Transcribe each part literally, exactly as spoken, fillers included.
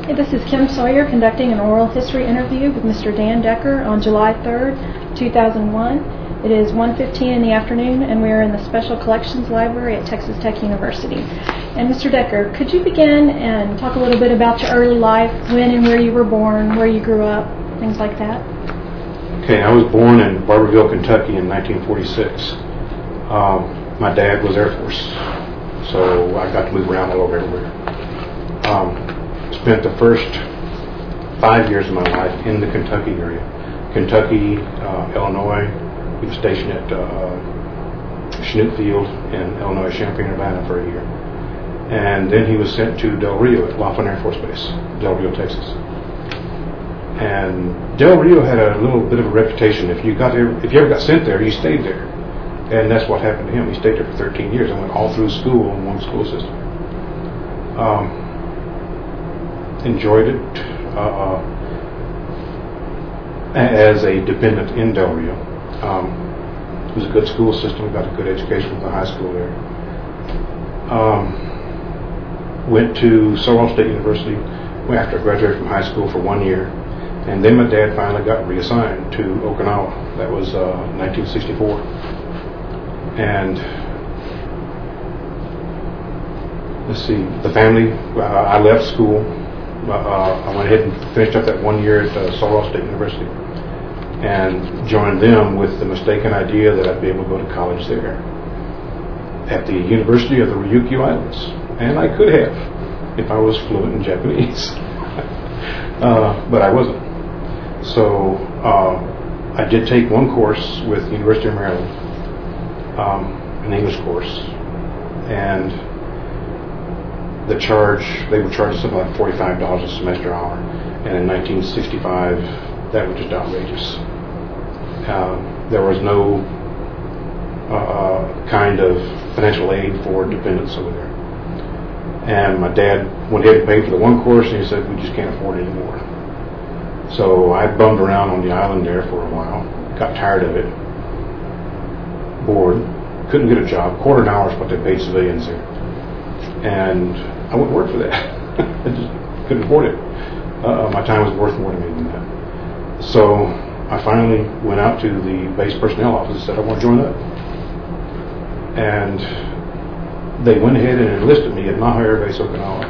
Hey, this is Kim Sawyer conducting an oral history interview with Mister Dan Decker on July third, two thousand one. It is one fifteen in the afternoon, and we are in the Special Collections Library at Texas Tech University. And Mister Decker, could you begin and talk a little bit about your early life, when and where you were born, where you grew up, things like that? Okay, I was born in Barberville, Kentucky in nineteen forty-six. Um, my dad was Air Force, so I got to move around all over everywhere. Um, spent the first five years of my life in the Kentucky area. Kentucky, uh, Illinois. He was stationed at uh, Chinook Field in Illinois, Champaign, Urbana for a year. And then he was sent to Del Rio at Laughlin Air Force Base, Del Rio, Texas. And Del Rio had a little bit of a reputation. If you got there, if you ever got sent there, you stayed there. And that's what happened to him. He stayed there for thirteen years and went all through school in one school system. Um, enjoyed it uh, as a dependent in Del Rio. Um, it was a good school system, got a good education from the high school there. Um, went to Sorrel State University after I graduated from high school for one year. And then my dad finally got reassigned to Okinawa. That was uh, nineteen sixty-four. And let's see, the family, uh, I left school. Uh, I went ahead and finished up that one year at uh, Sorrel State University and joined them with the mistaken idea that I'd be able to go to college there at the University of the Ryukyu Islands. And I could have if I was fluent in Japanese. uh, but I wasn't. So uh, I did take one course with the University of Maryland, um, an English course, and the charge, they would charge something like forty-five dollars a semester hour, and in nineteen sixty-five that was just outrageous. Uh, there was no uh, kind of financial aid for dependents over there. And my dad went ahead and paid for the one course, and he said, we just can't afford it anymore. So I bummed around on the island there for a while, got tired of it, bored, couldn't get a job. Quarter an hour is what they paid civilians there. And I wouldn't work for that. I just couldn't afford it. Uh, my time was worth more to me than that. So I finally went out to the base personnel office and said, I want to join up. And they went ahead and enlisted me at Naha Air Base, Okinawa.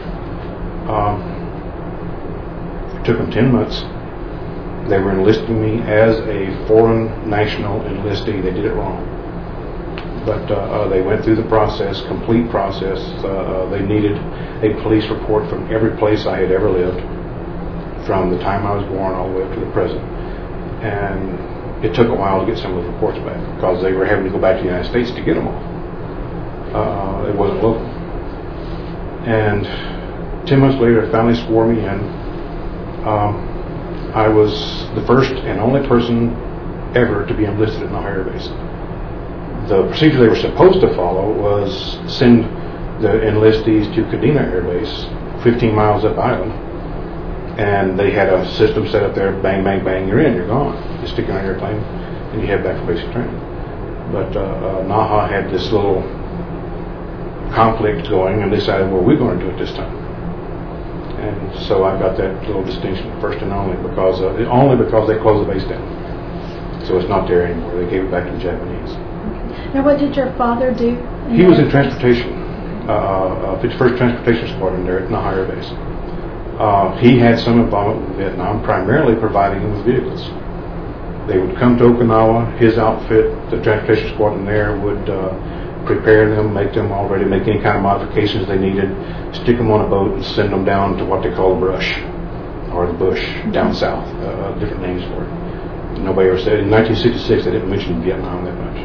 Um, it took them ten months. They were enlisting me as a foreign national enlistee. They did it wrong. But uh, uh, they went through the process, complete process. Uh, uh, they needed a police report from every place I had ever lived, from the time I was born all the way up to the present. And it took a while to get some of the reports back because they were having to go back to the United States to get them all. Uh, it wasn't local. And ten months later, it finally swore me in. Um, I was the first and only person ever to be enlisted at Naha Air Base. The procedure they were supposed to follow was send the enlistees to Kadena Air Base, fifteen miles up island, and they had a system set up there, bang, bang, bang, you're in, you're gone. You stick in an airplane, and you head back for basic training. But uh, uh, Naha had this little conflict going, and decided, well, we're going to do it this time. And so I got that little distinction, first and only, because uh, only because they closed the base down. So it's not there anymore. They gave it back to the Japanese. Now, what did your father do? He was in transportation, uh, uh, first Transportation Squadron there at Naha Air Base. Uh, he had some involvement with Vietnam, primarily providing them with vehicles. They would come to Okinawa. His outfit, the Transportation Squadron there, would uh, prepare them, make them all ready, make any kind of modifications they needed, stick them on a boat, and send them down to what they call the brush, or the bush, down south. Uh, different names for it. Nobody ever said. In nineteen sixty-six, they didn't mention Vietnam that much.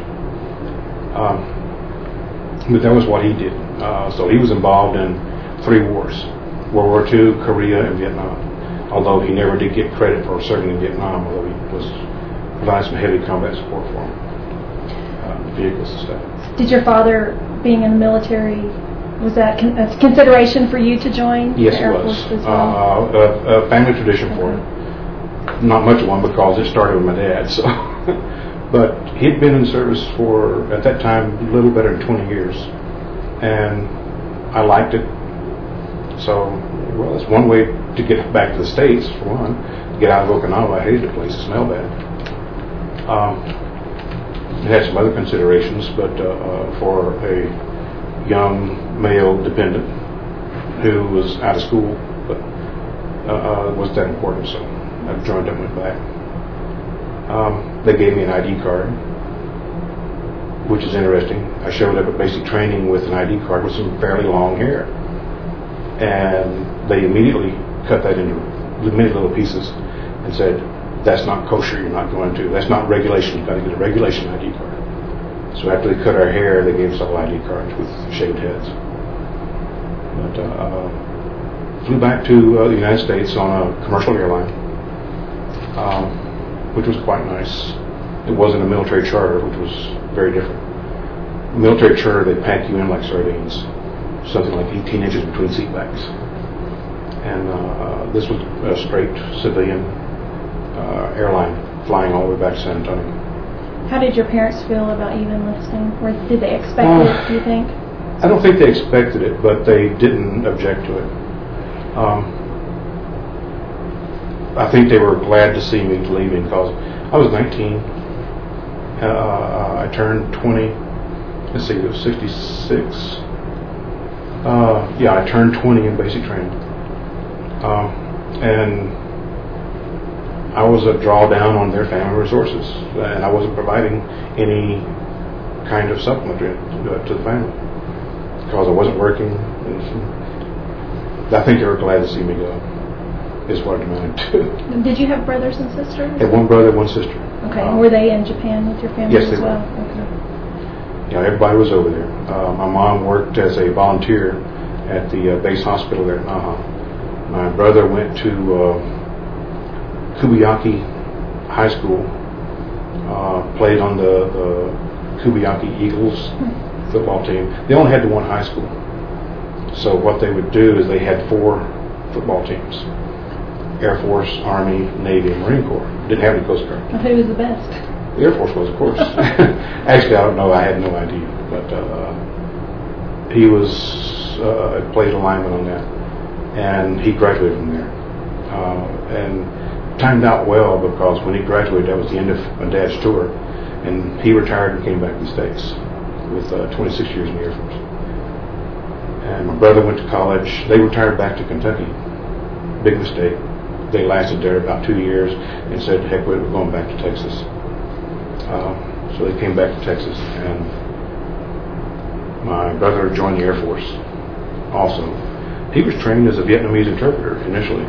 Um, but that was what he did. Uh, so he was involved in three wars: World War Two, Korea, and Vietnam. Although he never did get credit for serving in Vietnam, although he was providing some heavy combat support for him, uh, vehicles and stuff. Did your father, being in the military, was that con- a consideration for you to join yes, the Air it was. Force as well? Uh, a, a family tradition for him. Not much of one because it started with my dad. So, but he'd been in service for, at that time, a little better than twenty years, and I liked it. So, well, that's one way to get back to the States, for one. To get out of Okinawa, I hated the place, it smelled bad. Um, it had some other considerations, but uh, uh, for a young male dependent who was out of school, but uh, uh, wasn't that important, so I joined up and went back. Um, they gave me an I D card, which is interesting. I showed up at basic training with an I D card with some fairly long hair. And they immediately cut that into many little pieces and said, that's not kosher, you're not going to. That's not regulation, you've got to get a regulation I D card. So after they cut our hair, they gave us all I D cards with shaved heads. But uh, uh, flew back to uh, the United States on a commercial airline, um, which was quite nice. It wasn't a military charter, which was very different. Military charter, they pack you in like sardines, something like eighteen inches between seat backs. And uh, uh, this was a straight civilian uh, airline flying all the way back to San Antonio. How did your parents feel about you enlisting? Or did they expect uh, it, do you think? I don't think they expected it, but they didn't object to it. Um, I think they were glad to see me leaving because I was nineteen. Uh, I turned twenty. Let's see, it was sixty-six. Uh, yeah, I turned twenty in basic training. Um, and I was a drawdown on their family resources, and I wasn't providing any kind of supplement to, to the family because I wasn't working. And I think they were glad to see me go, is what it amounted to. Did you have brothers and sisters? I had one brother, one sister. Okay, um, were they in Japan with your family yes, as they well? were. Okay. Yeah, everybody was over there. Uh, my mom worked as a volunteer at the uh, base hospital there at Naha. My brother went to uh, Kubayaki High School, uh, played on the, the Kubayaki Eagles football team. They only had the one high school. So what they would do is they had four football teams: Air Force, Army, Navy, and Marine Corps. Didn't have any Coast Guard. Well, who was the best? The Air Force was, of course. Actually, I don't know. I had no idea. But uh, he was uh, played alignment on that, and he graduated from there. Uh, and timed out well because when he graduated, that was the end of my dad's tour, and he retired and came back to the States with uh, twenty-six years in the Air Force. And my brother went to college. They retired back to Kentucky. Big mistake. They lasted there about two years and said, heck, we're going back to Texas. Uh, so they came back to Texas, and my brother joined the Air Force also. He was trained as a Vietnamese interpreter initially,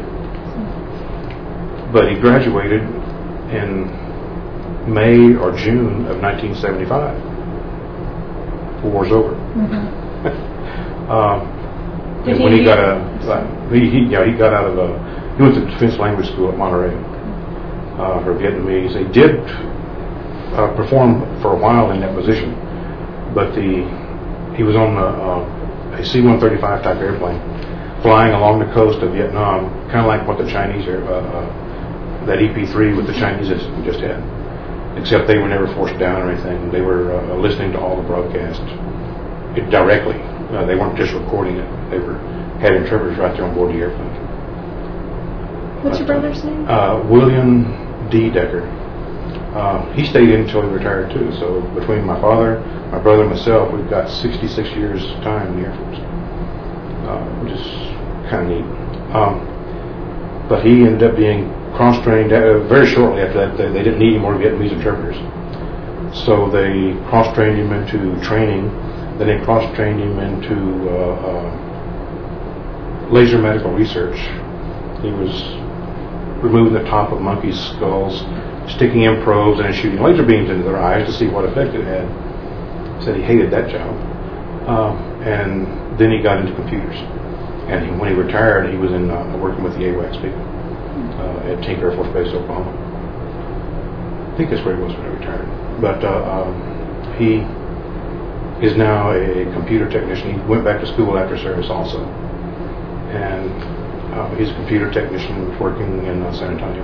but he graduated in May or June of nineteen seventy-five. The war's over. Mm-hmm. um, and when he, he got a, uh, he, he, yeah, he got out of a, he went to Defense Language School at Monterey uh, for Vietnamese. He did uh, perform for a while in that position, but the he was on a, a C one thirty-five type airplane flying along the coast of Vietnam, kind of like what the Chinese are, uh, uh, that E P three with the Chinese just had, except they were never forced down or anything. They were uh, listening to all the broadcasts it directly. Uh, they weren't just recording it. They were had interpreters right there on board the airplane. What's but, your brother's name? Uh, William D. Decker. Uh, he stayed in until he retired too. So between my father, my brother, and myself, we've got sixty-six years time in the Air Force, uh, which is kind of neat. Um, but he ended up being cross-trained uh, very shortly after that. They, they didn't need any more Vietnamese interpreters, so they cross-trained him into training. Then they cross-trained him into uh, uh, laser medical research. He was removing the top of monkeys' skulls, sticking in probes and shooting laser beams into their eyes to see what effect it had. Said he hated that job. Uh, and then he got into computers. And he, when he retired, he was in uh, working with the AWACS people uh, at Tinker Air Force Base, Oklahoma. I think that's where he was when he retired. But uh, um, he is now a computer technician. He went back to school after service also. And uh, he's a computer technician working in uh, San Antonio.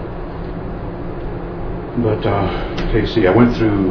But, uh, okay, see, I went through,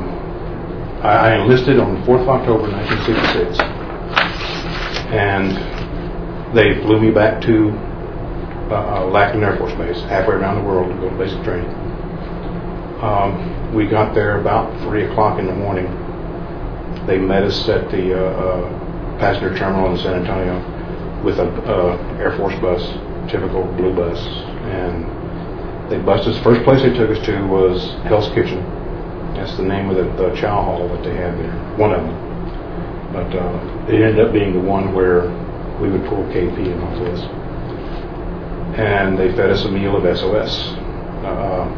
I, I enlisted on the fourth of October nineteen sixty-six. And They flew me back to uh, uh, Lackland Air Force Base, halfway around the world to go to basic training. Um, we got there about three o'clock in the morning. They met us at the uh, uh, passenger terminal in San Antonio with a uh, Air Force bus, typical blue bus, and they bused us. First place they took us to was Hell's Kitchen. That's the name of the, the chow hall that they had there, one of them. But uh, it ended up being the one where we would pull K P and all this. And they fed us a meal of S O S. Uh,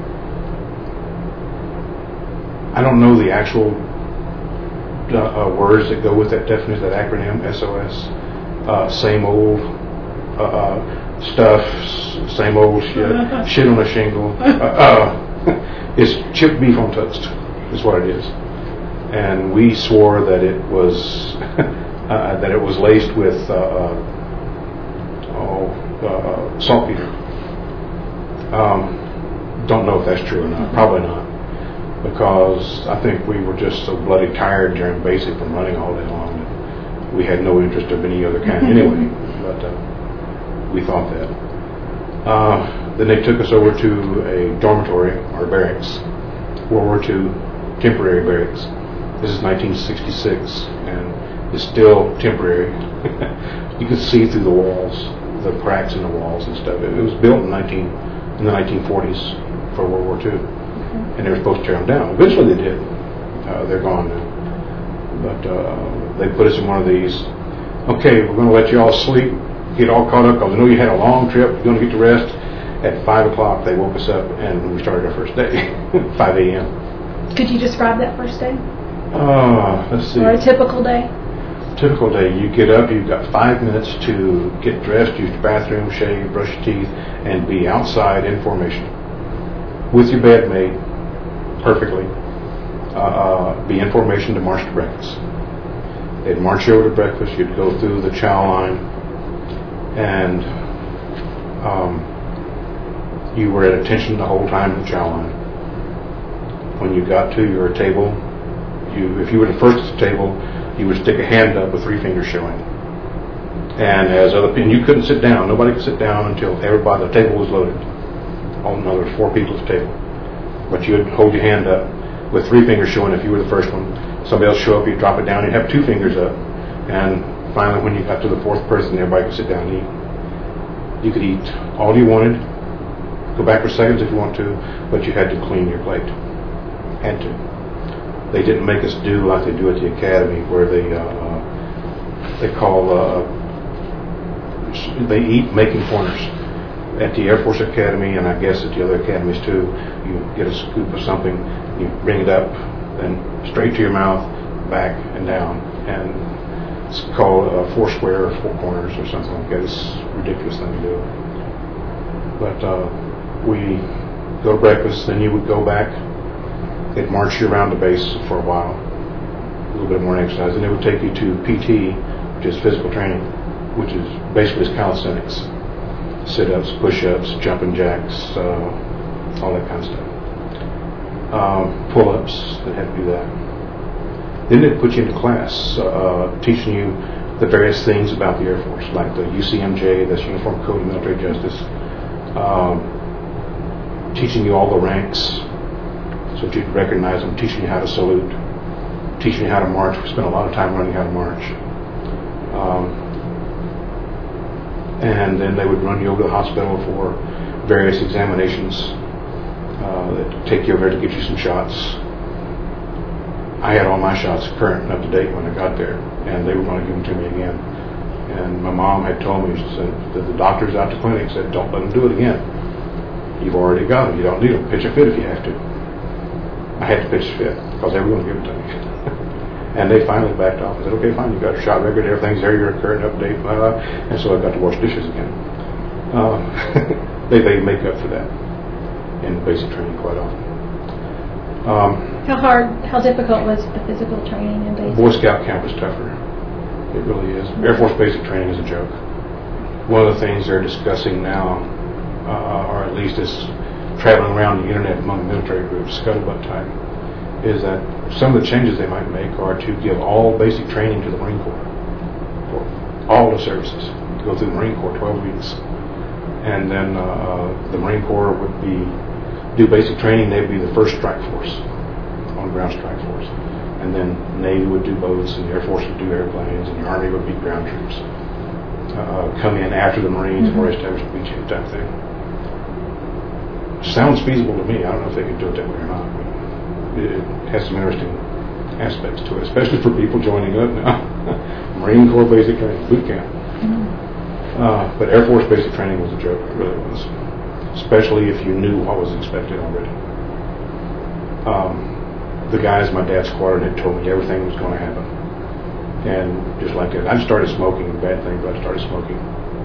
I don't know the actual uh, uh, words that go with that definition, that acronym, S O S. Uh, same old uh, uh, stuff, s- same old shit, shit on a shingle. Uh, uh, it's chipped beef on toast, is what it is. And we swore that it was uh, that it was laced with uh, uh, oh, uh, saltpeter. Um, don't know if that's true or not. Probably not, because I think we were just so bloody tired during basic from running all day long that we had no interest of any other kind anyway. But uh, we thought that. Uh, then they took us over to a dormitory, or barracks, World War Two temporary barracks. This is nineteen sixty-six, and it's still temporary. You could see through the walls, the cracks in the walls and stuff. It, it was built in nineteen in the nineteen forties for World War Two, and they were supposed to tear them down. Eventually, they did. Uh, they're gone now. But uh, they put us in one of these. Okay, we're going to let you all sleep, get all caught up, because I know you had a long trip. You're going to get to rest. At five o'clock, they woke us up, and we started our first day, five a.m. Could you describe that first day? Uh, let's see. Or a typical day? Typical day. You get up, you've got five minutes to get dressed, use the bathroom, shave, brush your teeth, and be outside in formation with your bed made perfectly. Uh, uh, be in formation to march to breakfast. They'd march you over to breakfast. You'd go through the chow line, and um, you were at attention the whole time in the chow line. When you got to your table, you, if you were the first at the table, you would stick a hand up with three fingers showing. And as other and you couldn't sit down. Nobody could sit down until everybody the table was loaded. Oh no, there was four people at the table. But you would hold your hand up with three fingers showing if you were the first one. Somebody else show up, you'd drop it down, you'd have two fingers up. And finally, when you got to the fourth person, everybody could sit down and eat. You could eat all you wanted, go back for seconds if you want to, but you had to clean your plate. Had to. They didn't make us do like they do at the academy, where they uh, uh, they call uh, they eat making corners. At the Air Force Academy, and I guess at the other academies too, you get a scoop of something, you bring it up, then straight to your mouth, back and down, and it's called uh, four square or four corners or something like that. It's a ridiculous thing to do. But uh, we go to breakfast, then you would go back. They'd march you around the base for a while, a little bit more exercise, and they would take you to P T, which is physical training, which is basically calisthenics. Sit-ups, push-ups, jumping jacks, uh, all that kind of stuff. Um, pull-ups, they had to do that. Then they'd put you into class, uh, teaching you the various things about the Air Force, like the U C M J, that's Uniform Code of Military Justice, um, teaching you all the ranks, so that you could recognize them, teaching you how to salute, teaching you how to march. We spent a lot of time learning how to march. Um, And then they would run you over to the hospital for various examinations. Uh, they'd take you over there to get you some shots. I had all my shots current and up to date when I got there, and they were going to give them to me again. And my mom had told me, she said, that the doctors out the clinic said, don't let them do it again. You've already got them. You don't need them. Pitch a fit if you have to. I had to pitch a fit because they were going to give it to me. And they finally backed off and said, okay, fine, you've got your shot record, everything's there, you're current, up to date, blah, blah. And so I got to wash dishes again. Uh, they, they make up for that in basic training quite often. Um, how hard, how difficult was the physical training in basic? Boy Scout camp is tougher. It really is. Air Force basic training is a joke. One of the things they're discussing now, uh, or at least is traveling around the internet among military groups, scuttlebutt type, is that some of the changes they might make are to give all basic training to the Marine Corps for all the services. go through the Marine Corps, twelve weeks. And then uh, the Marine Corps would be do basic training. They'd be the first strike force, on ground strike force. And then Navy would do boats, and the Air Force would do airplanes, and the Army would be ground troops. Uh, come in after the Marines mm-hmm. or establish a beachhead type thing. Sounds feasible to me. I don't know if they could do it that way or not. But it has some interesting aspects to it, especially for people joining up now. Marine Corps basic training, boot camp. Mm-hmm. uh, but Air Force basic training was a joke. It really was. Especially if you knew what was expected already. Um, the guys in my dad's squadron had told me everything was going to happen. And just like that, I started smoking, bad thing, but I started smoking.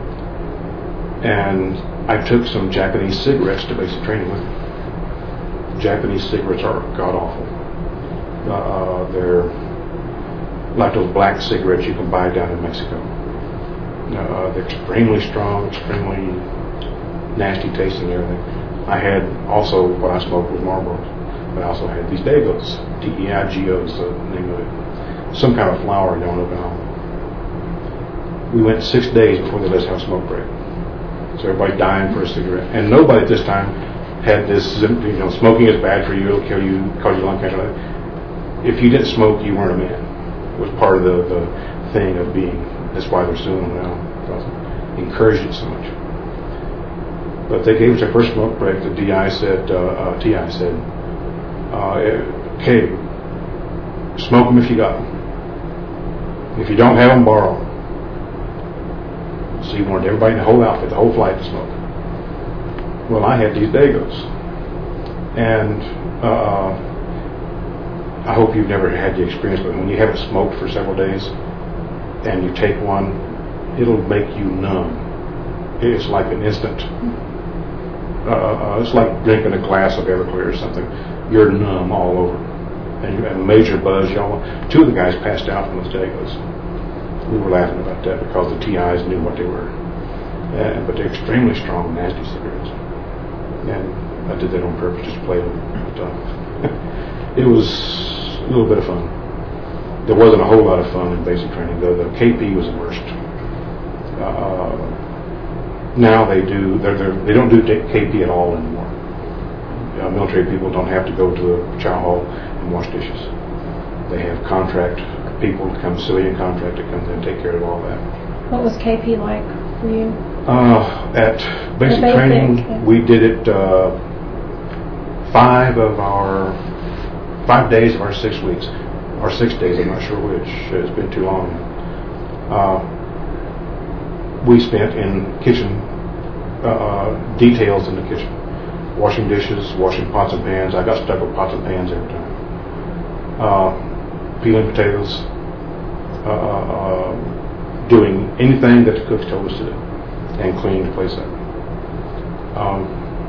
And I took some Japanese cigarettes to basic training with me. Japanese cigarettes are god-awful. Uh, they're like those black cigarettes you can buy down in Mexico. Uh, they're extremely strong, extremely nasty tasting and everything. I had also, what I smoked was Marlboros, but I also had these Daigos, D E I G Os, the name of it. Some kind of flower, you don't know about. We went six days before they let us have a smoke break. So everybody dying for a cigarette. And nobody at this time had this, you know, smoking is bad for you, it'll kill you, cause you lung cancer. If you didn't smoke, you weren't a man. It was part of the, the thing of being. That's why they're suing them now, because they encouraged it so much. But they gave us our first smoke break. The D I said, uh, uh, T I said, uh, okay, smoke them if you got them. If you don't have them, borrow them. So you wanted everybody in the whole outfit, the whole flight to smoke. Well, I had these Daigos. And uh, I hope you've never had the experience, but when you haven't smoked for several days and you take one, it'll make you numb. It's like an instant. Uh, it's like drinking a glass of Everclear or something. You're numb all over. And you have a major buzz. Y'all, two of the guys passed out from those Daigos. We were laughing about that because the T Is knew what they were. Uh, but they're extremely strong, nasty cigarettes. And I did that on purpose, just to play with them. But, uh, it was a little bit of fun. There wasn't a whole lot of fun in basic training, though. The K P was the worst. Uh, now they do, they're, they're, they don't do K P at all anymore. Uh, military people don't have to go to a chow hall and wash dishes. They have contract people to come, civilian contract to come in and take care of all that. What was K P like for you? Uh, at basic, basic training, yeah. We did it uh, five of our, five days of our six weeks, or six days, I'm not sure which, it's been too long now. Uh, we spent in kitchen, uh, details in the kitchen. Washing dishes, washing pots and pans. I got stuck with pots and pans every time. Uh, peeling potatoes, uh, uh, doing anything that the cooks told us to do, and cleaning the place up. Um,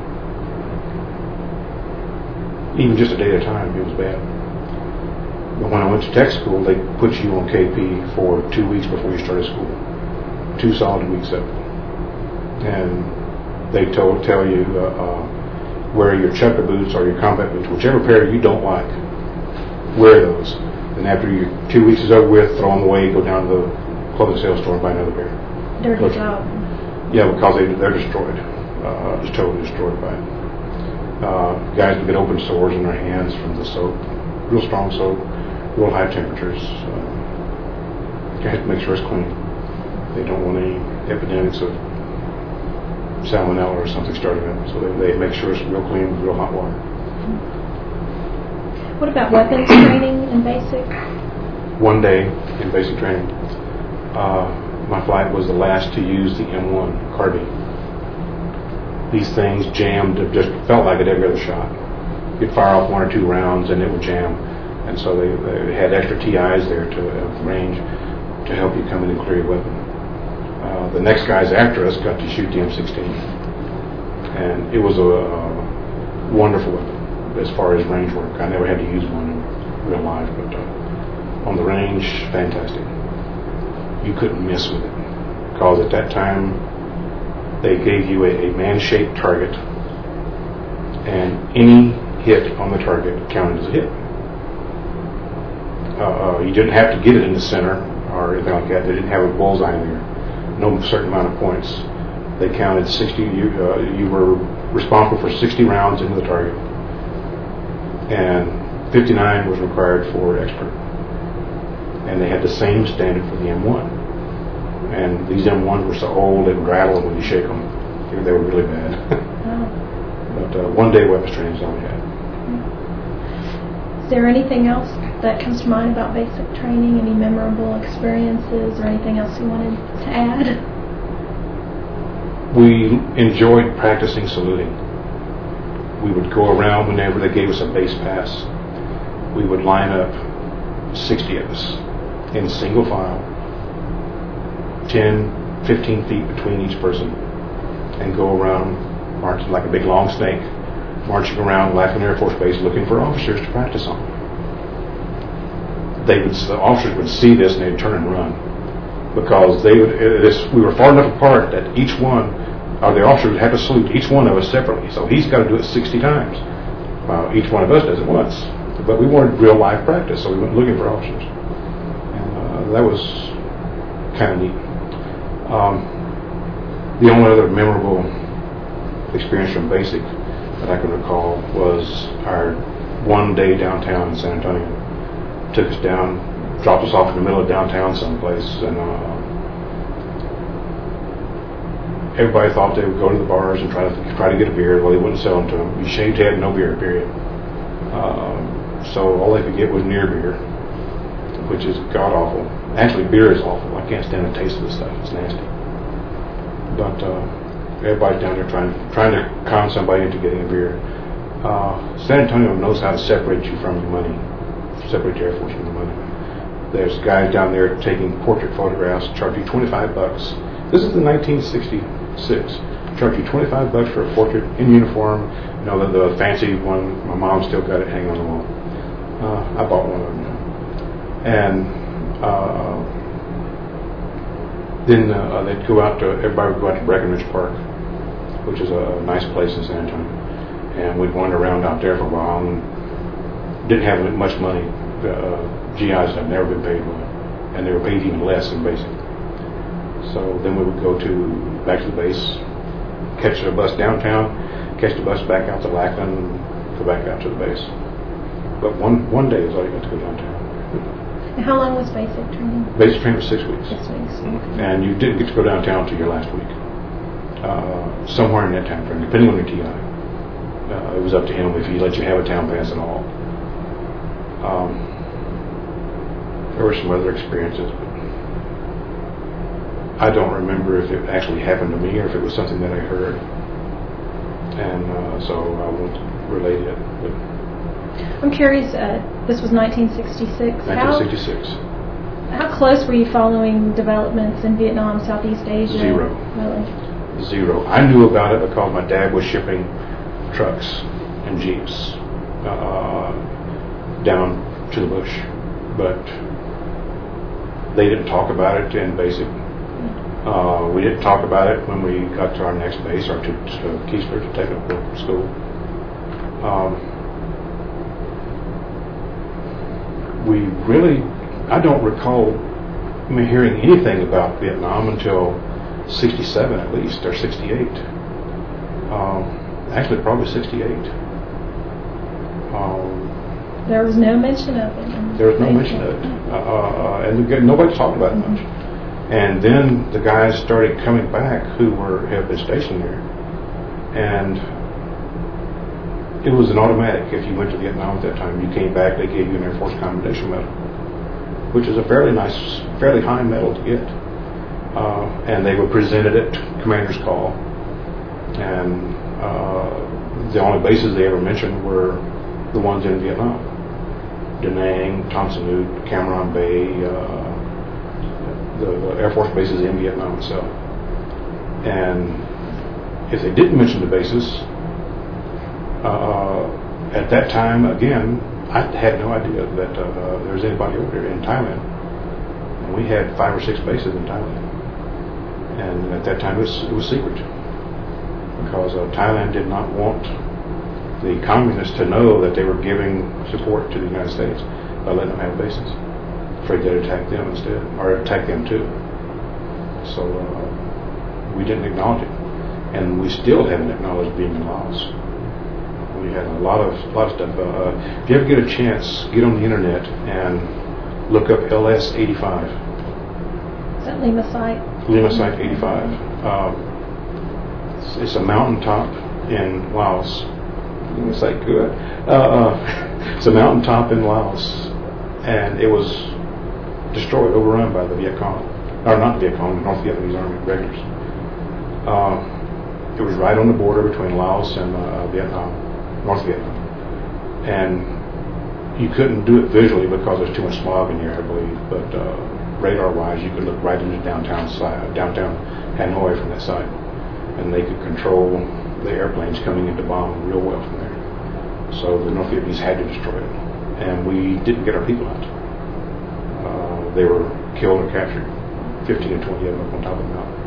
even just a day at a time, it was bad. But when I went to tech school, they put you on K P for two weeks before you started school. Two solid weeks of it. And they told, tell you, uh, uh, wear your chukka boots or your combat boots, whichever pair you don't like, wear those. And after your two weeks is over with, throw them away, go down to the clothing sales store and buy another pair. Dirty Which, job. Yeah, because they, they're destroyed. Uh, just totally destroyed by it. Uh, guys would get open sores in their hands from the soap. Real strong soap, real high temperatures. Uh, you have to make sure it's clean. They don't want any epidemics of salmonella or something starting up, so they, they make sure it's real clean with real hot water. What about weapons training in basic? One day in basic training, uh, my flight was the last to use the M one carbine. These things jammed, it just felt like it every other shot. You'd fire off one or two rounds and it would jam, and so they, they had extra T Is there to uh, range to help you come in and clear your weapon. Uh, the next guys after us got to shoot the M sixteen, and it was a, a wonderful weapon as far as range work. I never had to use one in real life, but uh, on the range, fantastic. You couldn't miss with it, because at that time they gave you a, a man-shaped target, and any hit on the target counted as a hit. Uh, uh, you didn't have to get it in the center or anything like that. They didn't have a bullseye there. no certain amount of points. They counted sixty. You, uh, you were responsible for sixty rounds into the target, and fifty-nine was required for expert. And they had the same standard for the M one. And these M ones were so old they would rattle when you shake them. They were really bad. But uh, one day weapons training is all we had. Is there anything else that comes to mind about basic training? Any memorable experiences or anything else you wanted to add? We enjoyed practicing saluting. We would go around whenever they gave us a base pass. We would line up sixty of us in single file, ten, fifteen feet between each person, and go around marching like a big long snake, marching around Lackland Air Force Base looking for officers to practice on. They would, the officers would see this and they'd turn and run, because they would. This, we were far enough apart that each one, or the officer would have to salute each one of us separately. So he's got to do it sixty times. Well, each one of us does it once, but we wanted real life practice, so we went looking for officers, and uh, that was kind of neat. Um, the only other memorable experience from basic that I can recall was our one day downtown in San Antonio. Took us down, dropped us off in the middle of downtown someplace, and uh, everybody thought they would go to the bars and try to try to get a beer. Well, they wouldn't sell them to them. You shaved head, no beer, period. Um, so all they could get was near beer, which is god awful. Actually, beer is awful. I can't stand the taste of this stuff. It's nasty. But uh, everybody's down there trying trying to con somebody into getting a beer. Uh, San Antonio knows how to separate you from your money, separate the Air Force from the money. There's guys down there taking portrait photographs, charge you twenty-five bucks. This is in nineteen sixty-six. Charge you twenty-five bucks for a portrait in uniform. You know, the, the fancy one. My mom still got it hanging on the wall. Uh, I bought one of them now. And uh, then uh, they'd go out to, everybody would go out to Breckenridge Park, which is a nice place in San Antonio. And we'd wander around out there for a while and didn't have much money. Uh, G Is had never been paid well, and they were paid even less than basic. So then we would go to back to the base, catch a bus downtown, catch the bus back out to Lackland, go back out to the base. But one one day is all you got to go downtown. And how long was basic training? Basic training was six weeks. Six weeks. Mm-hmm. And you didn't get to go downtown until your last week. Uh, somewhere in that time frame, depending on your T I. Uh, it was up to him if he let you have a town pass at all. Um, there were some other experiences, but I don't remember if it actually happened to me or if it was something that I heard. And uh, so I won't relate it. But I'm curious, uh, this was nineteen sixty-six. nineteen sixty-six. How, how close were you following developments in Vietnam, Southeast Asia? Zero. Really? Zero. I knew about it because my dad was shipping trucks and jeeps uh, down to the bush, but they didn't talk about it in basic. Uh, we didn't talk about it when we got to our next base, or to, to Keesler, to technical school. Um, we really, I don't recall I mean, hearing anything about Vietnam until sixty-seven at least, or sixty-eight. Um, actually, probably sixty-eight. Um, there was no mention of it. There was no mention of it. Uh, uh, and nobody talked about it much. And then the guys started coming back who were have been stationed there. And it was an automatic. If you went to Vietnam at that time, you came back, they gave you an Air Force Commendation Medal, which is a fairly nice, fairly high medal to get. Uh, and they were presented at Commander's Call. And uh, the only bases they ever mentioned were the ones in Vietnam. Da Nang, Tan Son Nhut, Cam Ranh Bay, uh, the, the Air Force bases in Vietnam itself. And if they didn't mention the bases, uh, at that time, again, I had no idea that uh, there was anybody over there in Thailand. And we had five or six bases in Thailand. And at that time, it was, it was secret. Because uh, Thailand did not want the communists to know that they were giving support to the United States by letting them have bases. Afraid they'd attack them instead, or attack them too. So uh, we didn't acknowledge it, and we still haven't acknowledged being in Laos. We had a lot of lot of stuff. Uh, if you ever get a chance, get on the internet and look up L S eighty-five. Is that Lima site? Lima Site eighty-five. Um, it's, it's a mountaintop in Laos. Lima Site, good. Uh, uh, it's a mountaintop in Laos, and it was destroyed, overrun by the Viet Cong, or not the Viet Cong, the North Vietnamese Army regulars. Uh, it was right on the border between Laos and uh, Vietnam. North Vietnam, and you couldn't do it visually because there's too much smog in the air, I believe. But uh, radar-wise, you could look right into downtown side, downtown Hanoi from that side, and they could control the airplanes coming into bomb real well from there. So the North Vietnamese had to destroy it, and we didn't get our people out. Uh, they were killed or captured, fifteen or twenty of them up on top of the mountain.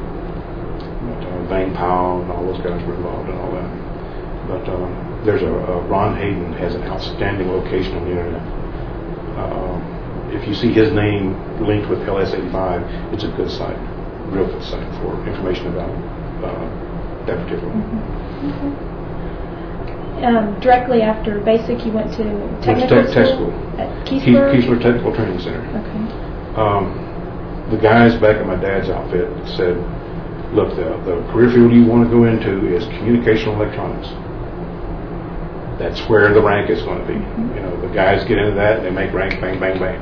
But uh, Vang Pao and all those guys were involved in all that. But uh, there's a, a Ron Hayden has an outstanding location on the internet. Uh, if you see his name linked with L S eighty-five, it's a good site, real good site for information about uh, that particular one. Mm-hmm. Okay. Um, directly after basic, you went to technical went to tech, school, tech school at Keesler? Keesler Technical Training Center. Okay. Um, the guys back at my dad's outfit said, look, the, the career field you want to go into is communication electronics. That's where the rank is going to be. Mm-hmm. You know, the guys get into that and they make rank, bang, bang, bang.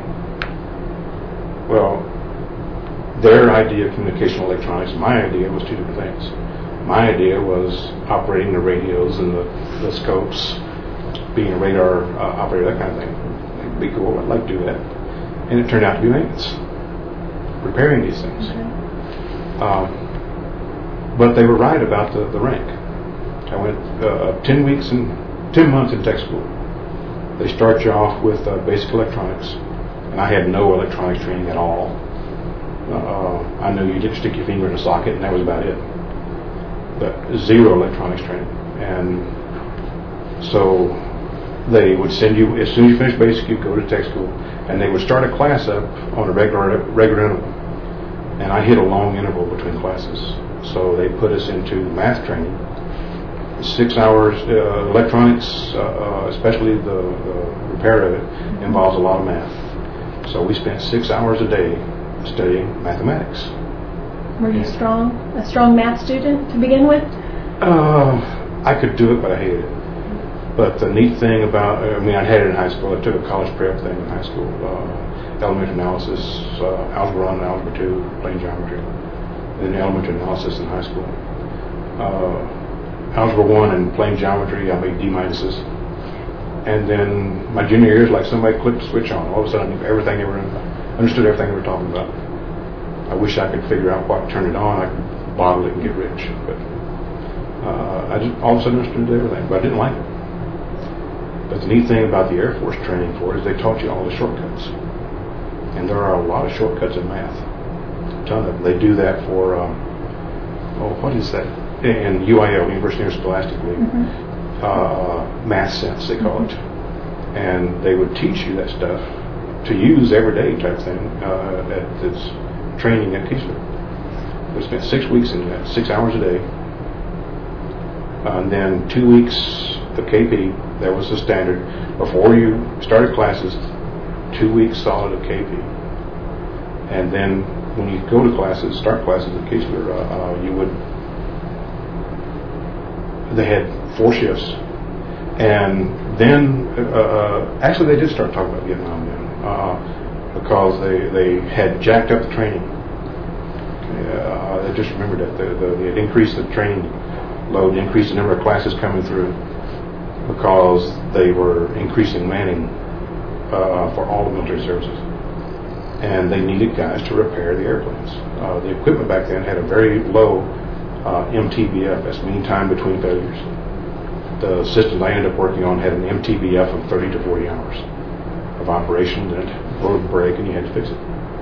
Well, their idea of communication electronics, my idea was two different things. My idea was operating the radios and the, the scopes, being a radar uh, operator, that kind of thing. It'd be cool. I'd like to do that. And it turned out to be maintenance, repairing these things. Okay. Um, but they were right about the, the rank. I went uh, ten weeks and ten months in tech school. They start you off with uh, basic electronics, and I had no electronics training at all. Uh, I knew you didn't stick your finger in a socket, and that was about it. But zero electronics training. And so they would send you, as soon as you finish basic, you'd go to tech school, and they would start a class up on a regular regular interval. And I hit a long interval between classes. So they put us into math training. Six hours, uh, electronics, uh, uh, especially the, the repair of it, involves a lot of math. So we spent six hours a day studying mathematics. Were you strong, a strong math student to begin with? Uh, I could do it, but I hated it. But the neat thing about, I mean, I had it in high school. I took a college prep thing in high school. Uh, elementary analysis, uh, algebra one, algebra two, plane geometry. Then elementary analysis in high school. Uh, Algebra one and plane geometry, I made D minuses. And then my junior year is like somebody clicked a switch on. All of a sudden I knew everything they were, understood everything they were talking about. I wish I could figure out what turned it on. I could bottle it and get rich. But uh, I just all of a sudden understood everything, but I didn't like it. But the neat thing about the Air Force training for it is they taught you all the shortcuts. And there are a lot of shortcuts in math. A ton of them. They do that for, um, oh, what is that? In U I L, University of Scholastic League, mm-hmm. uh, Math Sense, they call mm-hmm. it. And they would teach you that stuff to use every day type thing uh, at this training at Keesler. We spent six weeks in that, six hours a day. Uh, and then two weeks of K P, that was the standard. Before you started classes, two weeks solid of K P. And then when you go to classes, start classes at Keesler, uh, uh, you would they had four shifts, and then uh, uh, actually they did start talking about Vietnam then uh, because they they had jacked up the training. Uh, I just remembered that the, the, they had increased the training load, increased the number of classes coming through because they were increasing manning uh, for all the military services, and they needed guys to repair the airplanes. Uh, the equipment back then had a very low Uh, M T B F, that's mean time between failures. The systems I ended up working on had an M T B F of thirty to forty hours of operation, then it would break and you had to fix it.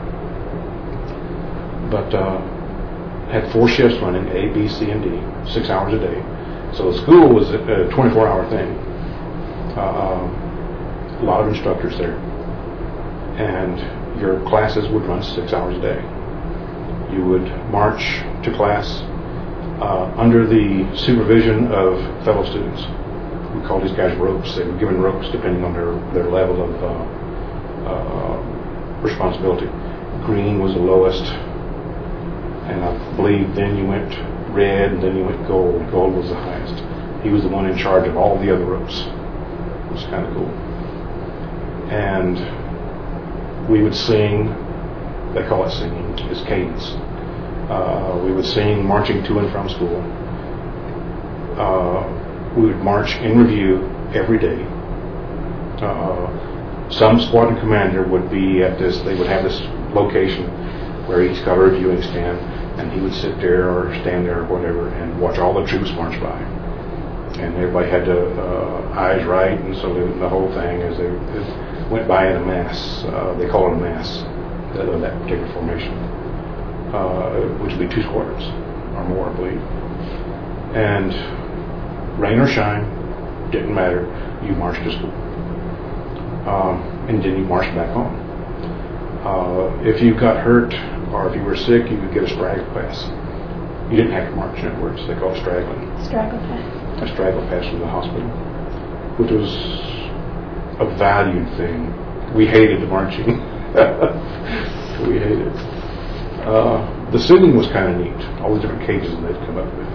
But uh, had four shifts running, A, B, C, and D, six hours a day. So the school was a twenty-four hour thing. Uh, a lot of instructors there. And your classes would run six hours a day. You would march to class uh, under the supervision of fellow students. We call these guys ropes. They were given ropes depending on their, their level of uh, uh, responsibility. Green was the lowest, and I believe then you went red, and then you went gold. Gold was the highest. He was the one in charge of all the other ropes. It was kind of cool. And we would sing, they call it singing, it's cadence. Uh, we would sing marching to and from school. Uh, we would march in review every day. Uh, some squadron commander would be at this, they would have this location where he's got a reviewing stand, and he would sit there or stand there or whatever and watch all the troops march by. And everybody had to uh, eyes right and salute the whole thing as they, they went by in a mass. Uh, they call it a mass, that, uh, that particular formation, uh, which would be two squadrons or more, I believe. And rain or shine, didn't matter. You marched to school, um, and then you marched back home. Uh, if you got hurt or if you were sick, you could get a straggle pass. You didn't have to march, in other words. They call it straggling. Straggle pass. A straggle pass from the hospital, which was a valued thing. We hated the marching. we hated it. Uh, the singing was kind of neat. All the different cages they'd come up with.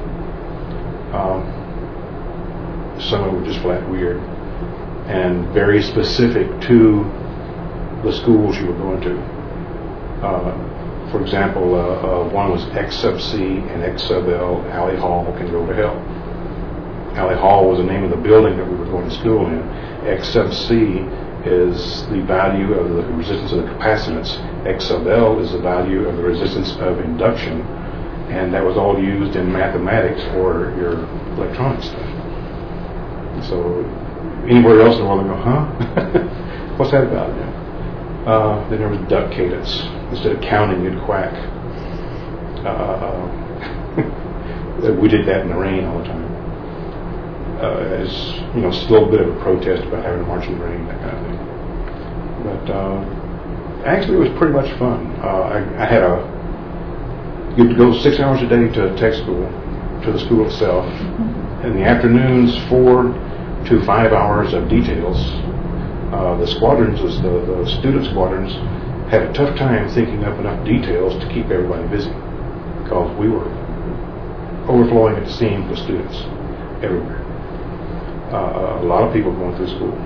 Um, some of it were just flat weird and very specific to the schools you were going to. Uh, for example, uh, uh, one was X sub C and X sub L, Alley Hall can go to hell. Alley Hall was the name of the building that we were going to school in. X sub C is the value of the resistance of the capacitance. X sub L is the value of the resistance of induction. And that was all used in mathematics for your electronic stuff. So anywhere else in the world they go, huh? What's that about? Yeah. Uh, then there was duck cadence. Instead of counting, you'd quack. Uh, we did that in the rain all the time. Uh, as you know, still a bit of a protest about having to march in the rain, that kind of thing. But uh, actually, it was pretty much fun. Uh, I, I had a you'd go six hours a day to tech school, to the school itself. Mm-hmm. In the afternoons, four to five hours of details. Uh, the squadrons, the, the student squadrons, had a tough time thinking up enough details to keep everybody busy, because we were overflowing at the seams with students everywhere. Uh, a lot of people going through school.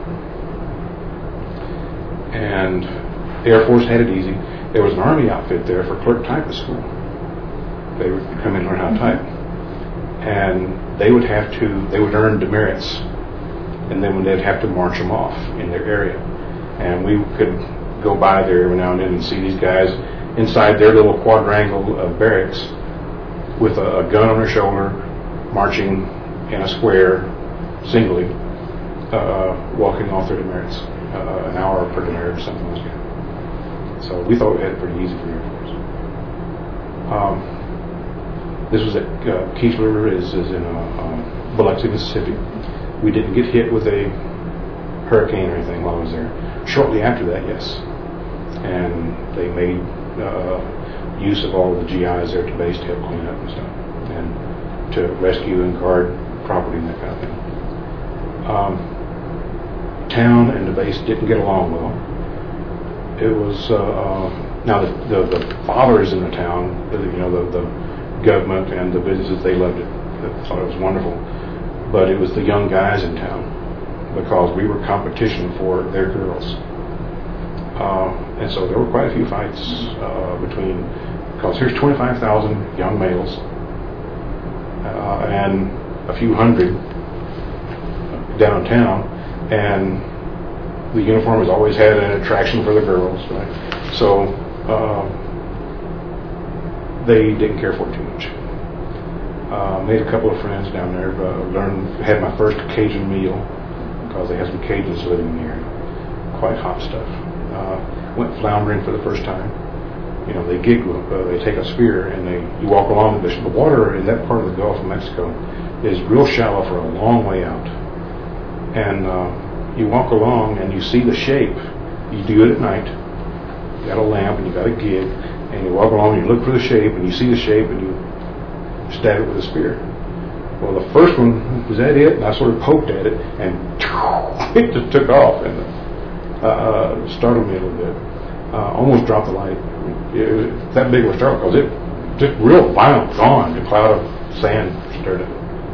And the Air Force had it easy. There was an Army outfit there for clerk typist school. They would come in and learn how to type. And they would have to, they would earn demerits, and then when they'd have to march them off in their area. And we could go by there every now and then and see these guys inside their little quadrangle of barracks with a, a gun on their shoulder, marching in a square, singly, uh, walking off their demerits, uh, an hour per demerit or something like that. So we thought we had it pretty easy for the Air Force. Um, this was at uh, Keith River, is, is in uh, um, Biloxi, Mississippi. We didn't get hit with a hurricane or anything while I was there. Shortly after that, yes. And they made uh, use of all the G Is there at the base to help clean up and stuff, and to rescue and guard property and that kind of thing. Um, town and the base didn't get along well. It was uh, uh, now the, the the fathers in the town, the, you know, the, the government and the businesses, they loved it. They thought it was wonderful. But it was the young guys in town, because we were competition for their girls, uh, and so there were quite a few fights uh, between. Because here's twenty-five thousand young males uh, and a few hundred downtown, and the uniform has always had an attraction for the girls, right? So uh, they didn't care for it too much. Uh, made a couple of friends down there. Uh, learned, had my first Cajun meal, because they had some Cajuns living near. Quite hot stuff. Uh, went floundering for the first time. You know, they gig, uh, they take a spear and they you walk along the, the water in that part of the Gulf of Mexico is real shallow for a long way out. And uh, you walk along and you see the shape. You do it at night. You got a lamp and you got a gig, and you walk along and you look for the shape and you see the shape and you stab it with a spear. Well, the first one, was that it? And I sort of poked at it and it just took off and uh, uh, startled me a little bit. Uh, almost dropped the light. It was that big of a startle because it just real violent, gone. A cloud of sand stirred it.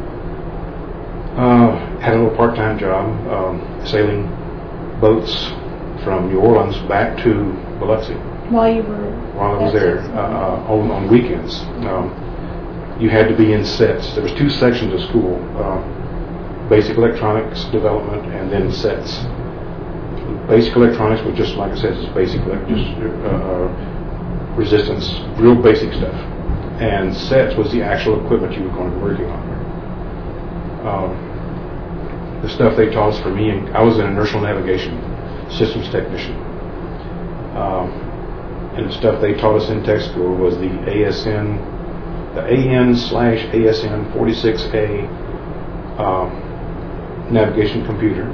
Uh, had a little part-time job um, sailing boats from New Orleans back to Biloxi. While you were While I was there, uh, on, on weekends. Um, you had to be in sets. There was two sections of school, uh, basic electronics development and then sets. Basic electronics was just, like I said, just basic, just uh, uh, resistance, real basic stuff. And sets was the actual equipment you were going to be working on. Um, the stuff they taught us for me, I was an inertial navigation systems technician. Um, and the stuff they taught us in tech school was the A S N, the A N slash A S N forty-six A um, navigation computer,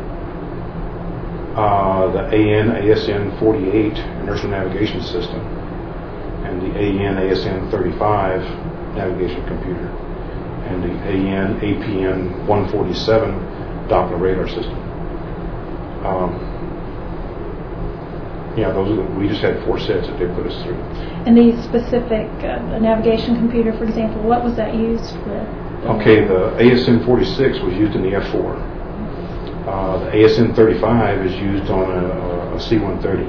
uh, the A N A S N forty-eight inertial navigation system, and the A N A S N thirty-five navigation computer, and the A N A P N one forty-seven Doppler radar system. Um, Yeah, those are the, we just had four sets that they put us through. And the specific uh, navigation computer, for example, what was that used with? Okay, the A S N forty-six was used in the F four. Uh, the A S N thirty-five is used on a, a C one thirty.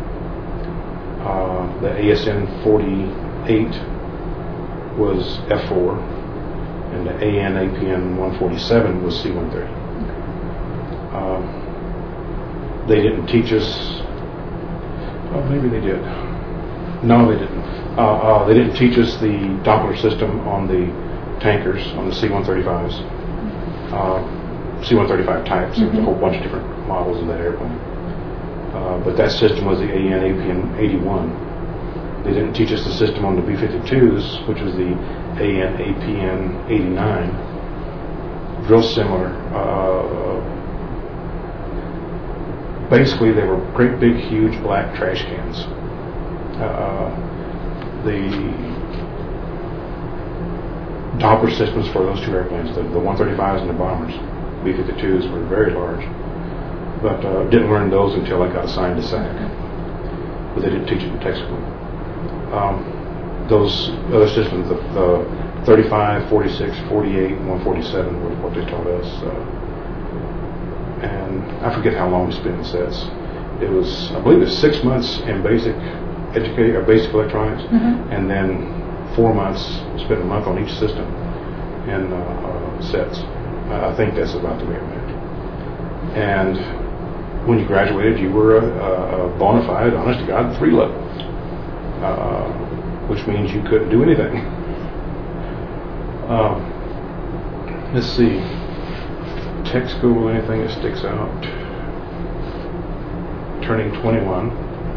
Uh, the A S N forty-eight was F four, and the A N A P N one forty-seven was C one thirty. Uh, they didn't teach us. Oh, maybe they did. No, they didn't. Uh, uh, they didn't teach us the Doppler system on the tankers, on the C one thirty-fives. Uh, C one thirty-five types. Mm-hmm. There was a whole bunch of different models of that airplane. Uh, but that system was the A N A P N eighty-one. They didn't teach us the system on the B fifty-twos, which was the A N A P N eighty-nine. Real similar. Uh, Basically, they were great, big, huge black trash cans. Uh, the Doppler systems for those two airplanes, the, the one thirty-fives and the bombers, B fifty-twos, were very large. But uh, didn't learn those until I got assigned to S A C. But they didn't teach it in tech school. Um, those other systems, the, the thirty-five, forty-six, forty-eight, and one forty-seven were what they taught us. Uh, and I forget how long we spent in sets. It was, I believe, it was six months in basic educate or basic electronics, mm-hmm. and then four months. Spent a month on each system in uh, uh, sets. Uh, I think that's about the way it went. And when you graduated, you were a, a bona fide, honest to God, three level, uh, which means you couldn't do anything. Um, let's see. Tech school, anything that sticks out. Turning twenty-one.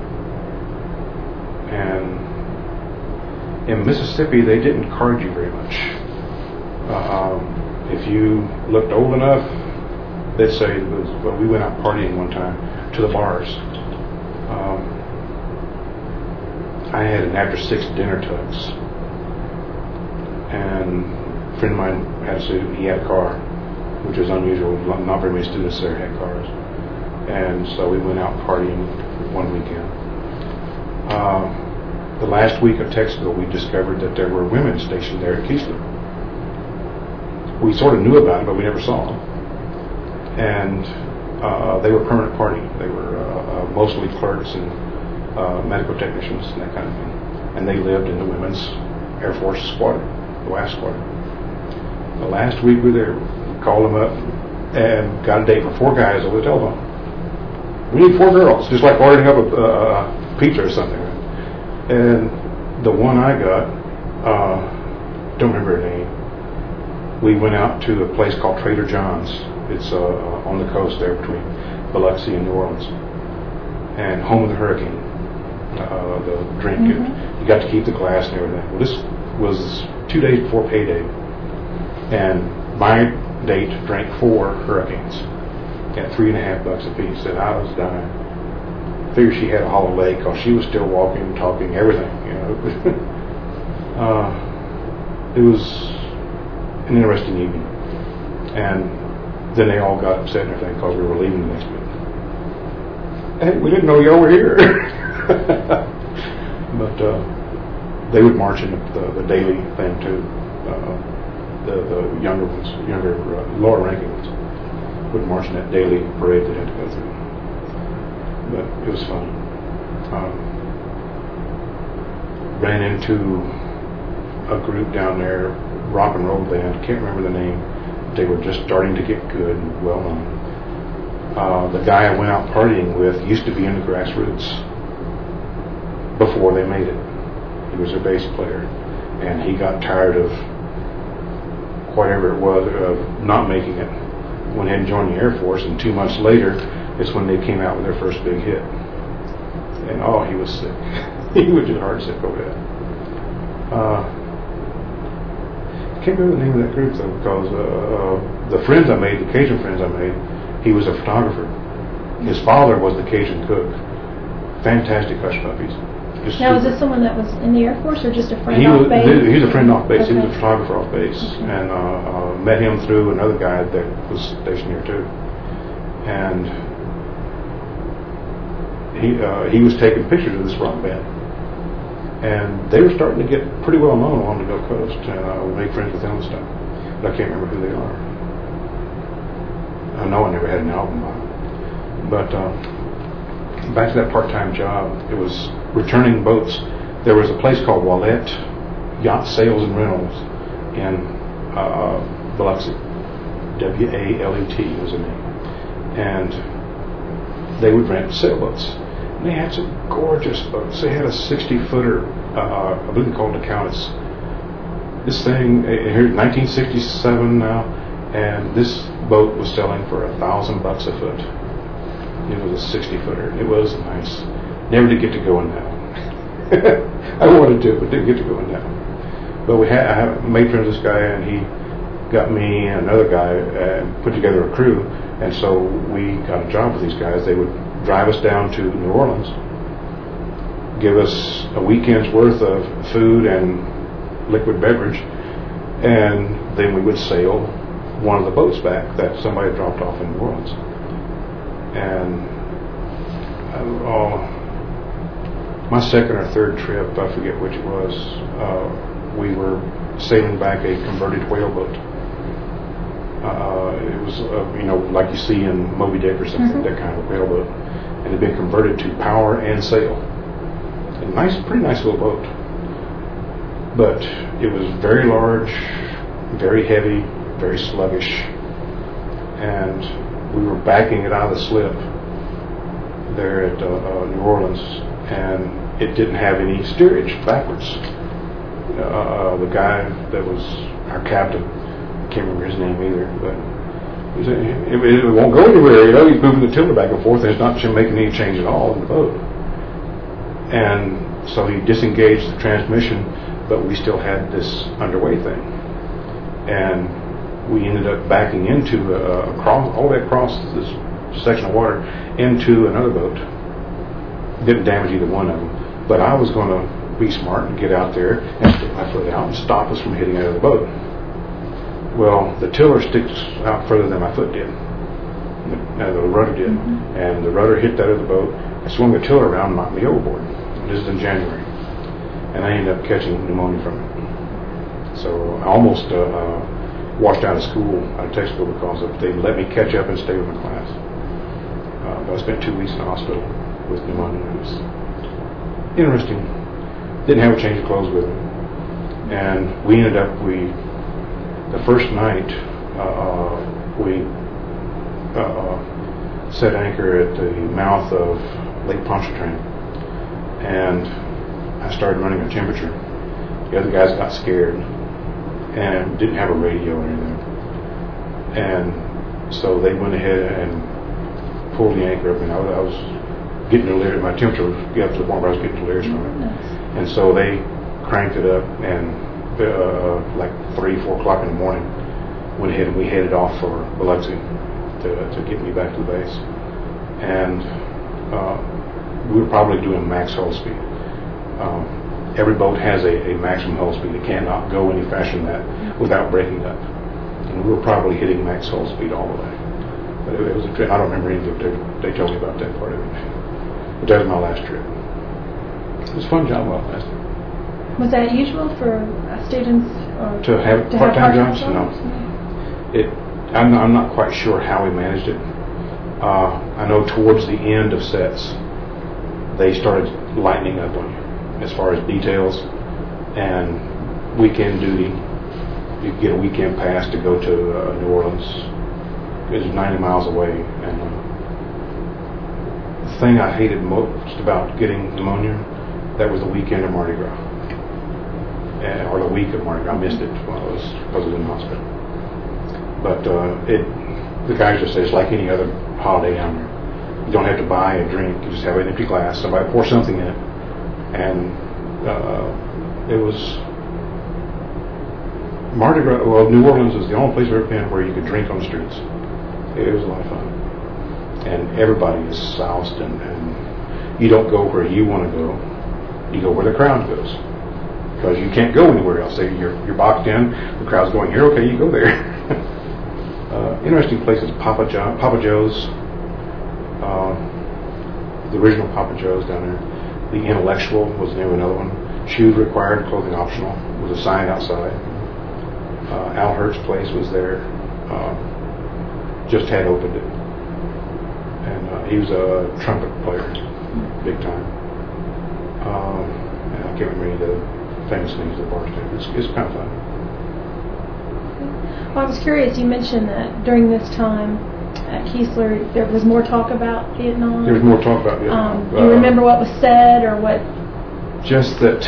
And in Mississippi, they didn't card you very much. Uh, um, if you looked old enough, they'd say, it was, well, we went out partying one time to the bars. Um, I had an after six dinner tux. And a friend of mine had a suit, he had a car, which was unusual. Not very many students there had cars. And so we went out partying one weekend. Uh, the last week of tech school, we discovered that there were women stationed there at Keesler. We sort of knew about it, but we never saw them. And uh, they were permanent party. They were uh, uh, mostly clerks and uh, medical technicians and that kind of thing. And they lived in the women's Air Force squadron, the W A F squadron. The last week we were there, called them up and got a date for four guys over the telephone. We need four girls, just like ordering up a, a, a pizza or something. And the one I got, uh, don't remember her name. We went out to a place called Trader John's. It's uh, on the coast there between Biloxi and New Orleans. And home of the Hurricane, uh, the drink. Mm-hmm. You got to keep the glass and everything. Well, this was two days before payday. And my date drank four Hurricanes at three and a half bucks a piece, and I was dying. Figured she had a hollow leg because she was still walking, talking, everything. You know, uh, it was an interesting evening. And then they all got upset and everything because we were leaving the next week. Hey, we didn't know y'all were here. But uh, they would march in the, the, the daily thing too. Uh, the, the younger ones, younger, uh, lower ranking ones, would march in that daily parade they had to go through. But it was fun. Um, ran into a group down there, rock and roll band, can't remember the name. They were just starting to get good and well known. Uh, the guy I went out partying with used to be in the Grassroots before they made it. He was their bass player, and he got tired of whatever it was, of not making it. Went ahead and joined the Air Force, and two months later is when they came out with their first big hit. And oh, he was sick. He was just hard sick over that. Uh, I can't remember the name of that group though, because uh, uh, the friends I made, the Cajun friends I made, he was a photographer. His father was the Cajun cook. Fantastic hush puppies. Just Now, is super. this someone that was in the Air Force or just a friend He off was, base? he was a friend off base. Okay. He was a photographer off base, Okay. and uh, uh, met him through another guy that was stationed here too. And he uh, he was taking pictures of this rock band, and they were starting to get pretty well known along the Gulf Coast, and I uh, would make friends with them and stuff. But I can't remember who they are. I know I never had an album by them. But uh, back to that part-time job, it was returning boats. There was a place called Wallette Yacht Sales and Rentals in uh, Biloxi. W A L E T was the name. And they would rent sailboats. And they had some gorgeous boats. They had a sixty-footer, uh, I believe they called it a Countess. This thing, here, nineteen sixty-seven now, and this boat was selling for a thousand bucks a foot. It was a sixty-footer. It was nice. Never did get to go in that one. I wanted to, but didn't get to go in that one. But we had, I had made friends with this guy, and he got me and another guy and put together a crew. And so we got a job with these guys. They would drive us down to New Orleans, give us a weekend's worth of food and liquid beverage, and then we would sail one of the boats back that somebody dropped off in New Orleans. And uh, my second or third trip, I forget which it was, uh, we were sailing back a converted whale boat. Uh, it was, uh, you know, like you see in Moby Dick or something, mm-hmm. that kind of whale boat. And it had been converted to power and sail. A nice, pretty nice little boat. But it was very large, very heavy, very sluggish. And we were backing it out of the slip there at uh, uh, New Orleans, and it didn't have any steerage backwards. Uh, the guy that was our captain, I can't remember his name either, but he said, it, it, it won't go anywhere, you know, he's moving the tiller back and forth, and it's not making any change at all in the boat. And so he disengaged the transmission, but we still had this underway thing. And we ended up backing into, uh, across, all the way across this section of water, into another boat. Didn't damage either one of them, but I was going to be smart and get out there and stick my foot out and stop us from hitting out of the boat. Well, the tiller sticks out further than my foot did. No, the rudder did. Mm-hmm. And the rudder hit that other boat. I swung the tiller around and knocked me overboard. This is in January. And I ended up catching pneumonia from it. So I almost uh, uh, washed out of school, out of tech school, because of, they let me catch up and stay with my class. Uh, but I spent two weeks in the hospital with pneumonia. It was interesting. Didn't have a change of clothes with me. And we ended up, we, the first night, uh, we uh, set anchor at the mouth of Lake Pontchartrain. And I started running a temperature. The other guys got scared and didn't have a radio or anything. And so they went ahead and pulled the anchor up, and I was, I was getting delirious. My temperature was getting up to the point where I was getting delirious from it. And so they cranked it up, and uh, like three, four o'clock in the morning, went ahead and we headed off for Biloxi to, to get me back to the base. And uh, we were probably doing max hull speed. Um, every boat has a, a maximum hull speed. It cannot go any faster than that without breaking up. And we were probably hitting max hull speed all the way. But it, it was a trip. I don't remember anything they, they told me about that part of it. But that was my last trip. It was a fun job while it lasted. Was that usual for uh, students? Or to have to part-time have jobs? part-time No. It, I'm, I'm not quite sure how we managed it. Uh, I know towards the end of sets, they started lightening up on you as far as details and weekend duty. You get a weekend pass to go to uh, New Orleans. It's ninety miles away. And uh, the thing I hated most about getting pneumonia, that was the weekend of Mardi Gras. And, or the week of Mardi Gras. I missed it while I was, because I was in the hospital. But uh, it, the guys just say it's like any other holiday down there. You don't have to buy a drink. You just have an empty glass. Somebody pour something in it. And uh, it was Mardi Gras. Well, New Orleans is the only place I've ever been where you could drink on the streets. It was a lot of fun. And everybody is soused, and, and you don't go where you want to go. You go where the crowd goes. Because you can't go anywhere else. Say you're, you're boxed in, the crowd's going here, okay, you go there. uh, interesting places, Papa, jo- Papa Joe's, uh, the original Papa Joe's down there. The Intellectual was the name of another one. Shoes required, clothing optional, was a sign outside. Uh, Al Hurt's place was there. Uh, just had opened it. And uh, he was a trumpet player, big time. Um, and I can't remember any of the famous names of the bars there. It's, it's kind of fun. Well, I was curious, you mentioned that during this time at Keesler there was more talk about Vietnam. There was more talk about Vietnam. Um, do you uh, remember what was said or what? Just that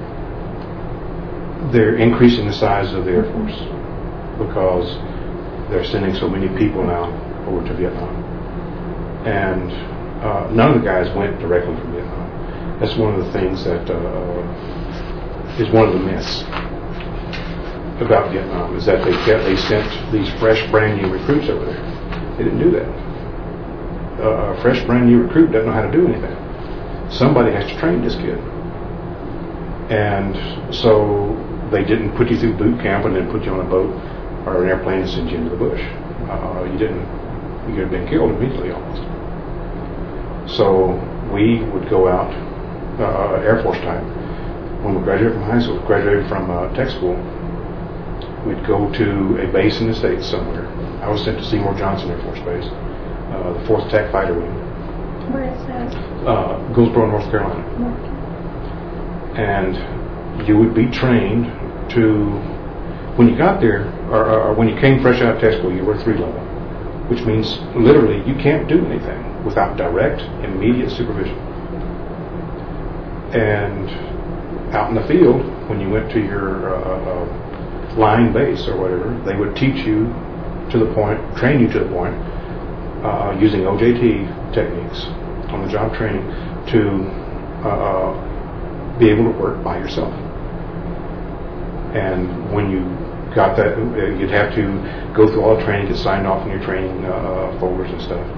they're increasing the size of the Air Force because they're sending so many people now over to Vietnam. And uh, none of the guys went directly from Vietnam. That's one of the things that uh, is one of the myths about Vietnam, is that they kept, they sent these fresh, brand new recruits over there. They didn't do that. Uh, a fresh, brand new recruit doesn't know how to do anything. Somebody has to train this kid. And so they didn't put you through boot camp and then put you on a boat or an airplane and send you into the bush. Uh, you didn't. You could have been killed immediately almost. So we would go out, uh, Air Force time, when we graduated from high school, graduated from uh, tech school, we'd go to a base in the States somewhere. I was sent to Seymour Johnson Air Force Base, uh, the fourth Tech Fighter Wing. Where is that? Uh, Goldsboro, North Carolina. North. And you would be trained to, when you got there, or, or when you came fresh out of tech school, you were three level, which means literally you can't do anything without direct, immediate supervision. And out in the field, when you went to your uh, uh, line base or whatever, they would teach you to the point, train you to the point, uh, using O J T techniques, on the job training, to uh, be able to work by yourself. And when you got that, you'd have to go through all the training, get signed off on your training uh, folders and stuff.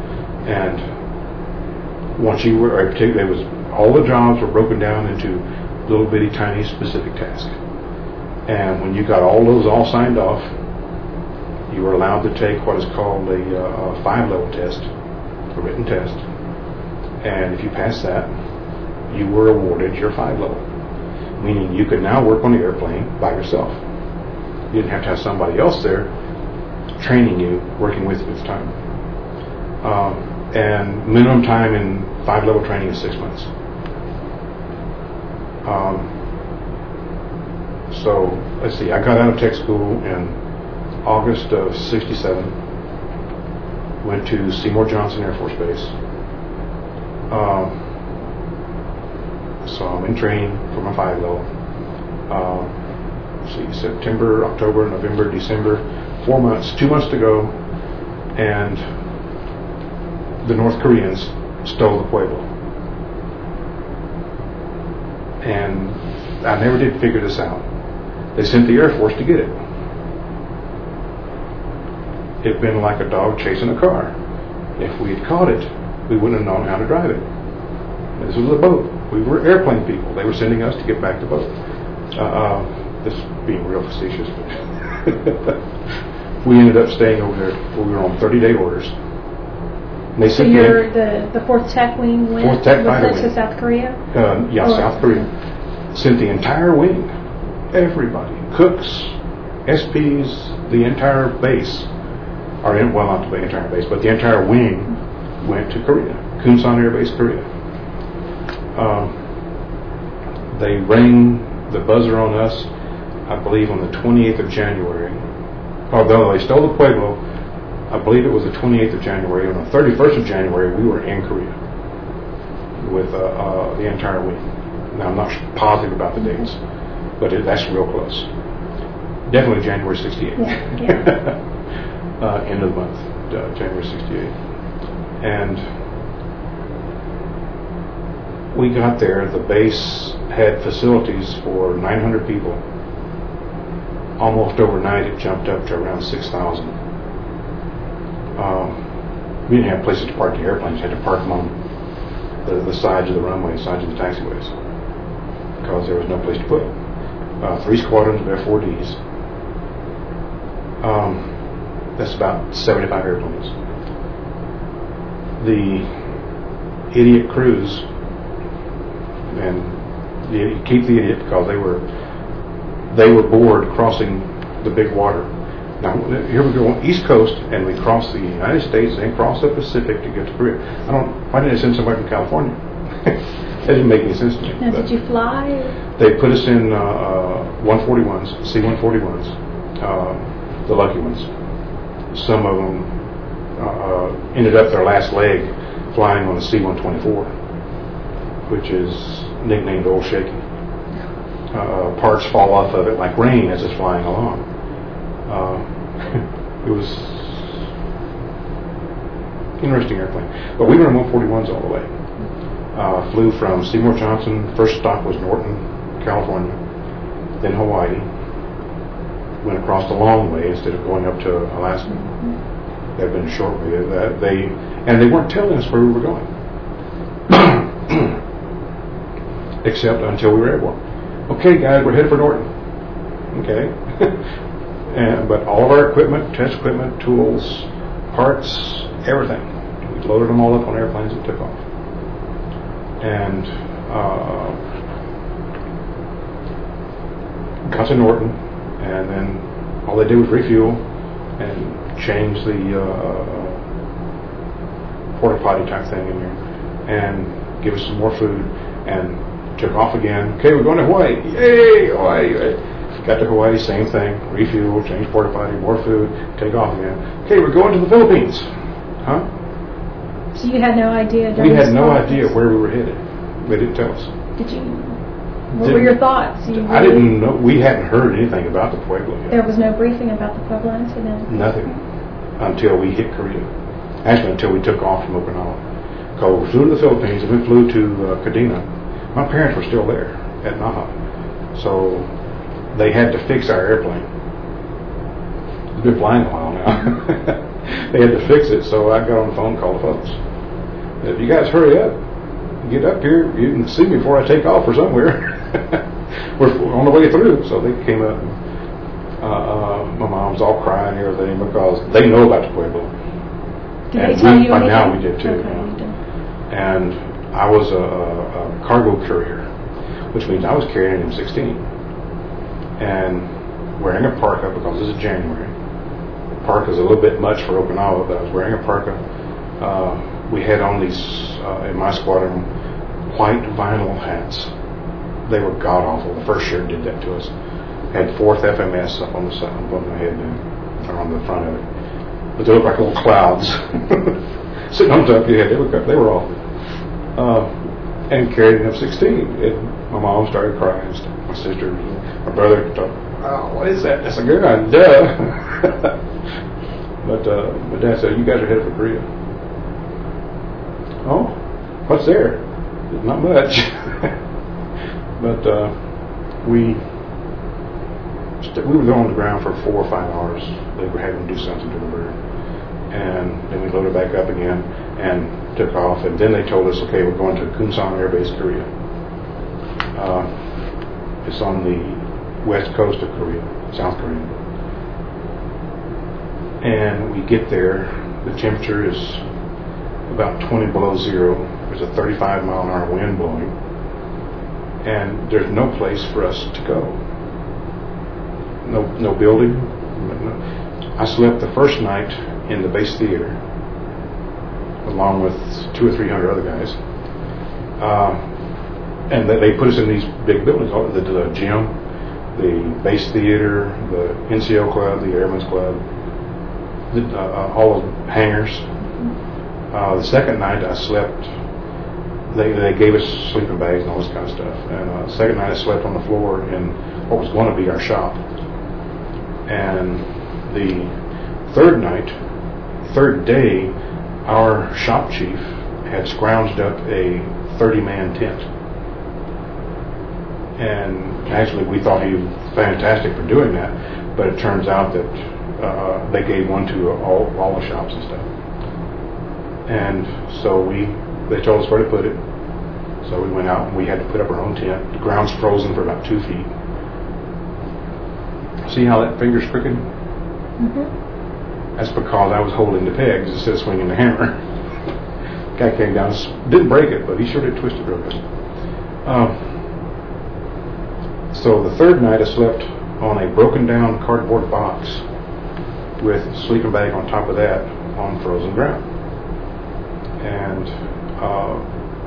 And once you were, it was, all the jobs were broken down into little bitty tiny specific tasks. And when you got all those all signed off, you were allowed to take what is called a uh, five-level test, a written test. And if you passed that, you were awarded your five-level, meaning you could now work on the airplane by yourself. You didn't have to have somebody else there training you, working with you at the time. Um, and minimum time in five-level training is six months. Um, so, let's see, I got out of tech school in August of sixty-seven, went to Seymour Johnson Air Force Base. Um, so I'm in training for my five-level. Um, let's see, September, October, November, December, four months, two months to go, and the North Koreans stole the Pueblo. And I never did figure this out. They sent the Air Force to get it. It'd been like a dog chasing a car. If we had caught it, we wouldn't have known how to drive it. This was a boat. We were airplane people. They were sending us to get back to boat. Uh, uh, this is being real facetious, but we ended up staying over there. We were on thirty-day orders. And they So sent you're me, the, the fourth Tech Wing went, Fourth Tech was Fighter that Wing. to South Korea? Uh, yeah, Or- South Korea. Sent the entire wing, everybody, cooks, S Ps, the entire base, or in, well, not the entire base, but the entire wing went to Korea, Kunsan Air Base, Korea. Um, they rang the buzzer on us, I believe, on the twenty-eighth of January. Although they stole the Pueblo, I believe it was the twenty-eighth of January. On the thirty-first of January, we were in Korea with uh, uh, the entire wing. Now, I'm not positive about the dates, but it, that's real close. Definitely January sixty-eight. Yeah, yeah. uh, end of the month, uh, January sixty-eight. And we got there. The base had facilities for nine hundred people. Almost overnight, it jumped up to around six thousand. Um, we didn't have places to park the airplanes. We had to park them on the, the sides of the runway, sides of the taxiways, because there was no place to put them. Uh, three squadrons of F four Ds. Um, that's about seventy-five airplanes. The idiot crews, and you keep the idiot because they were they were bored crossing the big water. Now here we go on East Coast, and we cross the United States and cross the Pacific to get to Korea. I don't. Why didn't they send somebody from California? That didn't make any sense to me. Now, did you fly? Or? They put us in uh, uh, one forty-ones, C one forty-ones, uh, the lucky ones. Some of them uh, uh, ended up their last leg flying on a C one twenty-four, which is nicknamed Old Shaky. Uh, parts fall off of it like rain as it's flying along. Uh, it was interesting airplane. But we were in one forty-ones all the way. Uh, flew from Seymour Johnson. First stop was Norton, California, then Hawaii. Went across the long way instead of going up to Alaska. That had been a short way. That they and they weren't telling us where we were going, except until we were airborne. Okay, guys, we're headed for Norton. Okay, and but all of our equipment, test equipment, tools, parts, everything, we loaded them all up on airplanes and took off. And uh, got to Norton, and then all they did was refuel and change the uh, porta potty type thing in here, and give us some more food, and took off again. Okay, we're going to Hawaii. Yay, Hawaii! Got to Hawaii, same thing. Refuel, change porta potty, more food, take off again. Okay, we're going to the Philippines. Huh? So you had no idea? We had no idea where we were headed. They didn't tell us. Did you? What Didn't, were your thoughts? You I really, didn't know. We hadn't heard anything about the Pueblo yet. There was no briefing about the Pueblo incident? Nothing until we hit Korea. Actually, until we took off from Okinawa. Because we flew to the Philippines and we flew to uh, Kadena. My parents were still there at Naha. So they had to fix our airplane. It's been flying a while now. They had to fix it, so I got on the phone and called the folks. If you guys hurry up, get up here, you can see me before I take off or somewhere. We're on the way through. So they came up. And, uh, uh, my mom's all crying and everything because they know about the Pueblo. Did and they tell we, you by anything? now we did too. Okay, you know. you did. And I was a, a cargo courier, which means I was carrying an M sixteen and wearing a parka because this is January. Parka is a little bit much for Okinawa, but I was wearing a parka. Uh, we had on these, uh, in my squadron, white vinyl hats. They were god awful. The first shirt did that to us. Had fourth F M S up on the side, up on the head there, or on the front of it. But they looked like little clouds sitting on top of your head. They were, they were awful. Uh, and carried an F sixteen. It, my mom started crying. My sister, my brother, talked, oh, what is that? That's a gun. Duh. But uh, my dad said, you guys are headed for Korea. Oh, what's there? Not much. But uh, we st- we were there on the ground for four or five hours. They were having to do something to the bird. And then we loaded back up again and took off. And then they told us, okay, we're going to Kunsan Air Base, Korea. Uh, it's on the west coast of Korea, South Korea. And we get there, the temperature is about twenty below zero. There's a thirty-five mile an hour wind blowing. And there's no place for us to go. No, no building. No. I slept the first night in the base theater, along with two or three hundred other guys. Uh, and they, they put us in these big buildings: the, the gym, the base theater, the N C O club, the Airmen's club, the, uh, all the hangars. Uh, the second night I slept. They they gave us sleeping bags and all this kind of stuff. And uh, the second night I slept on the floor in what was going to be our shop. And the third night, third day, our shop chief had scrounged up a thirty-man tent. And actually we thought he was fantastic for doing that, but it turns out that uh, they gave one to all, all the shops and stuff. And so we, they told us where to put it. So we went out and we had to put up our own tent. The ground's frozen for about two feet. See how that finger's crooked? Mm-hmm. That's because I was holding the pegs instead of swinging the hammer. Guy came down, didn't break it, but he sure did twist it real good. Um, so the third night I slept on a broken down cardboard box with a sleeping bag on top of that on frozen ground. And uh,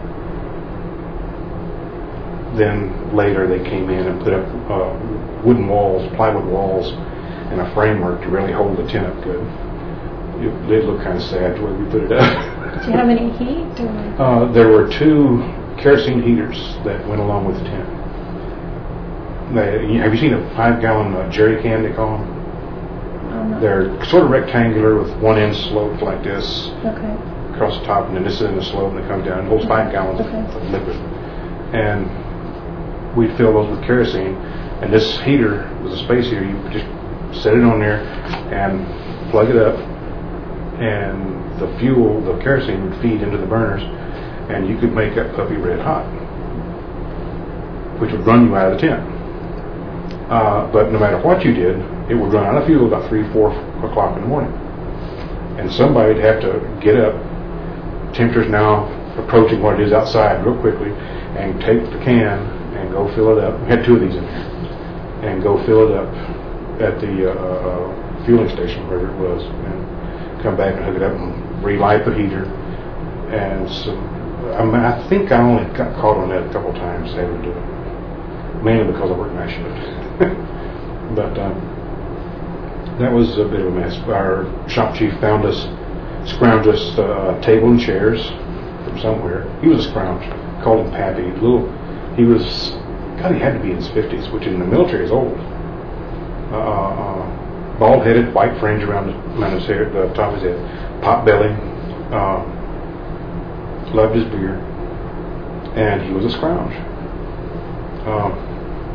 then later they came in and put up uh, wooden walls, plywood walls, and a framework to really hold the tent up good. It did look kind of sad the way we put it up. Did you have any heat? Or? Uh, there were two kerosene heaters that went along with the tent. They, have you seen a five-gallon uh, jerry can, they call them? Um, They're sort of rectangular with one end sloped like this. Okay. Across the top, and then this is in the slope, and it comes down and holds five gallons okay. of liquid. And we'd fill those with kerosene, and this heater was a space heater. You just set it on there and plug it up, and the fuel, the kerosene, would feed into the burners, and you could make that puppy red hot, which would run you out of the tent. Uh, but no matter what you did, it would run out of fuel about three, four o'clock in the morning, and somebody'd have to get up. Temperature's now approaching what it is outside real quickly, and take the can and go fill it up. We had two of these in here, and go fill it up at the uh, uh, fueling station, wherever it was, and come back and hook it up and relight the heater. And so, I mean, I think I only got caught on that a couple times having to do it, mainly because I worked night shift. But um, that was a bit of a mess. Our shop chief found us, scrounged us uh, a table and chairs from somewhere. He was a scrounge. Called him Pappy. Little, he was, God, he had to be in his fifties, which in the military is old. Uh, uh, bald-headed, white fringe around, the, around his hair, the top of his head, pot belly. Uh, loved his beer, and he was a scrounge. Uh,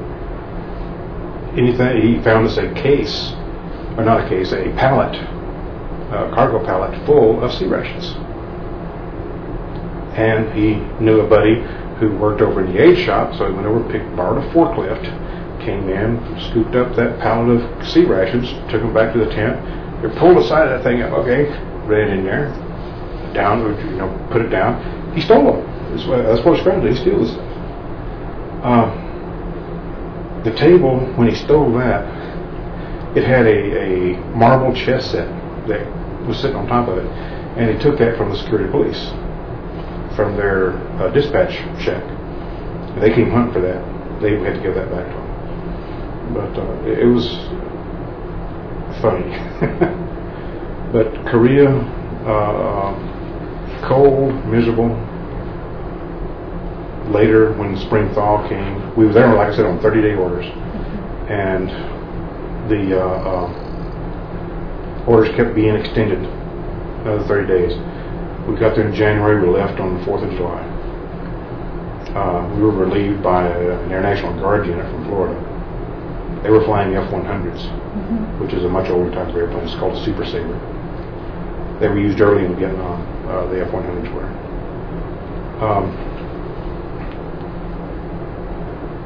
anything he found us a case, or not a case, a pallet, a cargo pallet full of sea rations. And he knew a buddy who worked over in the aid shop, so he went over, picked, borrowed a forklift, came in, scooped up that pallet of sea rations, took them back to the tent. They pulled the side of that thing up, okay, ran in there, down, you know, put it down. He stole them. That's what, that's what a scrounge did. He steals stuff. Uh, the table, when he stole that, it had a, a marble chess set that was sitting on top of it, and he took that from the security police, from their uh, dispatch shack. And they came hunting for that. They had to give that back to him. But uh, it, it was funny. But Korea, uh, cold, miserable. Later, when spring thaw came, we were there, like I said, on thirty-day orders, and the uh, uh, orders kept being extended another thirty days. We got there in January. We left on the fourth of July. Uh, we were relieved by a, an Air National Guard unit from Florida. They were flying F one hundreds, mm-hmm. which is a much older type of airplane. It's called a Super Sabre. They were used early in Vietnam. Uh, the F one hundreds were. Um,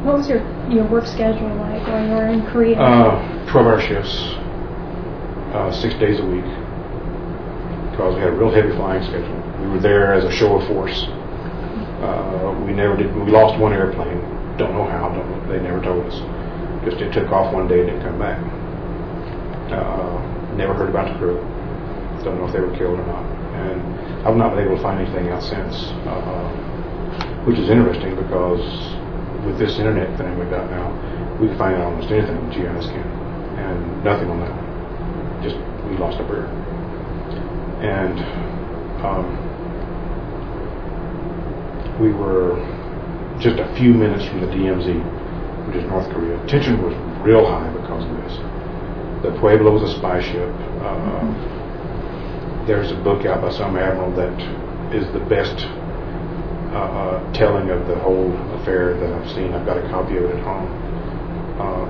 What was your, your work schedule like while you were in Korea? Uh, twelve-hour shifts, uh, six days a week, because we had a real heavy flying schedule. We were there as a show of force. Uh, we never did. We lost one airplane. Don't know how. Don't know, they never told us. Just it took off one day and didn't come back. Uh, never heard about the crew. Don't know if they were killed or not. And I've not been able to find anything out since, uh, which is interesting because with this internet thing we got now, we can find out almost anything G Is can, and nothing on that one. Just we lost a bird. And um, we were just a few minutes from the D M Z, which is North Korea. Tension was real high because of this. The Pueblo was a spy ship. Uh, there's a book out by some admiral that is the best uh, uh, telling of the whole affair that I've seen. I've got a copy of it at home. Uh,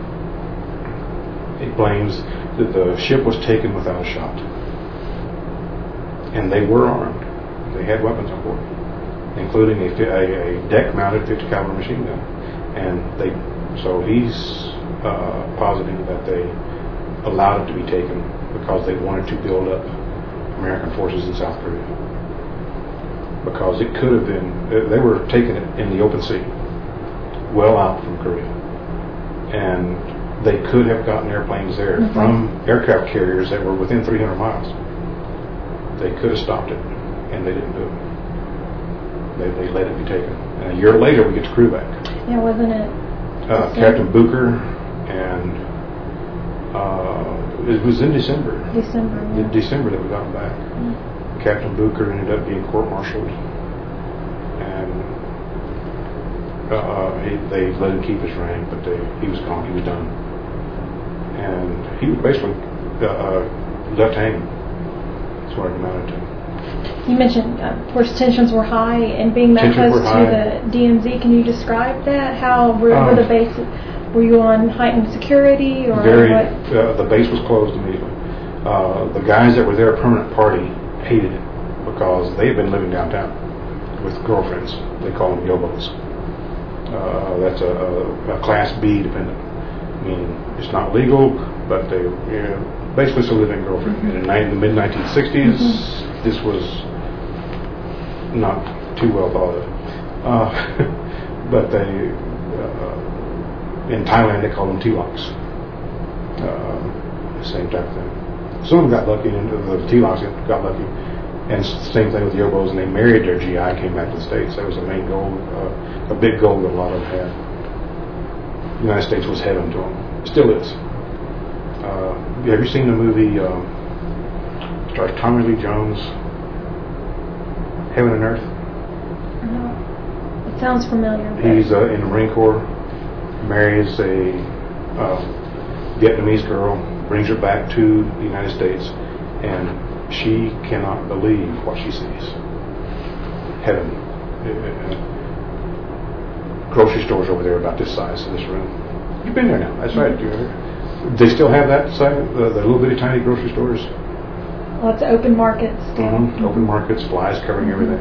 it blames that the ship was taken without a shot. And they were armed. They had weapons on board, including a, a, a deck-mounted fifty caliber machine gun. And they, so he's uh, positing that they allowed it to be taken because they wanted to build up American forces in South Korea. Because it could have been, they were taking it in the open sea, well out from Korea. And they could have gotten airplanes there mm-hmm. from aircraft carriers that were within three hundred miles. They could have stopped it, and they didn't do it. They, they let it be taken. And a year later, we get the crew back. Yeah, wasn't it? Uh, Captain Booker and uh, it was in December. December. Yeah. In December that we got him back. Mm-hmm. Captain Booker ended up being court-martialed, and uh, he, they let him keep his rank, but they, he was gone. He was done, and he was basically uh, left hanging. That's what it amounted to. You mentioned, uh, of course, tensions were high, and being that Tensions close were to high. the D M Z, can you describe that? How were, Um, were the bases? Were you on heightened security, or very? what? Uh, the base was closed immediately. Uh, the guys that were there, permanent party, hated it because they had been living downtown with girlfriends. They call them yobos. Uh, that's a, a, a Class B dependent, meaning it's not legal, but they you know, basically still living girlfriend. Mm-hmm. And in the mid nineteen sixties, mm-hmm. this was not too well thought of. Uh, but they, uh, in Thailand, they call them T-locks. Uh, same type of thing. Some of them got lucky, and the T-locks got lucky. And same thing with the Yobos, and they married their G I, came back to the States. That was the main goal, uh, a big goal that a lot of them had. The United States was heaven to them. Still is. Uh, have you seen the movie, um, stars Tommy Lee Jones, Heaven and Earth? No. It sounds familiar. He's uh, in the Marine Corps, marries a uh, Vietnamese girl, brings her back to the United States, and she cannot believe what she sees. Heaven. Uh, grocery stores over there about this size in this room. You've been there now. That's right. Mm-hmm. They still have that size, uh, the little bitty tiny grocery stores. Lots of open markets. Mm-hmm. Open markets, flies covering everything.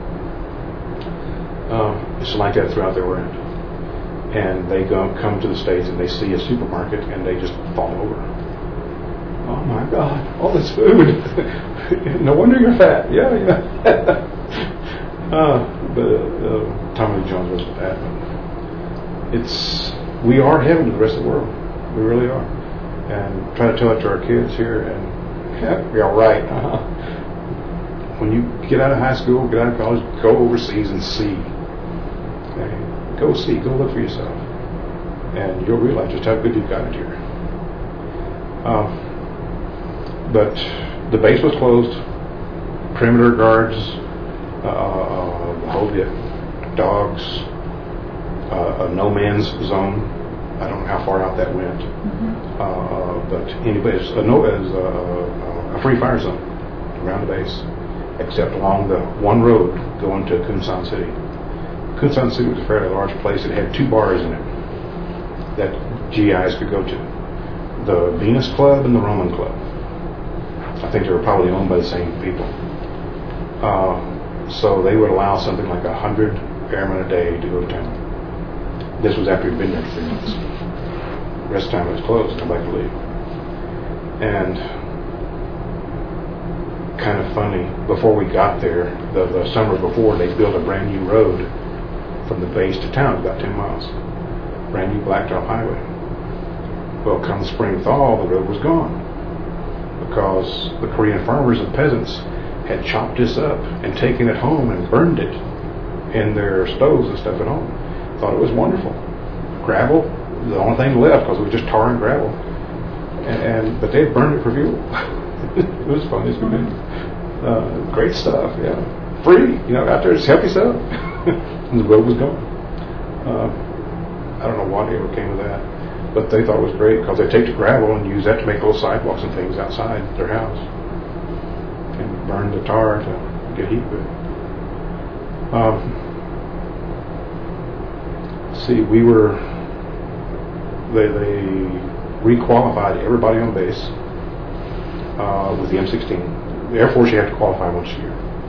Uh, it's like that throughout their land. And they go come to the States and they see a supermarket and they just fall over. Oh my God, all this food. No wonder you're fat. Yeah, yeah. uh, but uh, Tommy Lee Jones wasn't fat. But it's, we are heaven to the rest of the world. We really are. And try to tell it to our kids here, and yeah, you're all right. Uh-huh. When you get out of high school, get out of college, go overseas and see. Okay? Go see, go look for yourself. And you'll realize just how good you've got it here. Um, But the base was closed. Perimeter guards, uh, the whole bit, dogs, uh, a no man's zone. I don't know how far out that went, mm-hmm. uh, but anyway, it's a no as a, a free fire zone around the base, except along the one road going to Kunsan City. Kunsan City was a fairly large place. It had two bars in it that G Is could go to: the Venus Club and the Roman Club. I think they were probably owned by the same people. Uh, so they would allow something like a hundred airmen a day to go to town. This was after he'd been there three months. The rest of the time it was closed. Nobody could leave. And kind of funny, before we got there, the, the summer before, they built a brand new road from the base to town, about ten miles. Brand new blacktop highway. Well, come spring thaw, the road was gone because the Korean farmers and peasants had chopped this up and taken it home and burned it in their stoves and stuff at home. Thought it was wonderful. Gravel, the only thing left because it was just tar and gravel. And, and but they had burned it for fuel. It was fun as could be. Uh, great stuff, yeah. Free, you know, out there, just help yourself. And the road was gone. Uh, I don't know why they ever came to that, but they thought it was great because they take the gravel and use that to make little sidewalks and things outside their house, and burn the tar to get heat with. Um, see, we were they they re-qualified everybody on base uh, with the M sixteen. The Air Force, you have to qualify once a year.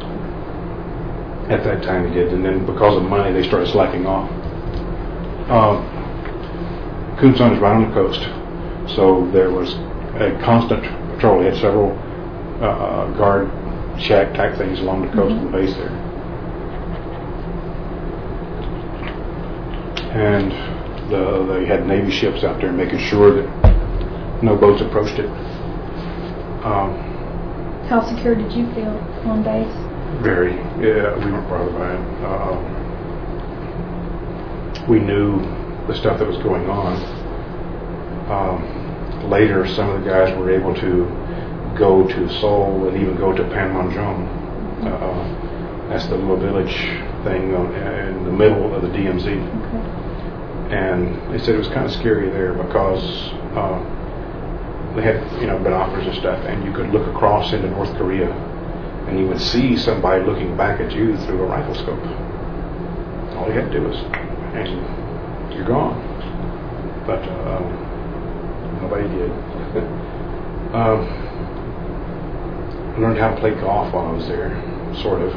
At that time they did, and then because of money they started slacking off. Um, Kunsan is right on the coast, so there was a constant patrol. They had several uh, guard shack type things along the coast mm-hmm. of the base there. And the, they had Navy ships out there making sure that no boats approached it. Um, How secure did you feel on base? Very. Yeah, we weren't bothered by it. Uh, we knew the stuff that was going on. Um, later, some of the guys were able to go to Seoul and even go to Panmunjom. Uh, that's the little village thing on, in the middle of the D M Z. Okay. And they said it was kind of scary there because uh, they had, you know, binoculars and stuff, and you could look across into North Korea, and you would see somebody looking back at you through a rifle scope. All you had to do was, and you're gone. But um, nobody did. um, I learned how to play golf while I was there, sort of.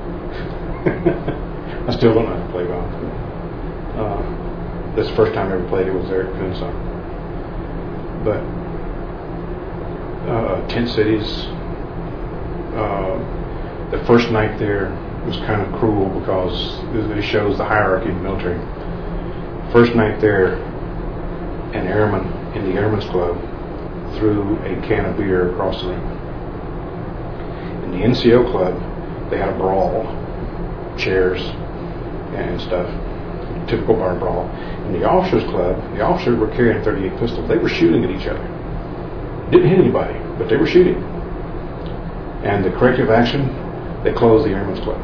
I still don't know how to play golf. Uh, this is the first time I ever played it was there at Kunsan. But uh, tent cities, uh, the first night there was kind of cruel because it shows the hierarchy in the military. First night there, an airman in the Airmen's Club threw a can of beer across the room. In the N C O Club, they had a brawl, chairs and stuff, typical bar brawl. In the Officers Club, the officers were carrying thirty-eight pistols. They were shooting at each other. Didn't hit anybody, but they were shooting. And the corrective action, they closed the Airmen's Club.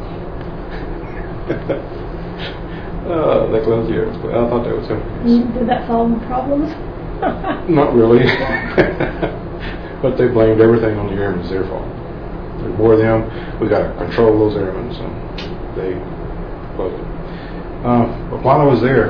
uh, they closed the Airmen's Club. I thought that was hilarious. Did that solve the problems? Not really. But they blamed everything on the airmen. It's their fault. There's more of them. We got to control those airmen. So they closed it. Uh, but while I was there,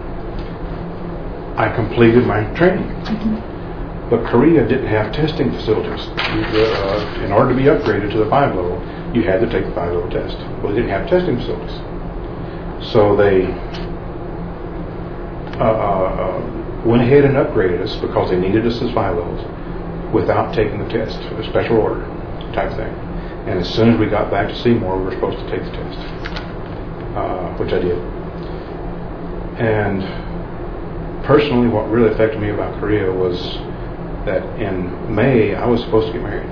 I completed my training. Mm-hmm. But Korea didn't have testing facilities. Uh, in order to be upgraded to the five level, you had to take the five level test. Well, they didn't have testing facilities. So they uh, uh, went ahead and upgraded us because they needed us as five levels without taking the test, a special order type thing. And as soon as we got back to Seymour, we were supposed to take the test, uh, which I did. And personally, what really affected me about Korea was that in May, I was supposed to get married.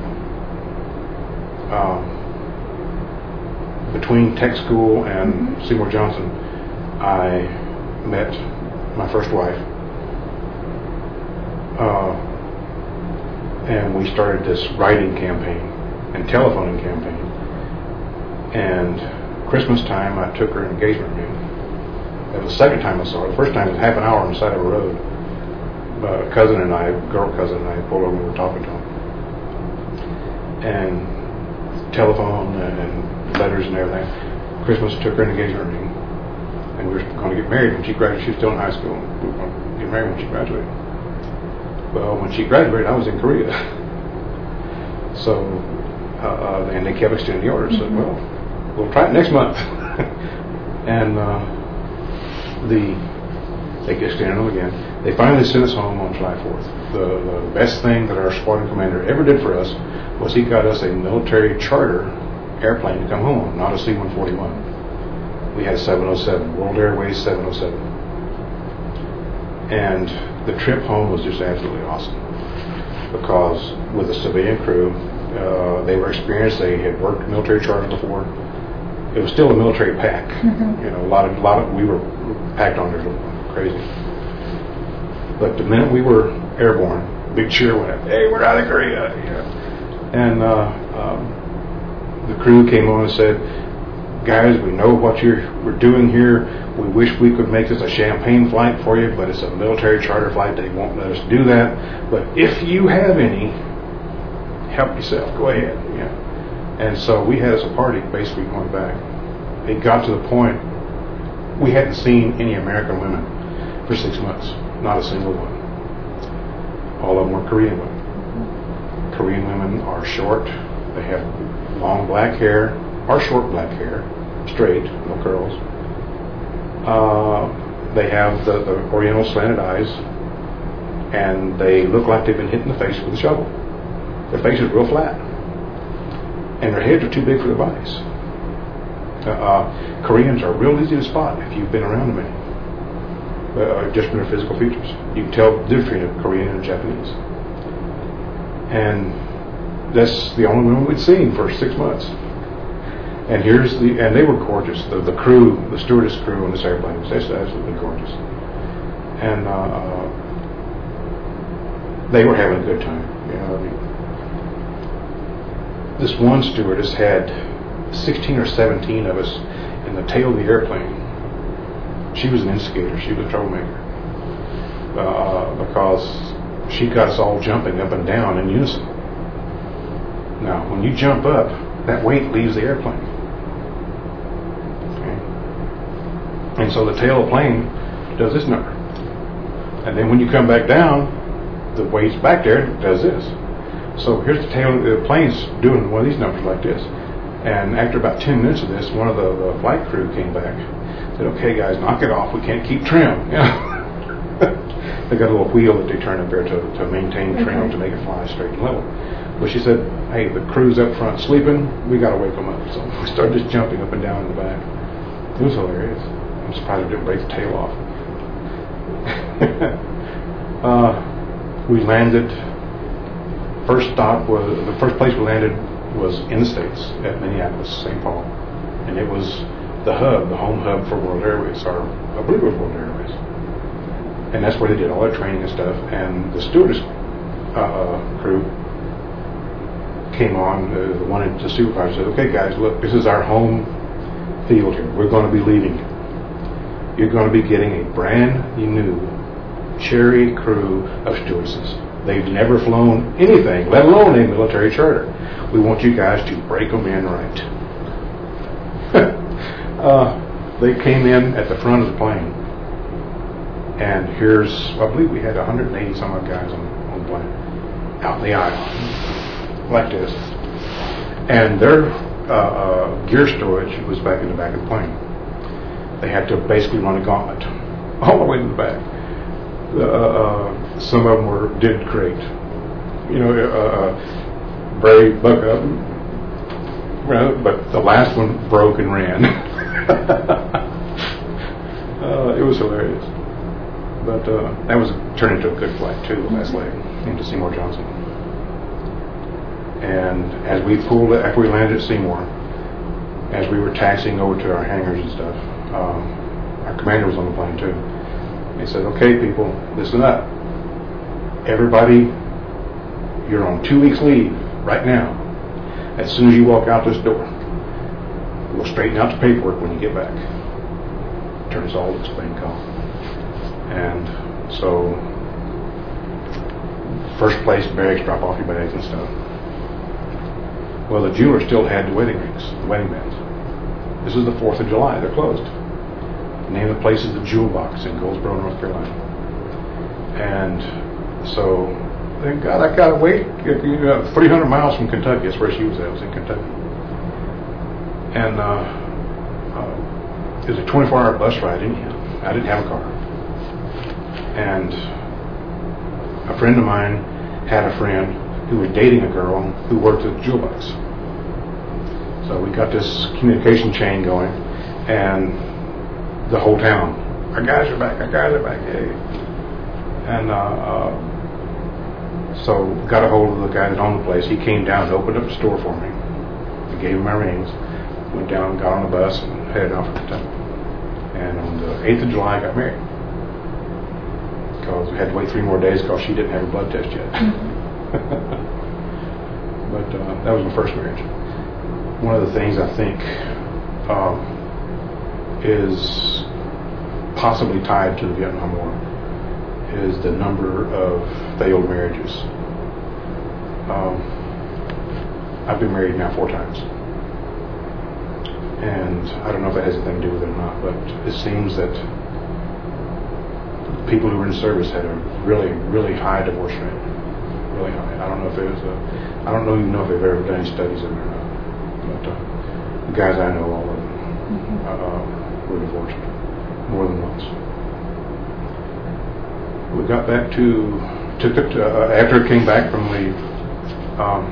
Um, between tech school and mm-hmm. Seymour Johnson, I met my first wife. Uh, and we started this writing campaign and telephoning campaign. And Christmas time, I took her engagement ring. That was the second time I saw her. The first time was half an hour on the side of a road. Uh, cousin and I, girl cousin and I, pulled over and we were talking to him. And telephone and letters and everything. Christmas took her an engagement ring. And we were going to get married when she graduated. She was still in high school. We were going to get married when she graduated. Well, when she graduated, I was in Korea. So, uh, uh, and they kept extending the order. So, mm-hmm. well, we'll try it next month. And uh, the They extended them again. They finally sent us home on July fourth. The, the best thing that our squadron commander ever did for us was he got us a military charter airplane to come home on, not a C one forty-one. We had a seven oh seven, World Airways seven oh seven. And the trip home was just absolutely awesome because with a civilian crew, uh, they were experienced. They had worked military charter before. It was still a military pack. Mm-hmm. You know, a lot of, a lot of we were packed on there crazy. But the minute we were airborne, big cheer went up. Hey, we're out of Korea! Yeah. And uh, um, the crew came on and said, "Guys, we know what you're we're doing here. We wish we could make this a champagne flight for you, but it's a military charter flight. They won't let us do that. But if you have any, help yourself. Go ahead." Yeah. And so we had us a party basically going back. It got to the point we hadn't seen any American women for six months. Not a single one. All of them were Korean women. Korean women are short. They have long black hair, or short black hair, straight, no curls. Uh, they have the, the oriental slanted eyes, and they look like they've been hit in the face with a shovel. Their face is real flat, and their heads are too big for their bodies. Uh, uh, Koreans are real easy to spot if you've been around them any. Uh, just from their physical features. You can tell the difference between a Korean and a Japanese. And that's the only women we'd seen for six months. And here's the, and they were gorgeous. The, the crew, the stewardess crew on this airplane was absolutely gorgeous. And uh, they were having a good time. You know, I mean, this one stewardess had sixteen or seventeen of us in the tail of the airplane. She was an instigator. She was a troublemaker uh, because she got us all jumping up and down in unison. Now, when you jump up, that weight leaves the airplane. Okay. And so the tail of the plane does this number. And then when you come back down, the weight's back there does this. So here's the tail of the plane's doing one of these numbers like this. And after about ten minutes of this, one of the, the flight crew came back. Said, "Okay, guys, knock it off. We can't keep trim." Yeah. They got a little wheel that they turn up there to, to maintain trim okay. to make it fly straight and level. But she said, "Hey, the crew's up front sleeping. We got to wake them up." So we started just jumping up and down in the back. It was hilarious. I'm surprised it didn't break the tail off. uh, we landed. First stop was the first place we landed was in the States at Minneapolis, Saint Paul, and it was the hub, the home hub for World Airways, or I believe it was World Airways. And that's where they did all their training and stuff. And the stewardess uh, crew came on, uh, the one, the supervisor said, "Okay, guys, look, this is our home field here. We're going to be leaving. You're going to be getting a brand new cherry crew of stewardesses. They've never flown anything, let alone a military charter. We want you guys to break them in right." uh, they came in at the front of the plane. And here's, I believe we had one hundred eighty some odd guys on, on the plane, out in the aisle, like this. And their uh, uh, gear storage was back in the back of the plane. They had to basically run a gauntlet all the way to the back. Uh, uh, some of them were did great, you know, uh, brave, buck up, but the last one broke and ran. uh, it was hilarious, but uh, that was turned into a good flight too. The last leg into Seymour Johnson, and as we pulled after we landed at Seymour, as we were taxiing over to our hangars and stuff, um, our commander was on the plane too. He said, "Okay, people, listen up. Everybody, you're on two weeks leave right now. As soon as you walk out this door, we'll straighten out the paperwork when you get back." Turns all this plane call. And so, first place, bags, drop off your bags and stuff. Well, the jeweler still had the wedding rings, the wedding bands. This is the fourth of July. They're closed. The name of the place is the Jewel Box in Goldsboro, North Carolina. And so, thank God I got to wait. You know, three hundred miles from Kentucky. That's where she was at. I was in Kentucky. And uh, uh, it was a twenty-four hour bus ride anyhow. I didn't have a car. And a friend of mine had a friend who was dating a girl who worked at the jewel box. So we got this communication chain going, and the whole town, our guys are back, our guys are back, hey. And uh, uh, so got a hold of the guy that owned the place. He came down and opened up the store for me. I gave him my rings, went down, got on the bus, and headed off to Kentucky. And on the eighth of July, I got married. Because we had to wait three more days because she didn't have a blood test yet. But uh, that was my first marriage. One of the things I think um, is possibly tied to the Vietnam War is the number of failed marriages. Um, I've been married now four times. And I don't know if that has anything to do with it or not, but it seems that people who were in service had a really, really high divorce rate. Really high. I don't know if it was a, I don't know even know if they've ever done any studies of it or not. But uh, the guys I know, all of them mm-hmm. uh, were divorced more than once. We got back to, took it to, uh, after it came back from the, um,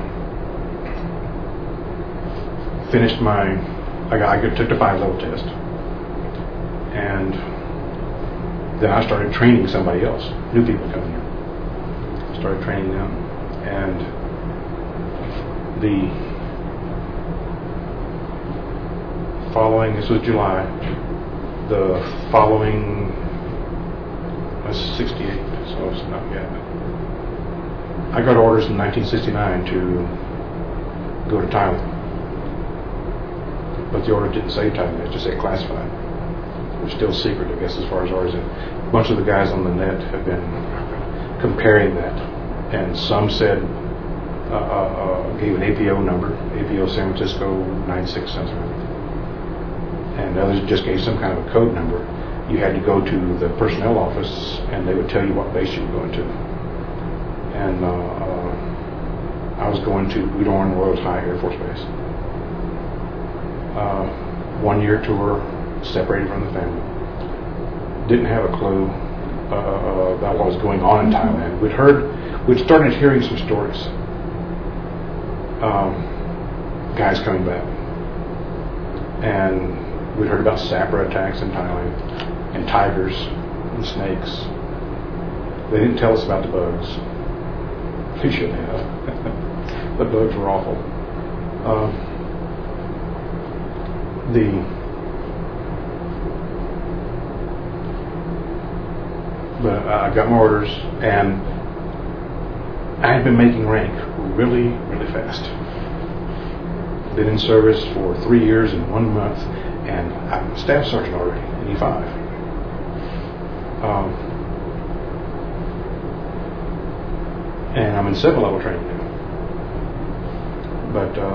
finished my, I, got, I took the five level test. And then I started training somebody else, new people coming in. Started training them. And the following, this was July, the following, was sixty-eight, so it's not yet. I got orders in nineteen sixty-nine to go to Thailand. But the order didn't say Thailand, it just said classified. It was still secret, I guess, as far as orders. A bunch of the guys on the net have been comparing that. And some said, uh, uh, gave an A P O number, A P O San Francisco nine six something. And others just gave some kind of a code number. You had to go to the personnel office and they would tell you what base you were going to. And uh, uh, I was going to Udorn Royal Thai Air Force Base. Uh, one year tour, separated from the family. Didn't have a clue uh, uh, about what was going on in Thailand. We'd heard, we'd started hearing some stories. Um, guys coming back. And we'd heard about sapper attacks in Thailand, and tigers, and snakes. They didn't tell us about the bugs. They should have. The bugs were awful. Um, the But I got my orders, and I had been making rank really, really fast. Been in service for three years and one month, and I'm a staff sergeant already, in E five. Um, and I'm in seven level training now. But,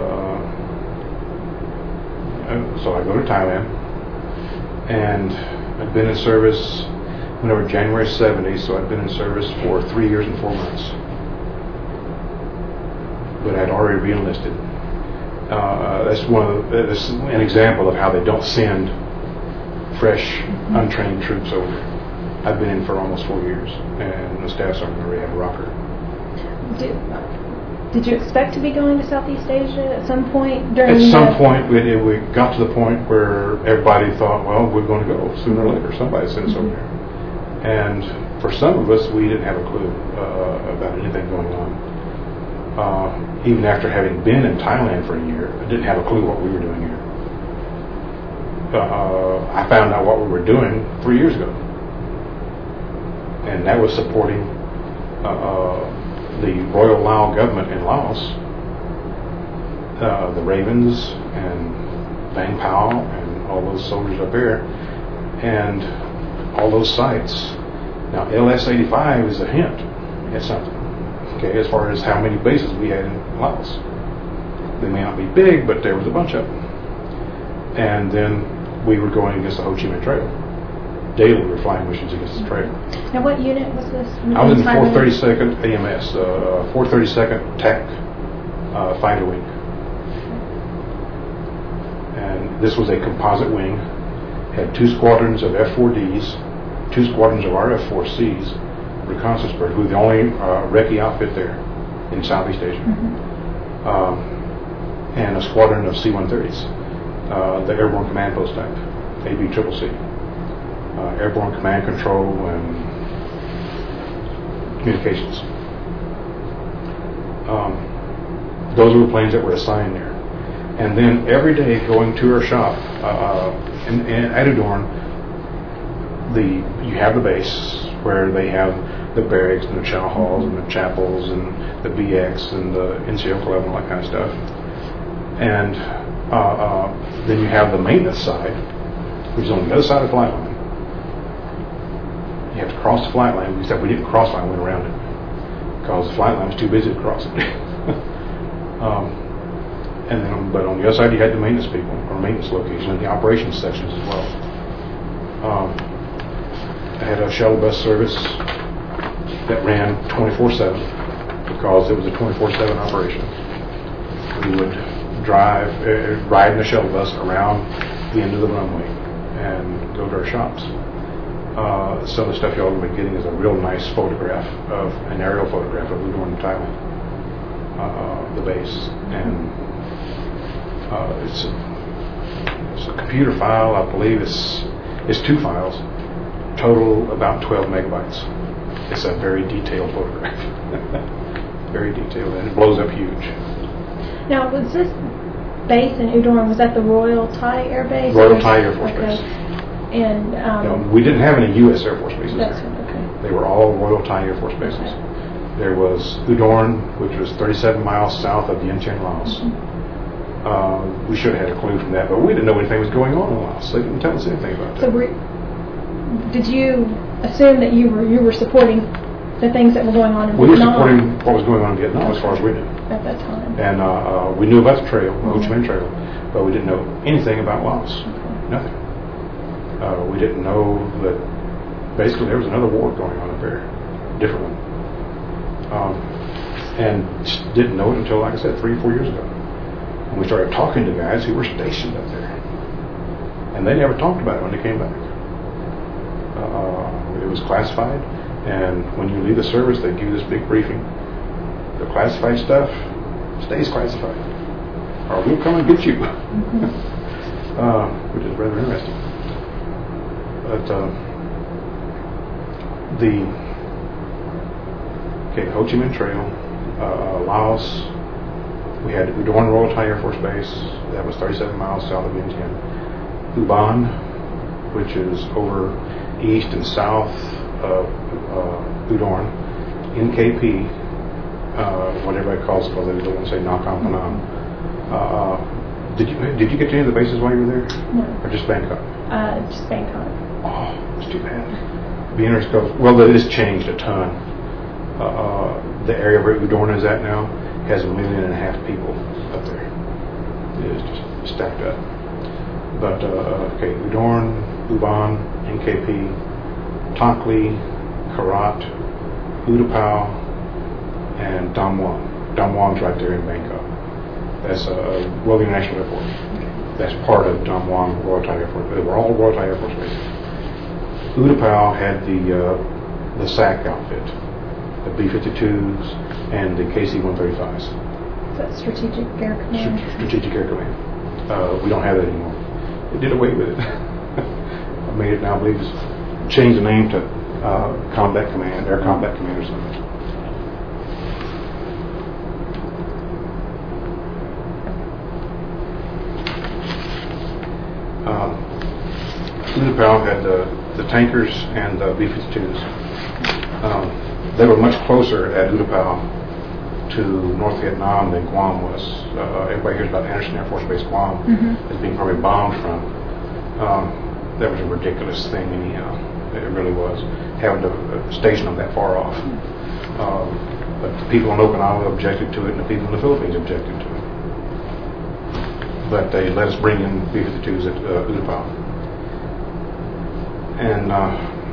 uh, so I go to Thailand, and I've been in service whenever January seventy, so I've been in service for three years and four months. But I'd already re-enlisted. Uh, that's one of the, that's an example of how they don't send fresh, untrained troops over. I've been in for almost four years, and the staff sergeant already have a rocker. Did, did you expect to be going to Southeast Asia at some point during? At some the, point, we, we got to the point where everybody thought, well, we're going to go sooner or later. Somebody sent us over there. And for some of us, we didn't have a clue uh, about anything going on. Uh, even after having been in Thailand for a year, I didn't have a clue what we were doing here. Uh, I found out what we were doing three years ago. And that was supporting uh, uh, the Royal Lao government in Laos, uh, the Ravens and Bang Pao and all those soldiers up there, and all those sites. Now, L S eighty-five is a hint at something. Okay, as far as how many bases we had in Laos. They may not be big, but there was a bunch of them. And then we were going against the Ho Chi Minh Trail. Daily we were flying missions against the trail. Now what unit was this? I was in the four thirty-second A M S, uh, four thirty-second T A C uh, fighter wing. And this was a composite wing, had two squadrons of F four Ds two squadrons of R F four Cs, reconnaissance bird, who were the only uh, recce outfit there in Southeast Asia, Mm-hmm. um, and a squadron of C one thirties, uh, the airborne command post type, A B C C C, uh, airborne command control and communications. Um, those were the planes that were assigned there. And then every day going to our shop uh, in, in, at Udorn, the you have the base where they have the barracks and the chow halls and the chapels and the B X and the N C O club and all that kind of stuff. And uh, uh, then you have the maintenance side, which is on the other side of the flight line. You have to cross the flight line, except we didn't cross the line, we went around it because the flight line was too busy to cross it. um, and then, but on the other side, you had the maintenance people or maintenance location and the operations sections as well. Um, I had a shuttle bus service that ran twenty-four seven because it was a twenty-four seven operation. We would drive, uh, ride in the shuttle bus around the end of the runway and go to our shops. Uh, some of the stuff y'all will be getting is a real nice photograph of an aerial photograph of Udorn, Thailand, uh, the base, and uh, it's, a, it's a computer file. I believe it's it's two files, total about twelve megabytes. It's a very detailed photograph, very detailed, and it blows up huge. Now, was this base in Udorn, was that the Royal Thai Air Base? Royal Thai Air Force okay. Base. And um, No, we didn't have any U S Air Force bases that's there. okay. They were all Royal Thai Air Force bases. Okay. There was Udorn, which was thirty-seven miles south of Vientiane, Laos. Mm-hmm. Uh, we should have had a clue from that, but we didn't know anything was going on in Laos. They didn't tell us anything about that. So, were, did you assume that you were you were supporting the things that were going on in we were Vietnam? supporting what was going on in Vietnam, as far as we knew. At that time. And uh, uh, we knew about the trail, the Ho Chi Mm-hmm. Minh Trail, but we didn't know anything about Laos. Okay. Nothing. Uh, we didn't know that basically there was another war going on up there, different one. Um, and just didn't know it until, like I said, three or four years ago. And we started talking to guys who were stationed up there. And they never talked about it when they came back. Uh, it was classified, and when you leave the service, they give you this big briefing. The classified stuff stays classified, or we'll come and get you, Mm-hmm. uh, which is rather interesting. But uh, the okay, Ho Chi Minh Trail, uh, Laos. We had Udorn Royal Thai Air Force Base. That was thirty-seven miles south of Vientiane. Ubon, which is over east and south of uh, Udorn. N K P, uh, what everybody calls it, because they don't want to say Nakhon Phanom. Uh, did you did you get to any of the bases while you were there, No. or just Bangkok? Uh, just Bangkok. Oh, it's too bad. Be interesting. Because, well, it has changed a ton. Uh, the area where Udorn is at now has a million and a half people up there. It is just stacked up. But uh, okay, Udorn, Ubon, N K P, Tonkley, Karat, Utapao, and Dam Muang. Dam Muang's right there in Bangkok. That's a uh, World International Airport. That's part of Dam Muang Royal Thai Air Force. They were all Royal Thai Air Force bases. Utapao had the uh, the S A C outfit, the B fifty-twos and the K C one thirty-fives. Is that Strategic Air Command? Strategic Air Command. Uh, we don't have that anymore. They did away with it. I made it now, I believe, it's changed the name to uh, Combat Command, Air Combat Command or something. Um, Utapao had the, the tankers and the B fifty-twos. Um, they were much closer at Utapao to North Vietnam than Guam was. Uh, everybody hears about Anderson Air Force Base Guam Mm-hmm. as being probably bombed from. Um, that was a ridiculous thing anyhow. It really was, having to uh, station them that far off. Um, but the people in Okinawa objected to it, and the people in the Philippines objected to it. But they let us bring in B fifty-twos at uh, Utapao. And uh,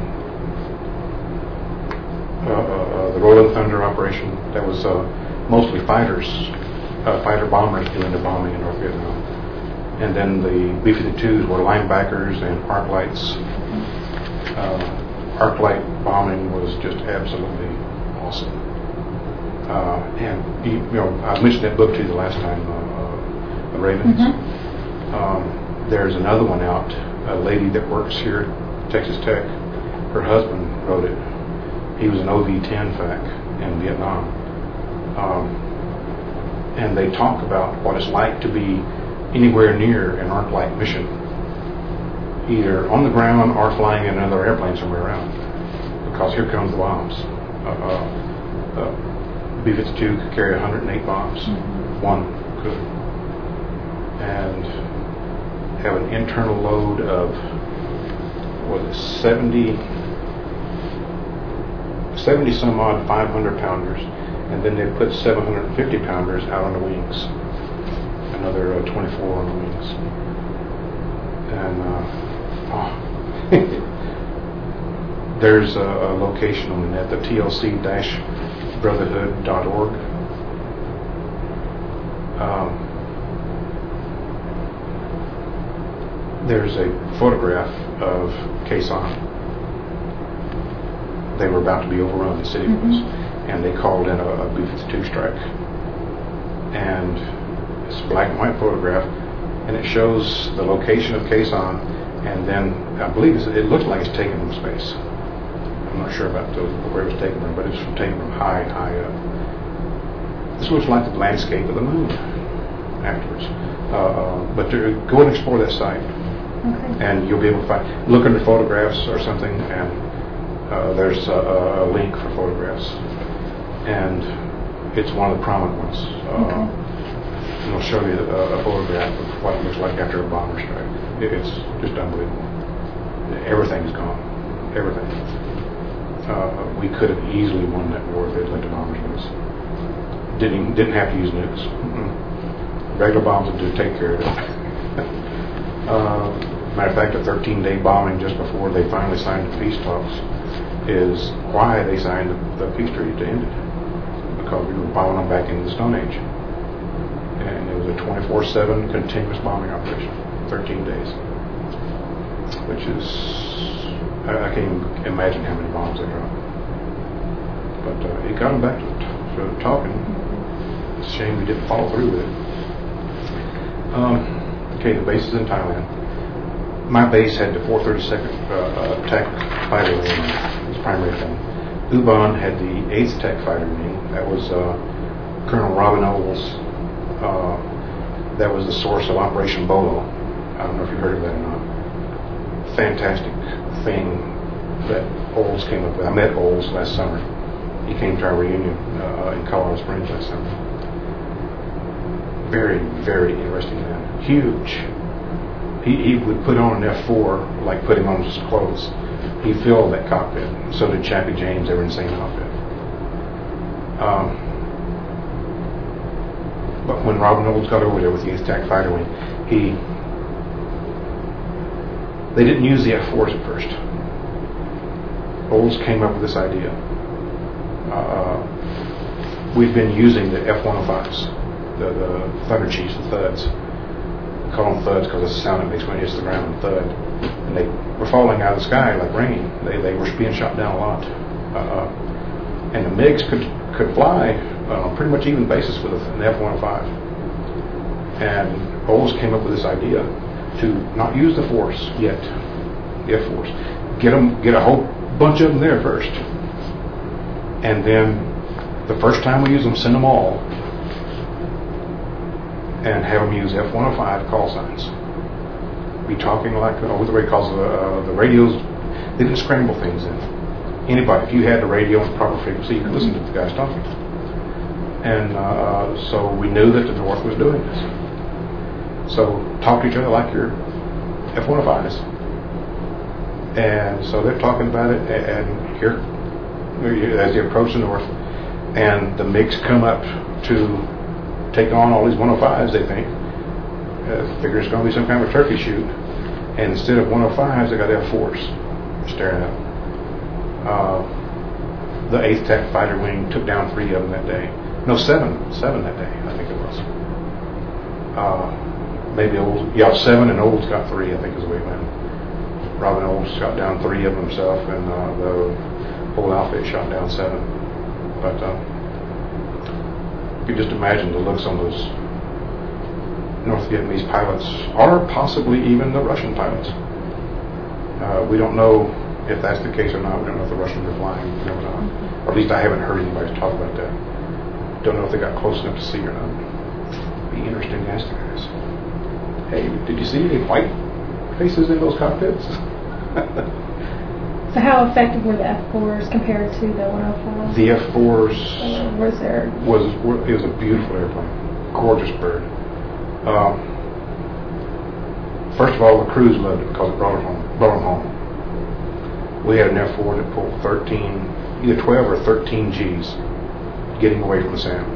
uh, uh, the Rolling Thunder operation, that was uh, mostly fighters, uh, fighter bombers doing the bombing in North Vietnam. And then the B fifty-twos were linebackers and arc lights. Uh, arc light bombing was just absolutely awesome. Uh, and you, you know, I mentioned that book to you the last time, uh, uh, The Ravens. Mm-hmm. Um, there's another one out. A lady that works here at Texas Tech. Her husband wrote it. He was an O V ten fac in Vietnam. Um, and they talk about what it's like to be anywhere near an arc light mission, either on the ground or flying in another airplane somewhere around, because here comes the bombs. Uh, uh, uh, B fifty-two could carry one hundred eight bombs. Mm-hmm. One could. And have an internal load of, what was it, seventy, seventy some odd five hundred pounders, and then they put seven hundred fifty pounders out on the wings, another uh, twenty-four on the wings. And uh, oh. There's a, a location on the net, the T L C brotherhood dot org. Um, there's a photograph of Khe Sanh. They were about to be overrun, the city was, mm-hmm. and they called in a, a B fifty-two strike. And it's a black and white photograph, and it shows the location of Khe Sanh, and then I believe it's, it looks like it's taken from space. I'm not sure about the, where it was taken from, but it's taken from high, high up. This looks like the landscape of the moon afterwards. Uh, but to go and explore that site, okay. And you'll be able to find, look under photographs or something, and uh, there's a, a link for photographs, and it's one of the prominent ones. Uh, okay. And I'll show you a, a photograph of what it looks like after a bomber strike. It, it's just unbelievable. Everything's gone. Everything. Uh, we could have easily won that war if they'd let the bombers loose. Didn't even, didn't have to use nukes. Mm-mm. Regular bombs would just take care of it. uh, matter of fact, a thirteen-day bombing just before they finally signed the peace talks is why they signed the, the peace treaty to end it, because we were bombing them back into the Stone Age. And it was a twenty-four seven continuous bombing operation, thirteen days, which is, I, I can't even imagine how many bombs they dropped. But uh, it got them back to, to talking. It's a shame we didn't follow through with it. Um, okay, the base is in Thailand. My base had the four thirty-second uh, attack fighter wing, its primary thing. U-Bahn had the eighth attack fighter wing. That was uh, Colonel Robin Olds. Uh, that was the source of Operation Bolo. I don't know if you've heard of that or not. Fantastic thing that Olds came up with. I met Olds last summer. He came to our reunion uh, in Colorado Springs last summer. Very, very interesting man. Huge. He, he would put on an F four, like put him on his clothes. He filled that cockpit. So did Chappie James. They were in the same outfit. Um, but when Robin Olds got over there with the eighth Attack Fighter Wing, he they didn't use the F fours at first. Olds came up with this idea. Uh, we've been using the F one oh fives, the, the Thunder Chiefs, the Thuds. We call them Thuds because it's the sound it makes when it hits the ground, Thud. And they were falling out of the sky like rain. They they were being shot down a lot. Uh, and the MiGs could could fly on a pretty much even basis with an F one oh five. And Olds came up with this idea to not use the Force yet, the F fours. Get them, get a whole bunch of them there first. And then the first time we use them, send them all and have them use F one oh five call signs. Be talking like, oh, what the way calls uh, the radios, they didn't scramble things in. Anybody, if you had the radio on the proper frequency, you could listen to the guys talking. And uh, so we knew that the North was doing this. So talk to each other like your F one oh fives. And so they're talking about it, and here, as they approach the North, and the MiGs come up to take on all these one oh fives, they think. Uh, figure it's going to be some kind of a turkey shoot. And instead of one oh fives, they got F fours staring at them. Uh, the eighth Attack Fighter Wing took down three of them that day. No, seven. Seven that day, I think it was. Uh, maybe Olds, yeah, seven, and Olds got three, I think is the way it went. Robin Olds shot down three of them himself, and uh, the whole outfit shot down seven. But uh, you can just imagine the looks on those North Vietnamese pilots, or possibly even the Russian pilots. Uh, we don't know if that's the case or not. We don't know if the Russians are flying, you know, or not. Or at least I haven't heard anybody talk about that. Don't know if they got close enough to see or not. Be interesting to ask the guys. Hey, did you see any white faces in those cockpits? So how effective were the F fours compared to the one oh five? The F fours uh, was there was it was a beautiful airplane, gorgeous bird. Um, first of all, the crews loved it because it brought them home. Brought them home. We had an F four that pulled thirteen, either twelve or thirteen G's, getting away from the sand,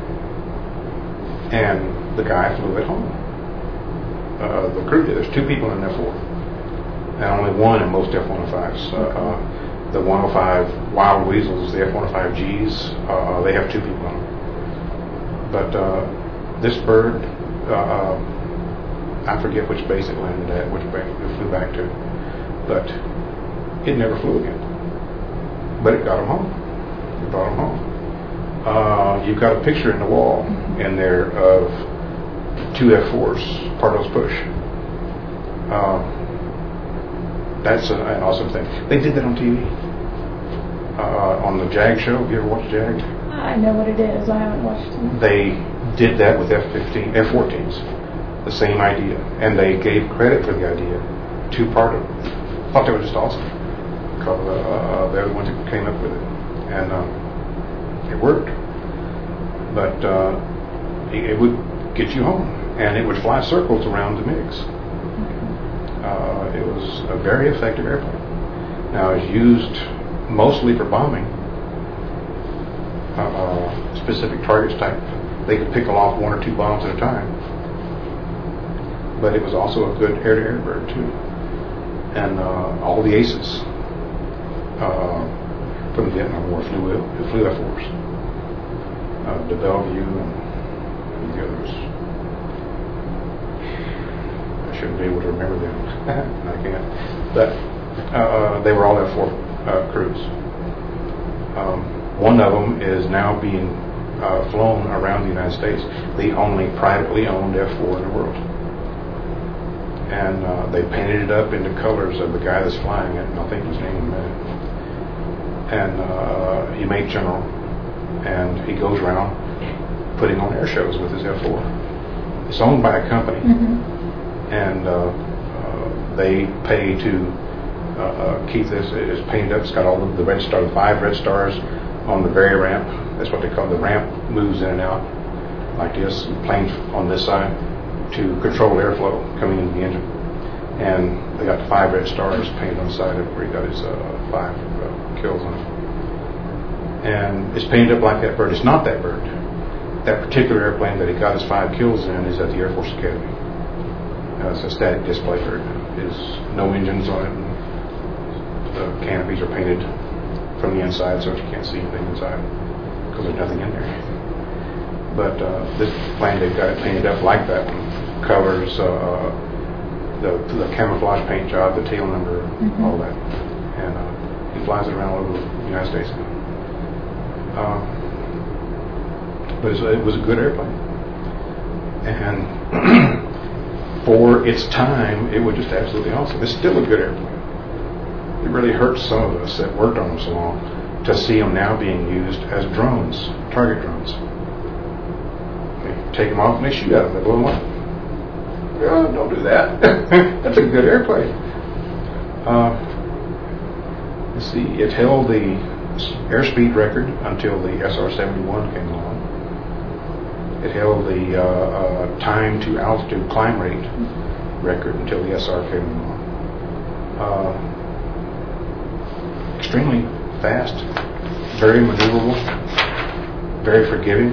and the guy flew it home. Uh, the crew did. There's two people in an F four. And only one in most F one oh fives. Uh, uh, the one oh five Wild Weasels, the F one oh five Gs, uh, they have two people on them. But uh, this bird, uh, I forget which base it landed at, which base it flew back to, but it never flew again. But it got them home. It brought them home. Uh, you've got a picture in the wall in there of two F fours, Pardos push. Uh, That's an, an awesome thing. They did that on T V. Uh, on the JAG show. Have you ever watched JAG? I know what it is. I haven't watched it. They did that with F fifteen, F fourteens. The same idea. And they gave credit for the idea to Pardo. Thought they were just awesome. Because uh, they're the ones that came up with it. And uh, it worked. But uh, it, it would get you home. And it would fly circles around the MiGs. Uh, it was a very effective airplane. Now, it's used mostly for bombing, uh, specific targets type. They could pick off one or two bombs at a time. But it was also a good air-to-air bird, too. And uh, all the aces uh, from the Vietnam War flew, flew F fours. Uh, de Bellevue and the others. Shouldn't be able to remember them. I can't. But uh, they were all F four uh, crews. Um, one of them is now being uh, flown around the United States. The only privately owned F four in the world. And uh, they painted it up into colors of the guy that's flying it, and I'll think his name in a minute. And uh, he made general, and he goes around putting on air shows with his F four. It's owned by a company. Mm-hmm. And uh, uh, they pay to uh, uh, keep this. It's painted up. It's got all of the red stars, five red stars on the very ramp. That's what they call the ramp. Moves in and out like this. Planes on this side to control airflow coming into the engine. And they got the five red stars painted on the side of where he got his uh, five uh, kills on it. And it's painted up like that bird. It's not that bird. That particular airplane that he got his five kills in is at the Air Force Academy. Uh, it's a static display bird. There's no engines on it. The canopies are painted from the inside so that you can't see anything inside because there's nothing in there. But uh, this plane, they've got it painted up like that one. Colors, uh, the, the camouflage paint job, the tail number, mm-hmm. all that. And uh, he flies it around all over the United States. Uh, but it's, it was a good airplane. And for its time, it was just absolutely awesome. It's still a good airplane. It really hurts some of us that worked on them so long to see them now being used as drones, target drones. They take them off and they shoot at them. They blow them up. Oh, don't do that. That's a good airplane. Uh, let's see. It held the airspeed record until the S R seventy-one came along. It held the uh, uh, time to altitude climb rate record until the S R came along. Uh, extremely fast, very maneuverable, very forgiving,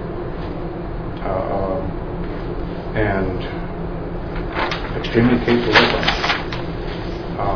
uh, and extremely capable airplane. Uh,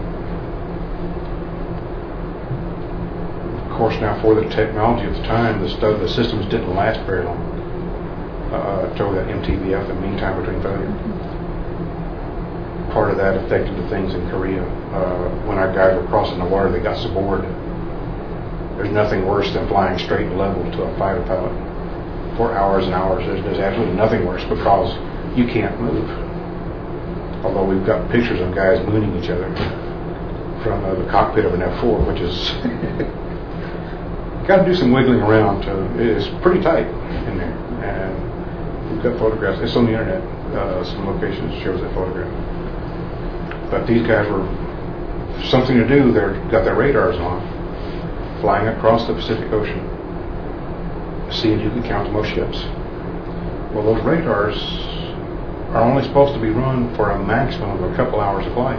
of course, now for the technology at the time, the, stu- the systems didn't last very long. Uh, told that M T B F, the mean time between failure. part of that affected the things in Korea. Uh, when our guys were crossing the water, they got so bored. There's nothing worse than flying straight and level to a fighter pilot for hours and hours. There's, there's absolutely nothing worse because you can't move. Although we've got pictures of guys mooning each other from uh, the cockpit of an F four, which is got to do some wiggling around. To, it's pretty tight in there, and we've got photographs. It's on the internet. Uh, some locations shows that photograph. But these guys were something to do. They got their radars on, flying across the Pacific Ocean, seeing who could count the most ships. Well, those radars are only supposed to be run for a maximum of a couple hours of flight.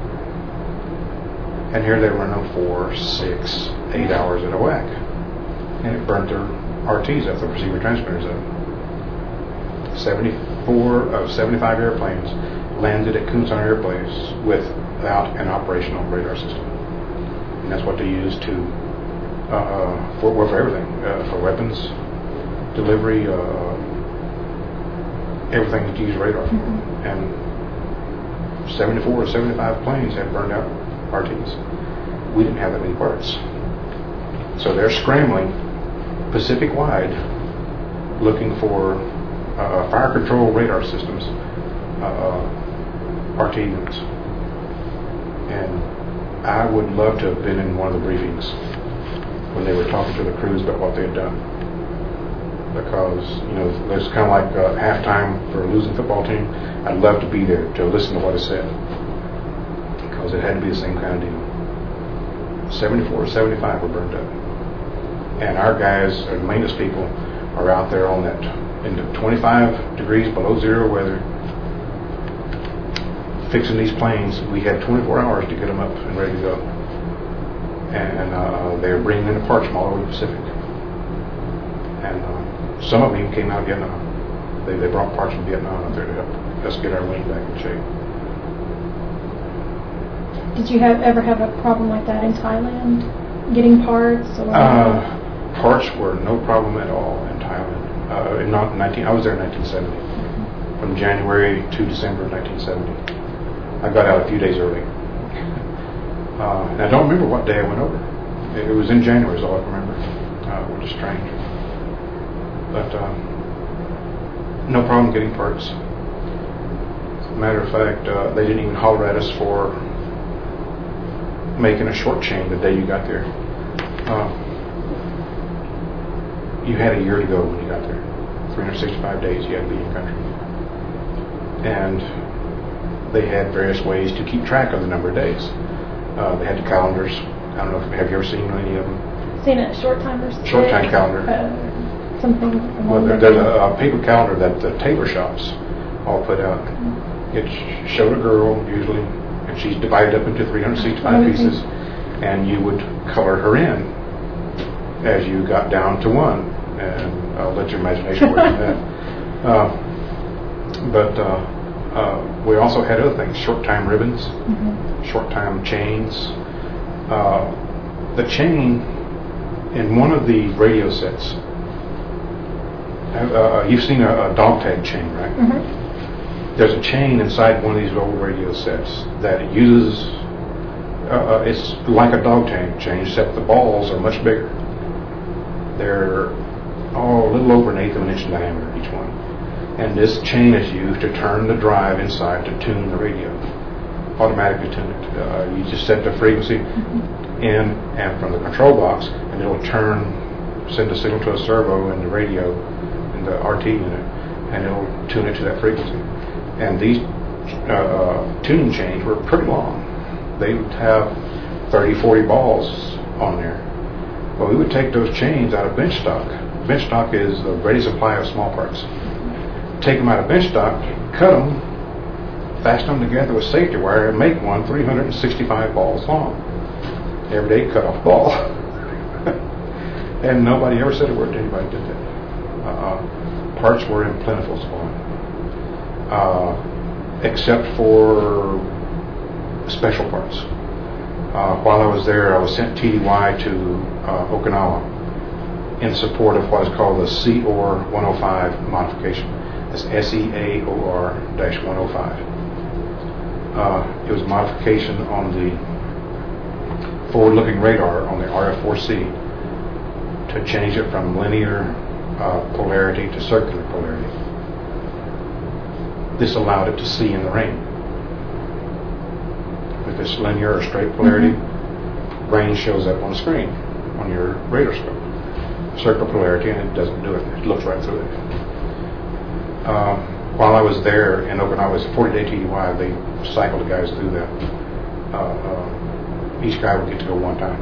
And here they run them for six, eight hours at a whack. And it burnt their R Ts up, the receiver transmitters up. seventy-four of seventy-five airplanes landed at Kunsan Air Base without an operational radar system. And that's what they use to, uh, for, well, for everything, uh, for weapons, delivery, uh, everything that you use radar for. Mm-hmm. And seventy-four or seventy-five planes had burned out R Ts. We didn't have that many parts. So they're scrambling Pacific-wide looking for uh, fire control radar systems, uh, R T units. And I would love to have been in one of the briefings when they were talking to the crews about what they had done. Because, you know, there's kind of like uh, halftime for a losing football team. I'd love to be there to listen to what is said. Because it had to be the same kind of deal. seventy-four or seventy-five were burned up. And our guys, our maintenance people, are out there on that in the twenty-five degrees below zero weather, fixing these planes. We had twenty-four hours to get them up and ready to go. And uh, they were bringing in the parts from all over the Pacific. And uh, some of them even came out of Vietnam. They, they brought parts from Vietnam out there to help us get our wing back in shape. Did you have ever have a problem like that in Thailand, getting parts? Or uh, parts were no problem at all in Thailand. Uh, in nineteen, I was there in nineteen seventy, mm-hmm. from January to December of nineteen seventy. I got out a few days early. Uh, and I don't remember what day I went over. It, it was in January is all I remember, uh, which is strange. But um, no problem getting parts. As a matter of fact, uh, they didn't even holler at us for making a short chain the day you got there. Uh, you had a year to go when you got there. three hundred sixty-five days you had to be in country. And they had various ways to keep track of the number of days. Uh, they had the calendars. I don't know if have you ever seen any of them? Seen a short timer. Short time calendar. Uh, something. Well, there, there's a, a paper calendar that the tailor shops all put out. Mm-hmm. It sh- showed a girl usually, and she's divided up into three hundred sixty-five pieces, and you would color her in as you got down to one, and I'll let your imagination work on that. Uh, but uh, uh, we also had other things: short time ribbons, mm-hmm. short time chains. Uh, the chain in one of the radio sets. Uh, you've seen a, a dog tag chain, right? Mm-hmm. There's a chain inside one of these old radio sets that it uses. Uh, it's like a dog tag chain, except the balls are much bigger. They're oh, a little over an eighth of an inch in diameter each one. And this chain is used to turn the drive inside to tune the radio, automatically tune it. Uh, you just set the frequency mm-hmm. in and from the control box, and it'll turn, send a signal to a servo in the radio, in the R T unit, and it'll tune it to that frequency. And these uh, uh, tuning chains were pretty long. They would have thirty, forty balls on there. Well, we would take those chains out of bench stock. Bench stock is the ready supply of small parts. Take them out of bench stock, cut them, fasten them together with safety wire, and make one three hundred sixty-five balls long. Every day, cut off ball. And nobody ever said a word to anybody did that. Uh, parts were in plentiful supply. Uh, except for special parts. Uh, while I was there, I was sent T D Y to uh, Okinawa in support of what is called the C O R one oh five modification. That's S E A O R one oh five. Uh, it was a modification on the forward-looking radar on the R F four C to change it from linear uh, polarity to circular polarity. This allowed it to see in the rain. With this linear or straight polarity, mm-hmm. rain shows up on the screen on your radar scope. Circular polarity, and it doesn't do it. It looks right through it. Uh, while I was there in Okinawa, it was a forty-day T D Y. They cycled the guys through that. Uh, uh, each guy would get to go one time.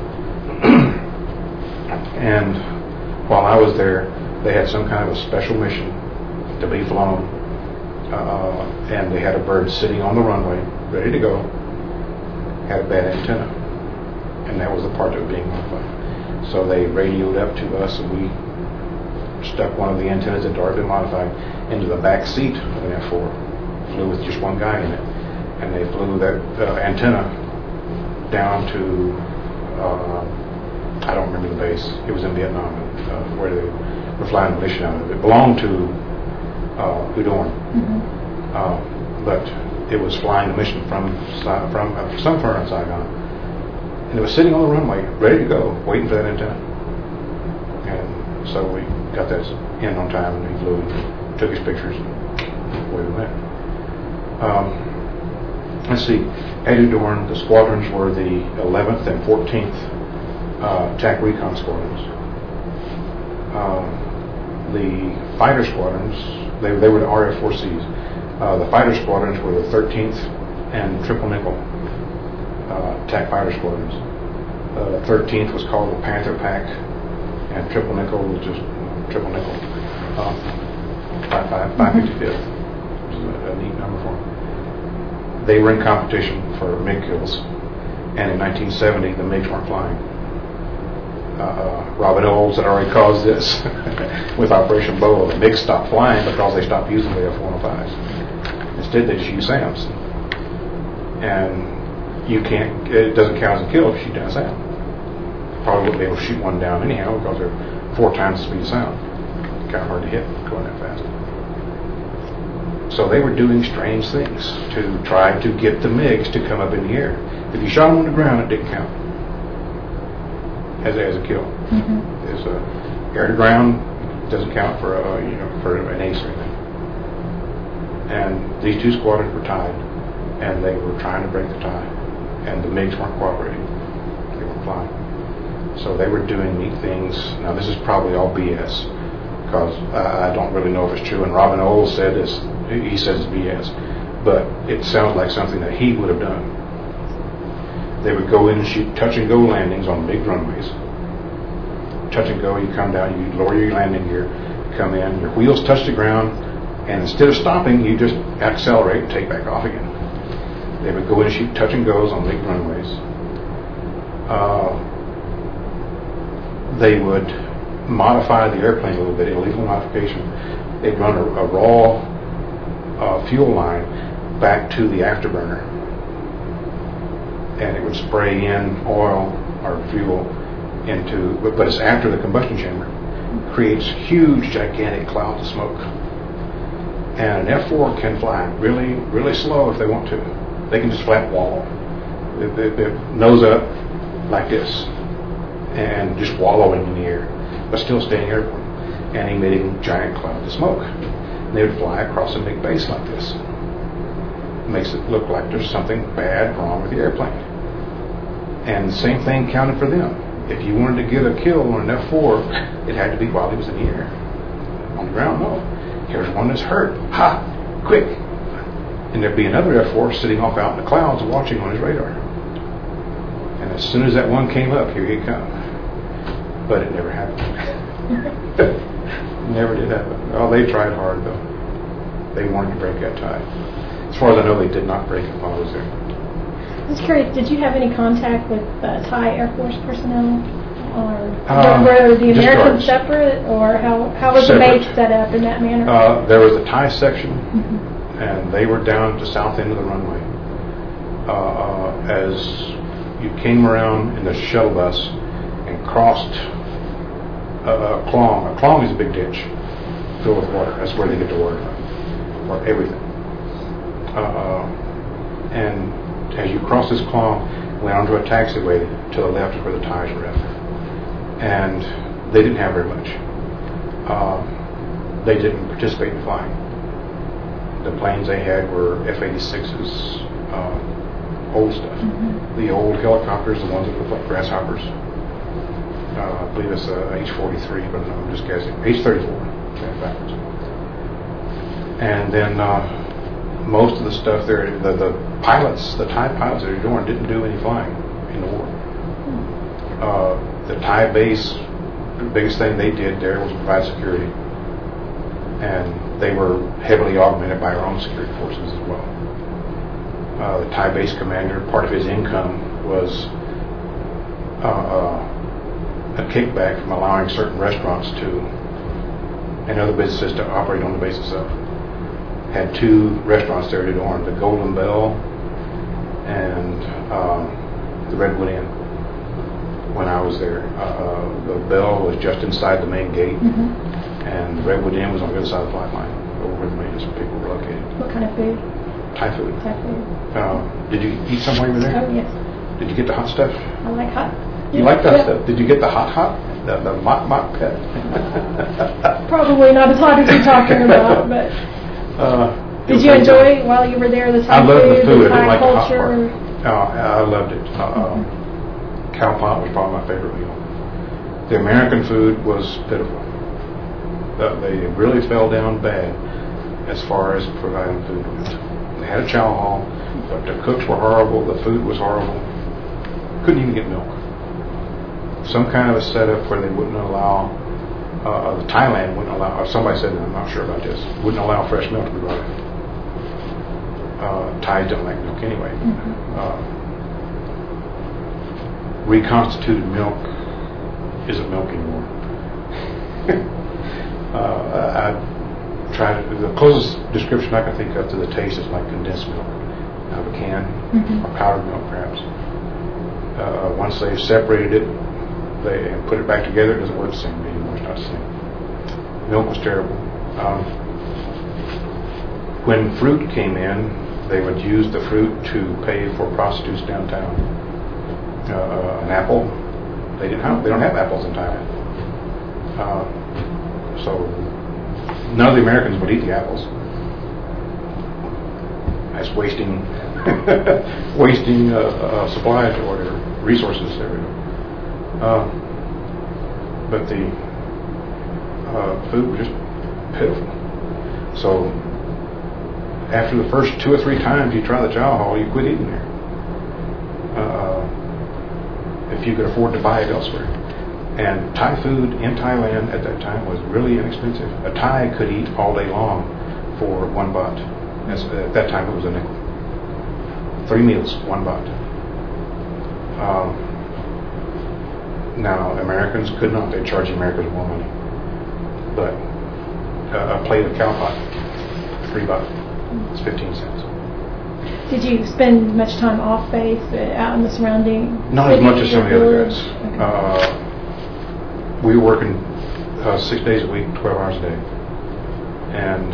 And while I was there, they had some kind of a special mission to be flown. Uh, and they had a bird sitting on the runway, ready to go, had a bad antenna. And that was the part that was being modified. So they radioed up to us, and we stuck one of the antennas that had already been modified into the back seat of an F four. Flew with just one guy in it. And they flew that uh, antenna down to, uh, I don't remember the base. It was in Vietnam, uh, where they were flying the mission out of. It belonged to uh, Udorn. Mm-hmm. uh, but it was flying the mission from, from uh, somewhere in Saigon. And it was sitting on the runway, ready to go, waiting for that antenna. And so we got that in on time, and he flew, took his pictures, and away we went. Um, let's see, at Udorn, the squadrons were the eleventh and fourteenth uh, T A C Recon squadrons. Um, the fighter squadrons, they, they were the R F four Cs. Uh, the fighter squadrons were the thirteenth and Triple Nickel uh, T A C fighter squadrons. Uh, thirteenth was called the Panther Pack, and Triple Nickel was just Triple Nickel. Um, five fifty-fifth, which is a, a neat number for them. They were in competition for MiG kills, and in nineteen seventy the MiGs weren't flying. Uh, Robin Olds had already caused this with Operation Boa. The MiGs stopped flying because they stopped using the F one oh fives. Instead, they just use SAMs, and you can't. It doesn't count as a kill if you shoot down a SAM. Probably wouldn't be able to shoot one down anyhow because they're four times the speed of sound. Kind of hard to hit going that fast. So they were doing strange things to try to get the MiGs to come up in the air. If you shot them on the ground, it didn't count as a, as a kill. Mm-hmm. As a air to ground doesn't count for a, you know for an ace or anything. And these two squadrons were tied, and they were trying to break the tie, and the MiGs weren't cooperating. They weren't flying. So they were doing neat things. Now this is probably all B S, because I, I don't really know if it's true. And Robin Olds said this. He says it's B S, but it sounds like something that he would have done. They would go in and shoot touch and go landings on big runways. Touch and go, you come down, you lower your landing gear, come in, your wheels touch the ground, and instead of stopping, you just accelerate and take back off again. They would go in and shoot touch and goes on big runways. Uh, they would modify the airplane a little bit, illegal modification. They'd run a, a raw uh, fuel line back to the afterburner, and it would spray in oil or fuel into, but, but it's after the combustion chamber, creates huge, gigantic clouds of smoke. And an F four can fly really, really slow if they want to. They can just flat wallow, they, they, they nose up like this, and just wallowing in the air, but still staying airborne and emitting giant clouds of smoke. And they would fly across a big base like this. It makes it look like there's something bad wrong with the airplane. And the same thing counted for them. If you wanted to get a kill on an F four, it had to be while he was in the air. On the ground, no. Here's one that's hurt. Ha! Quick! And there'd be another F four sitting off out in the clouds watching on his radar. And as soon as that one came up, here he'd come. But it never happened. Never did happen. Oh, they tried hard, though. They wanted to break that tie. As far as I know, they did not break it while I was there. I was curious, did you have any contact with uh, Thai Air Force personnel? Or Um, were the Americans discharged. separate, or how, how was Separate. the base set up in that manner? Uh, there was a Thai section, Mm-hmm. and they were down at the south end of the runway. Uh, uh, as you came around in the shuttle bus and crossed a, a clong. A clong is a big ditch filled with water. That's where they get the water from, or everything. Uh, uh, And as you cross this clong, went onto a taxiway to the left is where the ties were at. And they didn't have very much. Um, they didn't participate in flying. The planes they had were F eighty-sixes, uh, old stuff. Mm-hmm. The old helicopters, the ones that look like grasshoppers. Uh, I believe it's a H forty-three, but no, I'm just guessing. H thirty-four, okay, backwards. And then uh, most of the stuff there, the, the pilots, the Thai pilots that are doing, didn't do any flying in the war. Uh, the Thai base, the biggest thing they did there was provide security. And they were heavily augmented by our own security forces as well. Uh, the Thai base commander, part of his income was uh, uh, a kickback from allowing certain restaurants to and other businesses to operate on the base itself. Had two restaurants there to Dorn, the Golden Bell and um, the Redwood Inn. When I was there, uh, the Bell was just inside the main gate, mm-hmm. and the Redwood Inn was on the other side of the flight line, over where the maintenance people were located. What kind of food? Thai food. Thai food. Uh, did you eat somewhere you were there? Oh, yes. Did you get the hot stuff? I like hot. You yeah. like that yeah. stuff? Did you get the hot hot? The, the mop mop pet? Probably not as hot as you're talking about, but... Uh, did you enjoy it while you were there, the Thai I loved food, the food. the I didn't Thai like culture? the hot part. Uh, I loved it. Uh, mm-hmm. Cow pot was probably my favorite meal. The American food was pitiful. Uh, they really fell down bad as far as providing food went. They had a chow hall, but the cooks were horrible, the food was horrible. Couldn't even get milk. Some kind of a setup where they wouldn't allow, uh, Thailand wouldn't allow, or somebody said, I'm not sure about this, wouldn't allow fresh milk to be brought in. Uh, Thais don't like milk anyway. Mm-hmm. Uh, reconstituted milk isn't milk anymore. uh, I tried to, the closest description I can think of to the taste is like condensed milk out of a can, mm-hmm. or powdered milk perhaps. Uh, once they've separated it they and put it back together, it doesn't work the same anymore. It's not the same. Milk was terrible. Um, when fruit came in, they would use the fruit to pay for prostitutes downtown. Uh, an apple, they didn't have, they don't have apples in Thailand. Uh, so none of the Americans would eat the apples. That's wasting wasting uh, uh, supplies or whatever, resources there. Uh, but the uh, food was just pitiful. So after the first two or three times you try the chow hall, you quit eating there. Uh, if you could afford to buy it elsewhere. And Thai food in Thailand at that time was really inexpensive. A Thai could eat all day long for one baht. As, at that time it was a nickel. Three meals, one baht. Um, now Americans could not. They'd charge the Americans more money. But uh, a plate of cow pot, three baht. It's fifteen cents. Did you spend much time off base, uh, out in the surrounding? Not as much as some of the other guys. Okay. Uh, we were working uh, six days a week, twelve hours a day, and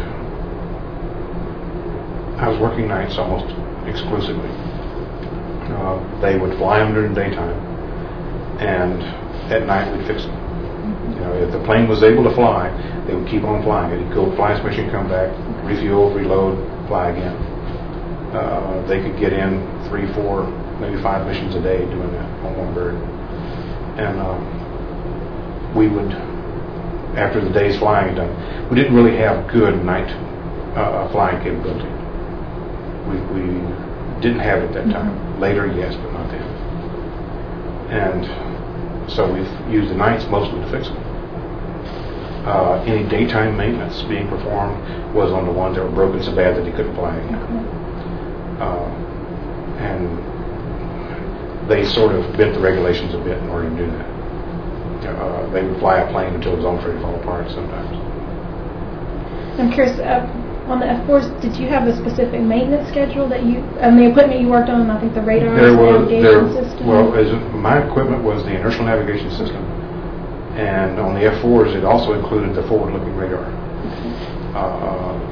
I was working nights almost exclusively. Uh, they would fly them during the daytime, and at night we'd fix them. Mm-hmm. You know, if the plane was able to fly, they would keep on flying. It'd go fly its mission, come back, refuel, reload, fly again. Uh, they could get in three, four, maybe five missions a day doing that on one bird. And um, we would, after the day's flying done, we didn't really have good night uh, flying capability. We, we didn't have it at that time. Mm-hmm. Later, yes, but not then. And so we've used the nights mostly to fix them. Uh, any daytime maintenance being performed was on the ones that were broken so bad that they couldn't fly again. Mm-hmm. Uh, and they sort of bent the regulations a bit in order to do that. Uh, they would fly a plane until it was almost ready to fall apart sometimes. I'm curious, uh, on the F fours, did you have a specific maintenance schedule that you, and the equipment you worked on, I think the radar there was, navigation there, system? Well, as my equipment was the inertial navigation system. And on the F fours, it also included the forward-looking radar. Okay. Uh,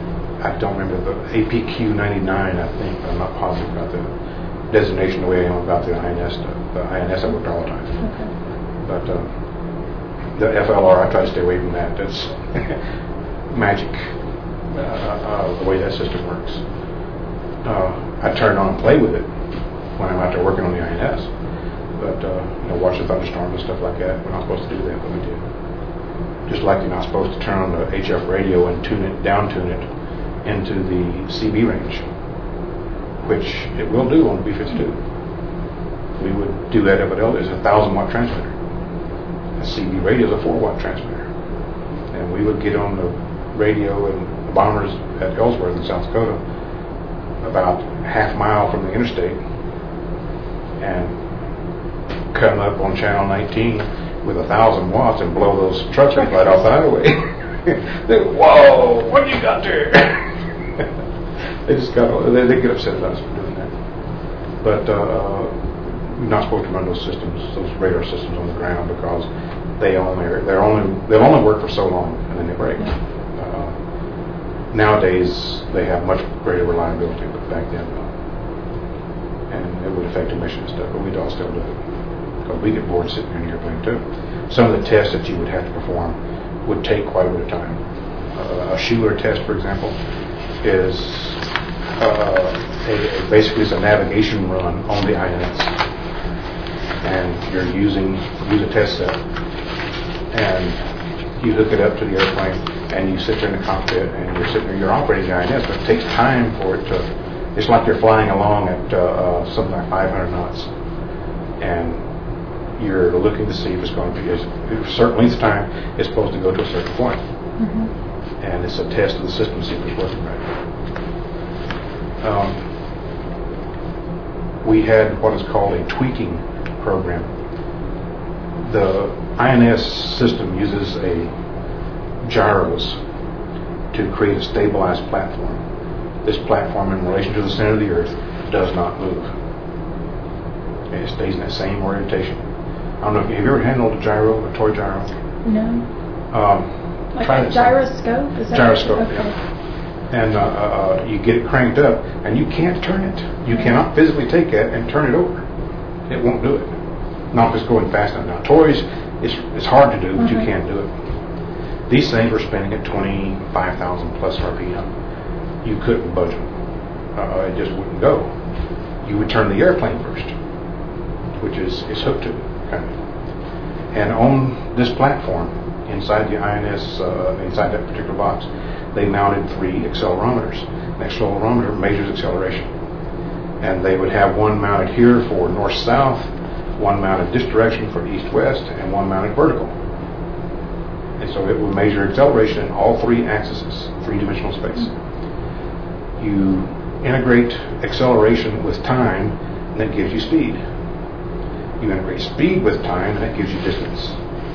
I don't remember the A P Q ninety-nine, I think, but I'm not positive about the designation the way I am about the I N S stuff. The I N S I worked all the time. Okay. But uh, the F L R, I try to stay away from that. That's magic, uh, uh, the way that system works. Uh, I turn on and play with it when I'm out there working on the I N S. But, uh, you know, watch the thunderstorms and stuff like that. We're not supposed to do that, but we do. Just like you're not supposed to turn on the H F radio and tune it, down tune it into the C B range, which it will do on the B fifty-two. We would do that if it is a thousand watt transmitter. A C B radio is a four watt transmitter. And we would get on the radio and the bombers at Ellsworth in South Dakota about half mile from the interstate and come up on channel nineteen with a thousand watts and blow those trucks right off the highway. They, whoa, what you got there? They just got, they, they get upset about us for doing that. But uh, you're not supposed to run those systems, those radar systems on the ground because they only, they're only, they'll only work for so long and then they break. Uh, nowadays, they have much greater reliability, but back then, no. And it would affect emission and stuff, but we'd all still do it. Because we get bored sitting in an airplane too. Some of the tests that you would have to perform would take quite a bit of time. Uh, a Schuler test, for example, is uh, a, a basically it's a navigation run on the I N S, and you're using use a test set, and you hook it up to the airplane, and you sit there in the cockpit, and you're sitting there, you're operating the I N S, but it takes time for it to. It's like you're flying along at uh, uh, something like five hundred knots, and you're looking to see if it's going to be a certain length of time. It's supposed to go to a certain point, mm-hmm. and it's a test of the system to see if it's working right. Um, we had what is called a tweaking program. The I N S system uses a gyros to create a stabilized platform. This platform, in relation to the center of the Earth, does not move. It stays in that same orientation. I don't know if you have you ever handled a gyro, a toy gyro? No. Um, like a gyroscope? Is that gyroscope, okay. yeah. And uh, uh, you get it cranked up, and you can't turn it. You cannot physically take it and turn it over. It won't do it. Not if it's going fast enough. Now, toys, it's, it's hard to do, but mm-hmm. you can do it. These things were spinning at twenty-five thousand plus R P M. You couldn't budge them. Uh, it just wouldn't go. You would turn the airplane first, which is, is hooked to it. And on this platform, inside the I N S, uh, inside that particular box, they mounted three accelerometers. An accelerometer measures acceleration. And they would have one mounted here for north-south, one mounted this direction for east-west, and one mounted vertical. And so it would measure acceleration in all three axes, three-dimensional space. You integrate acceleration with time, and that gives you speed. You integrate speed with time, and that gives you distance.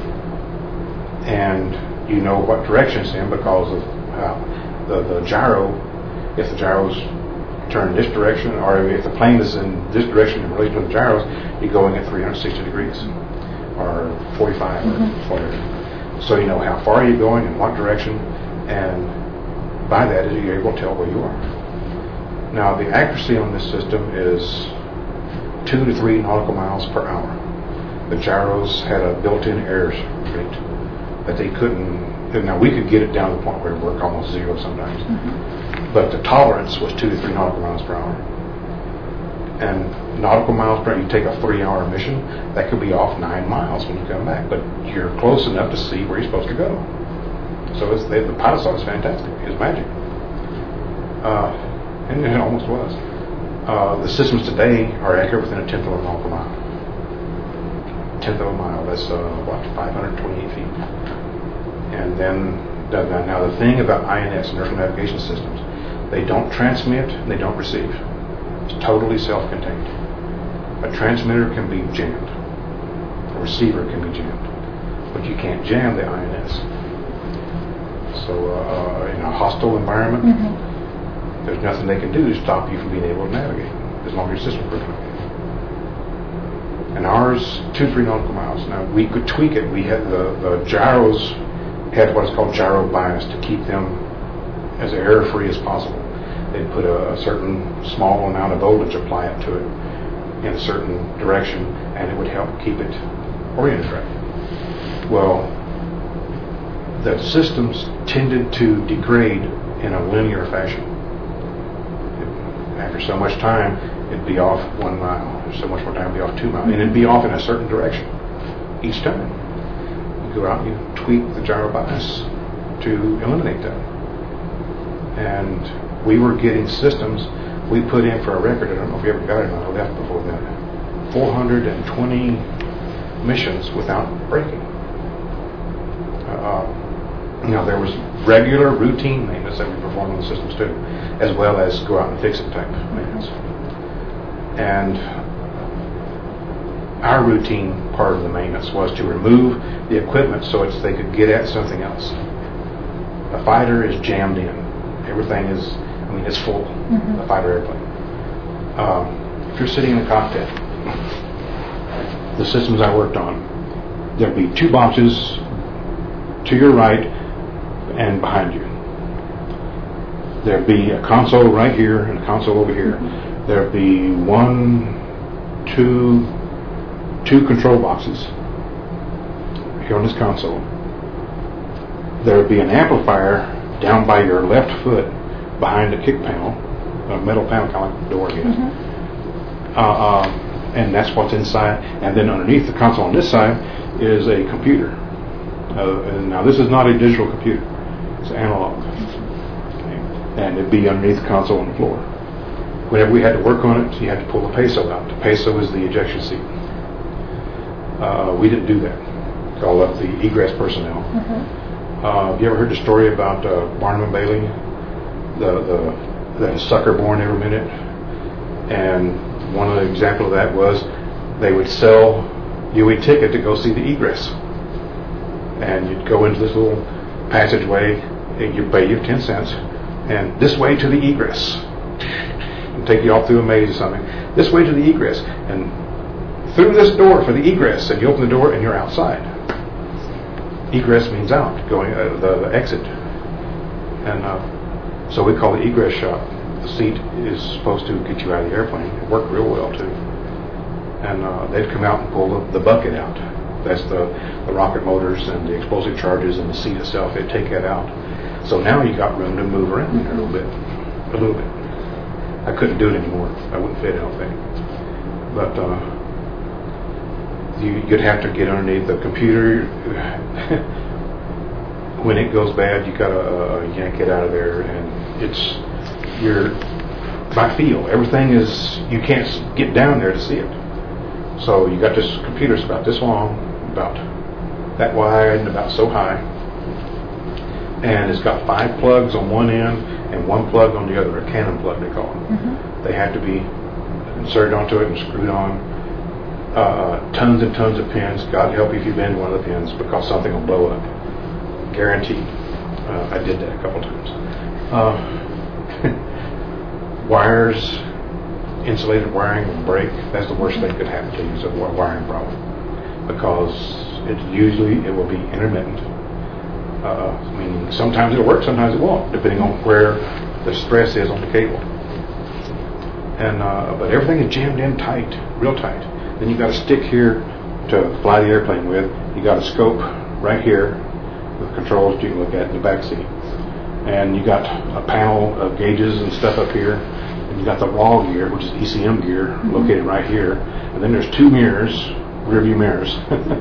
And you know what direction it's in because of how the, the gyro, if the gyros turn this direction, or if the plane is in this direction in relation to the gyros, you're going at three hundred sixty degrees, or forty-five, mm-hmm. or whatever. So you know how far you're going and what direction, and by that you're able to tell where you are. Now, the accuracy on this system is two to three nautical miles per hour. The gyros had a built-in error rate that they couldn't. Now we could get it down to the point where it worked almost zero sometimes, mm-hmm. but the tolerance was two to three nautical miles per hour. And nautical miles per hour, you take a three-hour mission, that could be off nine miles when you come back, but you're close enough to see where you're supposed to go. So it's, they, the pilot saw it was fantastic. It was magic, uh, and it almost was. Uh, the systems today are accurate within a tenth of a mile per mile. Tenth of a mile, that's uh, what, five hundred twenty-eight feet. And then, now the thing about I N S, inertial navigation systems, they don't transmit, they don't receive. It's totally self-contained. A transmitter can be jammed. A receiver can be jammed. But you can't jam the I N S. So uh, in a hostile environment, mm-hmm. there's nothing they can do to stop you from being able to navigate, as long as your system's working okay. And ours, two, three nautical miles. Now, we could tweak it. We had the, the gyros had what is called gyro bias to keep them as error-free as possible. They'd put a, a certain small amount of voltage, apply it to it in a certain direction, and it would help keep it oriented right. Well, the systems tended to degrade in a linear fashion. It, after so much time, it'd be off one mile. After so much more time, it'd be off two miles. And it'd be off in a certain direction each time. You go out and you tweak the gyro bias to eliminate that. And we were getting systems we put in for a record. I don't know if you ever got it on. I left before that. four hundred twenty missions without breaking. Uh, now there was regular routine maintenance that we performed on the systems too, as well as go out and fix it type maintenance. And our routine part of the maintenance was to remove the equipment so it's they could get at something else. A fighter is jammed in. Everything is, I mean, it's full. Mm-hmm. A fighter airplane. Um, if you're sitting in a cockpit, the systems I worked on, there'd be two boxes to your right and behind you. There'd be a console right here and a console over here. Mm-hmm. There'd be one, two, two control boxes here on this console. There would be an amplifier down by your left foot behind the kick panel, a metal panel kind of like the door here. Mm-hmm. Uh, uh, and that's what's inside. And then underneath the console on this side is a computer. Uh, and now this is not a digital computer. It's analog. Okay. And it'd be underneath the console on the floor. Whenever we had to work on it, you had to pull the peso out. The peso is the ejection seat. Uh, we didn't do that. Call up the egress personnel. Mm-hmm. Uh, have you ever heard the story about uh, Barnum and Bailey? The the the sucker born every minute. And one of the examples of that was they would sell you a ticket to go see the egress. And you'd go into this little passageway, and you'd pay you ten cents, and this way to the egress. And take you off through a maze or something. This way to the egress. And through this door for the egress. And you open the door and you're outside. Egress means out, going uh, the, the exit. And uh, so we call it egress shot. The seat is supposed to get you out of the airplane. It worked real well too. And uh, they'd come out and pull the, the bucket out. That's the, the rocket motors and the explosive charges and the seat itself. They'd take that out. So now you got room to move around there a little bit. A little bit. I couldn't do it anymore. I wouldn't fit, I don't think. But uh, you, you'd have to get underneath the computer. When it goes bad, you gotta uh, yank it out of there, and it's you're by feel. Everything is you can't get down there to see it. So you got this computer's about this long, about that wide, and about so high, and it's got five plugs on one end and one plug on the other, a cannon plug they call them. Mm-hmm. They have to be inserted onto it and screwed on. Uh, tons and tons of pins. God help you if you bend one of the pins, because something will blow up. Guaranteed. Uh, I did that a couple times. Uh, wires, insulated wiring will break. That's the worst thing that could happen to you, is a wiring problem, because it usually it will be intermittent. Uh, I mean, sometimes it'll work, sometimes it won't, depending on where the stress is on the cable. And uh, but everything is jammed in tight, real tight. Then you got a stick here to fly the airplane with. You got a scope right here with controls that you can look at in the back seat. And you got a panel of gauges and stuff up here. And you got the wall gear, which is E C M gear, mm-hmm. located right here. And then there's two mirrors, rear view mirrors.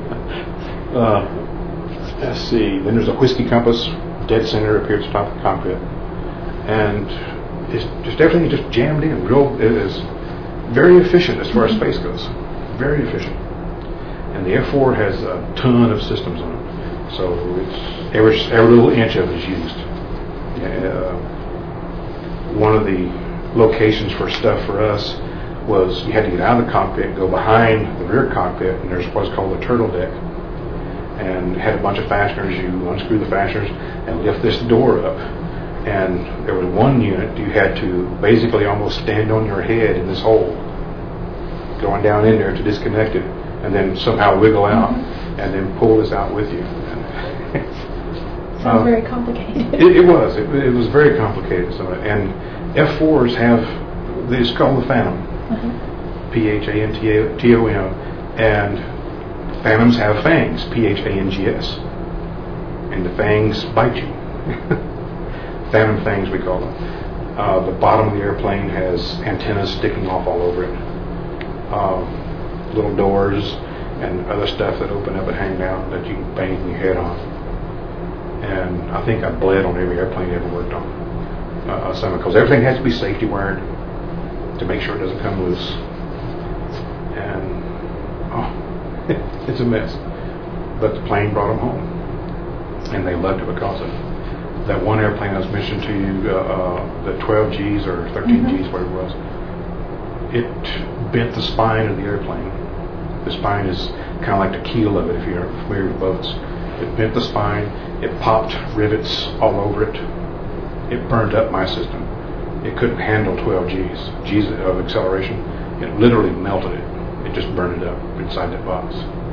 uh, let's see. Then there's a whiskey compass, dead center up here at the top of the cockpit. And it's just everything is just jammed in. Real, it is very efficient as far as space goes. Very efficient. And the F four has a ton of systems on it. So it's every, every little inch of it is used. Uh, one of the locations for stuff for us was you had to get out of the cockpit, go behind the rear cockpit, and there's what's called the turtle deck. And it had a bunch of fasteners. You unscrew the fasteners and lift this door up. And there was one unit you had to basically almost stand on your head in this hole, going down in there to disconnect it, and then somehow wiggle out, mm-hmm. and then pull this out with you. Sounds Uh, very complicated. It, it was. It, it was very complicated. So, and F fours have, it's called the Phantom, Uh-huh. P H A N T O M, and Phantoms have fangs, P H A N G S, and the fangs bite you. Phantom fangs, we call them. Uh, the bottom of the airplane has antennas sticking off all over it. Uh, little doors and other stuff that open up and hang down that you can bang your head on. And I think I bled on every airplane I ever worked on. Uh, some because everything has to be safety wired to make sure it doesn't come loose. And oh, it's a mess. But the plane brought them home, and they loved it because of it. That one airplane I was mentioning to you, uh, uh, the twelve G's or thirteen Mm-hmm. G's, whatever it was, it bent the spine of the airplane. The spine is kind of like the keel of it, if you're familiar with boats. It bent the spine. It popped rivets all over it. It burned up my system. It couldn't handle twelve G's, G's of acceleration. It literally melted it. It just burned it up inside that box.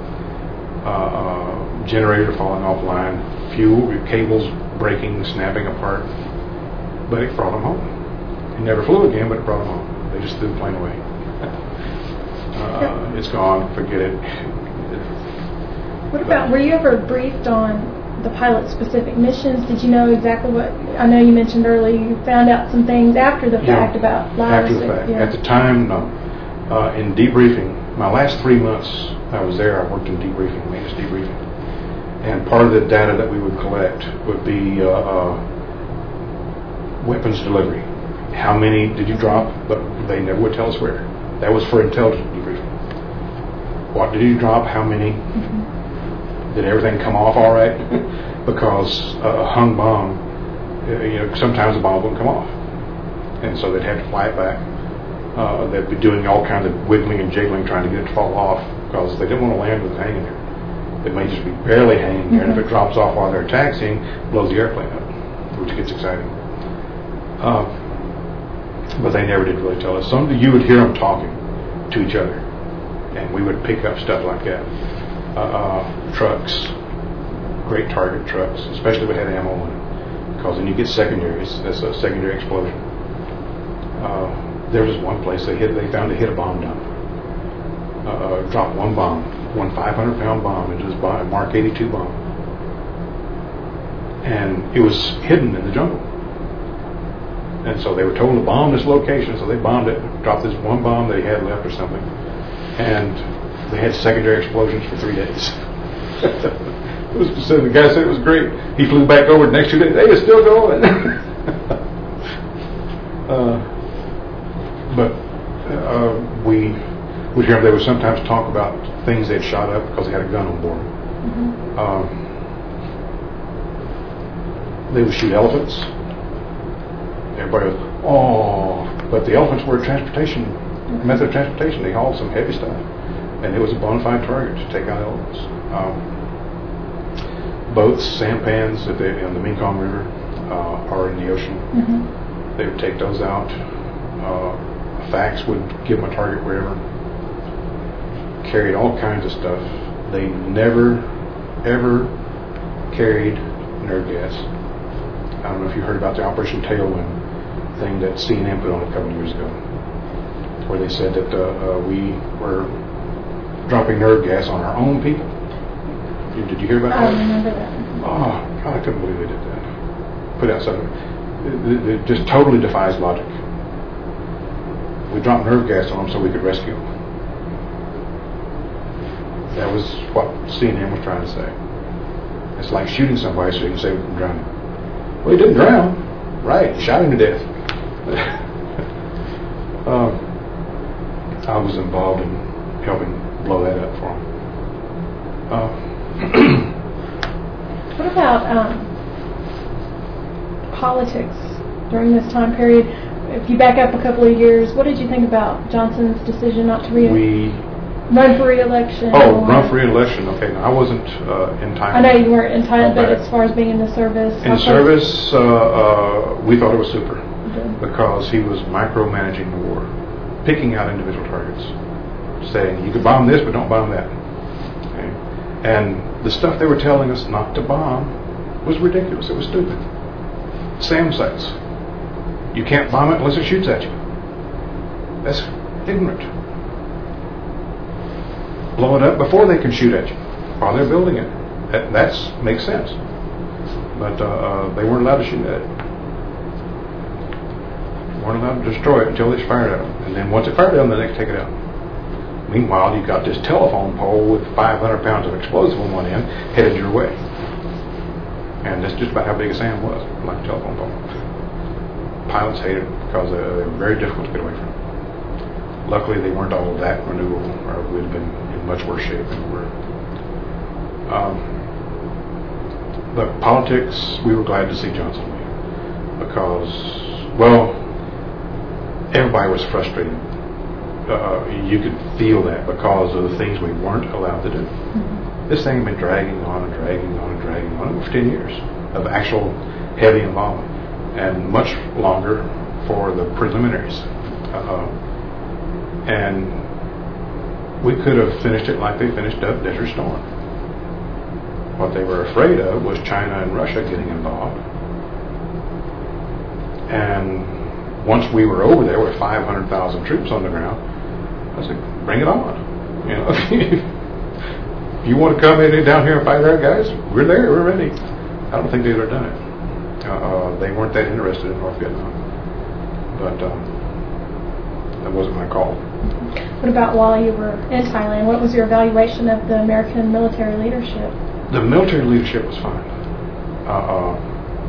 Uh, generator falling offline, fuel cables breaking, snapping apart. But it brought them home. It never flew again, but it brought them home. They just threw the plane away. uh, it's gone. Forget it. What about, were you ever briefed on the pilot's specific missions? Did you know exactly what, I know you mentioned earlier you found out some things after the Yeah, fact about lives. After the fact. Yeah. At the time, no. Uh, in debriefing, my last three months I was there, I worked in debriefing, maintenance debriefing. And part of the data that we would collect would be uh, uh, weapons delivery. How many did you drop? But they never would tell us where. That was for intelligence debriefing. What did you drop? How many? Mm-hmm. Did everything come off all right? Because uh, a hung bomb, uh, you know, sometimes the bomb wouldn't come off. And so they'd have to fly it back. Uh, they'd be doing all kinds of wiggling and jiggling trying to get it to fall off because they didn't want to land with it hanging there. It may just be barely hanging there, mm-hmm. and if it drops off while they're taxiing, it blows the airplane up, which gets exciting. Uh, but they never did really tell us. Some you would hear them talking to each other, and we would pick up stuff like that. Uh, uh, trucks, great target trucks, especially if it had ammo in it, because then you get secondaries. That's a secondary explosion. Uh, there was one place they hit. They found they hit a bomb dump. Uh, uh, dropped one bomb, one five hundred pound bomb into this bomb, Mark eighty-two bomb, and it was hidden in the jungle. And so they were told to bomb this location, so they bombed it, dropped this one bomb they had left or something, and they had secondary explosions for three days. It was, so the guy said it was great. He flew back over the next two days. Hey, it's still going. uh, but uh, we would hear them. They would sometimes talk about things they'd shot up because they had a gun on board. Mm-hmm. Um, they would shoot elephants. Everybody was, oh, but the elephants were a transportation, mm-hmm. method of transportation. They hauled some heavy stuff, and it was a bona fide target to take out elephants. Um, boats, sampans that they on the Mekong River uh, are in the ocean. Mm-hmm. They would take those out. Uh, fax would give them a target wherever. Carried all kinds of stuff. They never, ever carried nerve gas. I don't know if you heard about the Operation Tailwind thing that C N N put on a couple of years ago, where they said that uh, uh, we were dropping nerve gas on our own people. Did you hear about that? I remember that. Oh, God, I couldn't believe they did that. Put out something. It, it just totally defies logic. We dropped nerve gas on them so we could rescue them. That was what C N N was trying to say. It's like shooting somebody so you can save them from drowning. Well, he didn't drown. Right, shot him to death. um, I was involved in helping blow that up for him. Uh, what about um, politics during this time period? If you back up a couple of years, what did you think about Johnson's decision not to re- we, run for re-election? Oh, run for re-election. Okay, no, I wasn't uh, entitled. I know you weren't entitled, but as far as being in the service, in the service, uh, uh, we thought it was super okay. because he was micromanaging the war, picking out individual targets, saying you could bomb this, but don't bomb that. Okay? And the stuff they were telling us not to bomb was ridiculous. It was stupid. SAM sites. You can't bomb it unless it shoots at you. That's ignorant. Blow it up before they can shoot at you, while they're building it. That that's, makes sense. But uh, uh, they weren't allowed to shoot at it. Weren't allowed to destroy it until it's fired at them. And then once it fired at them, then they can take it out. Meanwhile, you've got this telephone pole with five hundred pounds of explosive on one end headed your way. And that's just about how big a SAM was, like a telephone pole. Pilots hated it because uh, they were very difficult to get away from. Luckily, they weren't all that maneuverable, or we'd have been in much worse shape than we were. Um, the politics, we were glad to see Johnson leave because, well, everybody was frustrated. Uh, you could feel that because of the things we weren't allowed to do. Mm-hmm. This thing had been dragging on and dragging on and dragging on for ten years of actual heavy involvement, and much longer for the preliminaries. Uh, and we could have finished it like they finished up Desert Storm. What they were afraid of was China and Russia getting involved. And once we were over there with five hundred thousand troops on the ground, I said, bring it on. You know, if you want to come in down here and fight our guys, we're there, we're ready. I don't think they would have done it. Uh, they weren't that interested in North Vietnam. But um, that wasn't my call. What about while you were in Thailand? What was your evaluation of the American military leadership? The military leadership was fine. Uh, uh,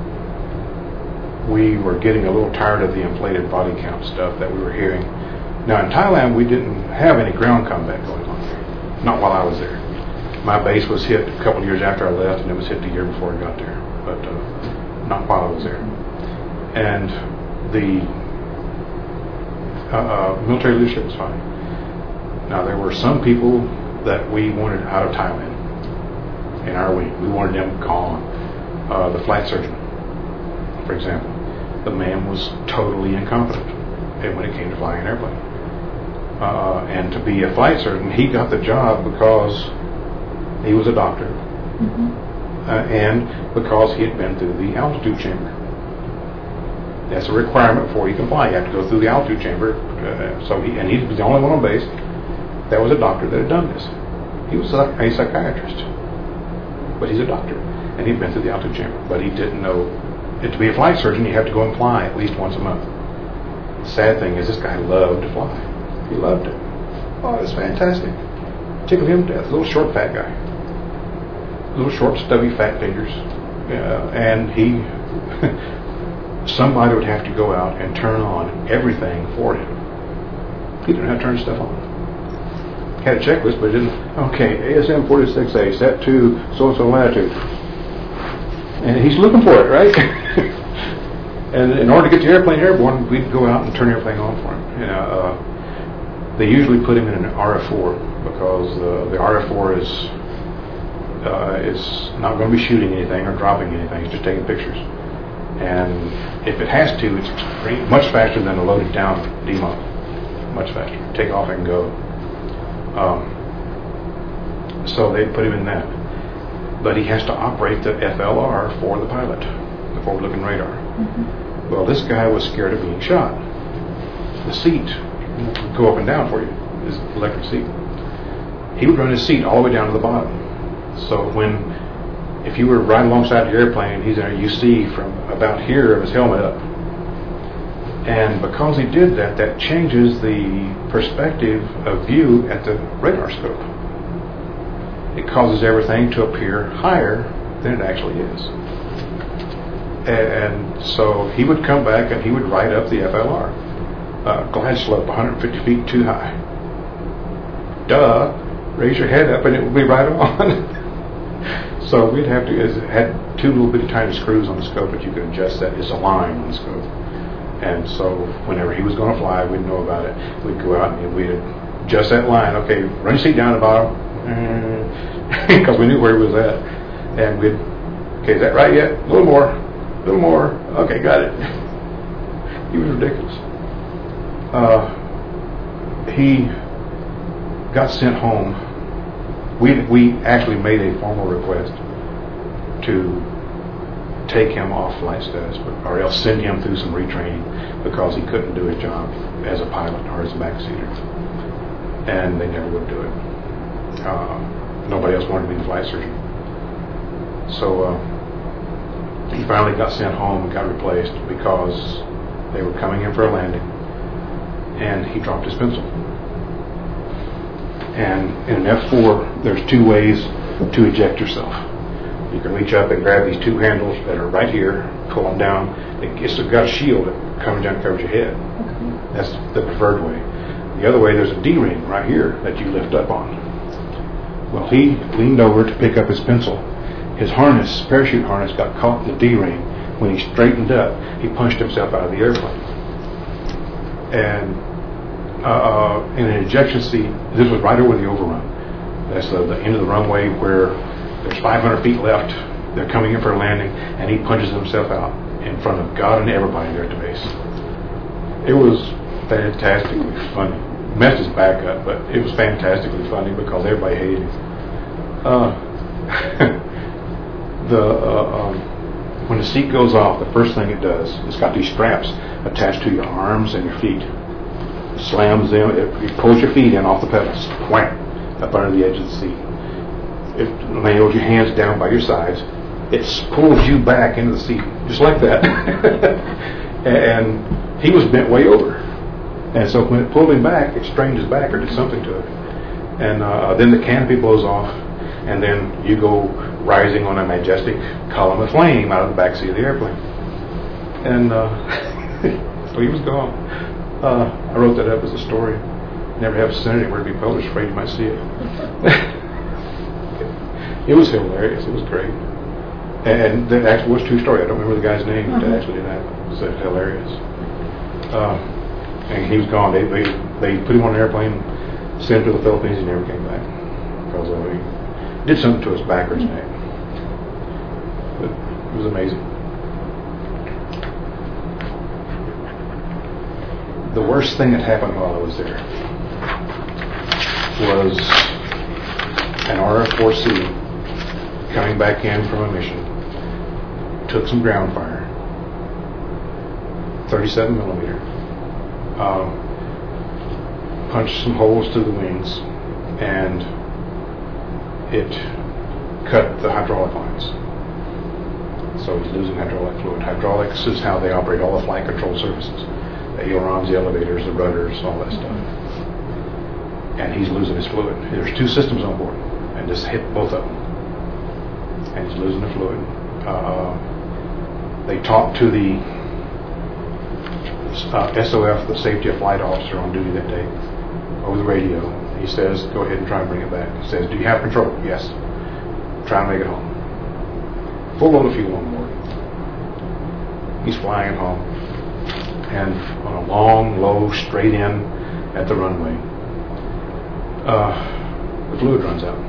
we were getting a little tired of the inflated body count stuff that we were hearing. Now in Thailand, we didn't have any ground combat going on there. Not while I was there. My base was hit a couple of years after I left, and it was hit the year before I got there. But uh, not while I was there. And the uh, uh, military leadership was fine. Now there were some people that we wanted out of Thailand in our wing. We wanted them gone. Uh, the flight surgeon, for example. The man was totally incompetent when it came to flying an airplane. Uh, and to be a flight surgeon, he got the job because he was a doctor. Mm-hmm. uh, and because he had been through the altitude chamber. That's a requirement before you can fly. You have to go through the altitude chamber. Uh, so he, and he was the only one on base that was a doctor that had done this. He was a, a psychiatrist, but he's a doctor, and he'd been through the altitude chamber. But he didn't know. And to be a flight surgeon, you have to go and fly at least once a month. The sad thing is, this guy loved to fly. He loved it. Oh, it was fantastic. Tickled him to death. Little short, fat guy. Little short, stubby, fat fingers. Uh, and he, somebody would have to go out and turn on everything for him. He didn't know how to turn stuff on. Had a checklist, but didn't. Okay, A S M forty-six A, set to so-and-so latitude. And he's looking for it, right? And in order to get the airplane airborne, we'd go out and turn everything on for him. You know, uh, they usually put him in an R F four because uh, the R F four is uh, is not going to be shooting anything or dropping anything. It's just taking pictures. And if it has to, it's extreme, much faster than a loaded down D MOD. Much faster. Take off and go. Um, so they put him in that. But he has to operate the F L R for the pilot, the forward-looking radar. Mm-hmm. Well, this guy was scared of being shot. The seat would go up and down for you, his electric seat. He would run his seat all the way down to the bottom. So when, if you were right alongside the airplane, he's there, you see from about here of his helmet up. And because he did that, that changes the perspective of view at the radar scope. It causes everything to appear higher than it actually is. And so he would come back and he would write up the F L R. Uh, glide slope one hundred fifty feet too high. Duh. Raise your head up and it will be right on. So we'd have to, it had two little bitty tiny screws on the scope that you could adjust that as a line on the scope. And so whenever he was going to fly, we'd know about it. We'd go out and we'd adjust that line. Okay, run your seat down to the bottom. Because we knew where he was at. And we'd, okay, is that right yet? A little more. A little more. Okay, got it. He was ridiculous. Uh, he got sent home. We we actually made a formal request to take him off flight status, or else send him through some retraining because he couldn't do his job as a pilot or as a backseater. And they never would do it. Uh, nobody else wanted to be the flight surgeon. So uh, he finally got sent home and got replaced because they were coming in for a landing, and he dropped his pencil. And in an F four, there's two ways to eject yourself. You can reach up and grab these two handles that are right here, pull them down. It's got a shield that comes down and covers your head. Okay. That's the preferred way. The other way, there's a D-ring right here that you lift up on. Well, he leaned over to pick up his pencil. His harness, parachute harness, got caught in the D-ring. When he straightened up, he punched himself out of the airplane. And uh, in an ejection seat, this was right over the overrun. That's the, the end of the runway where there's five hundred feet left. They're coming in for a landing, and he punches himself out in front of God and everybody there at the base. It was fantastically funny. Messed his back up, but it was fantastically funny because everybody hated him. Uh, the uh, um, when the seat goes off, the first thing it does, it's got these straps attached to your arms and your feet. It slams them, it, it pulls your feet in off the pedals, wham, up under the edge of the seat. It nails your hands down by your sides. It pulls you back into the seat, just like that. And he was bent way over. And so when it pulled him back, it strained his back or did something to it. And uh, then the canopy blows off, and then you go rising on a majestic column of flame out of the backseat of the airplane. And uh, so he was gone. Uh, I wrote that up as a story. Never have sent it anywhere to be published, afraid you might see it. It was hilarious. It was great. And that actually was a true story. I don't remember the guy's name, but that actually did happen. It was hilarious. Uh, and he was gone. They, they they put him on an airplane, sent him to the Philippines. He never came back because uh, he did something to his back or his neck. But it was amazing. The worst thing that happened while I was there was an R F four C coming back in from a mission, took some ground fire, thirty-seven millimeter, um, punched some holes through the wings, and it cut the hydraulic lines. So he's losing hydraulic fluid. Hydraulics is how they operate all the flight control surfaces. The ailerons, the elevators, the rudders, all that stuff. And he's losing his fluid. There's two systems on board, and this hit both of them. And he's losing the fluid. Uh, they talked to the uh, S O F, the safety of flight officer on duty that day, over the radio. He says, go ahead and try and bring it back. He says, do you have control? Yes. Try and make it home. Full load of fuel on board. He's flying it home. And on a long, low, straight in at the runway, uh, the fluid runs out.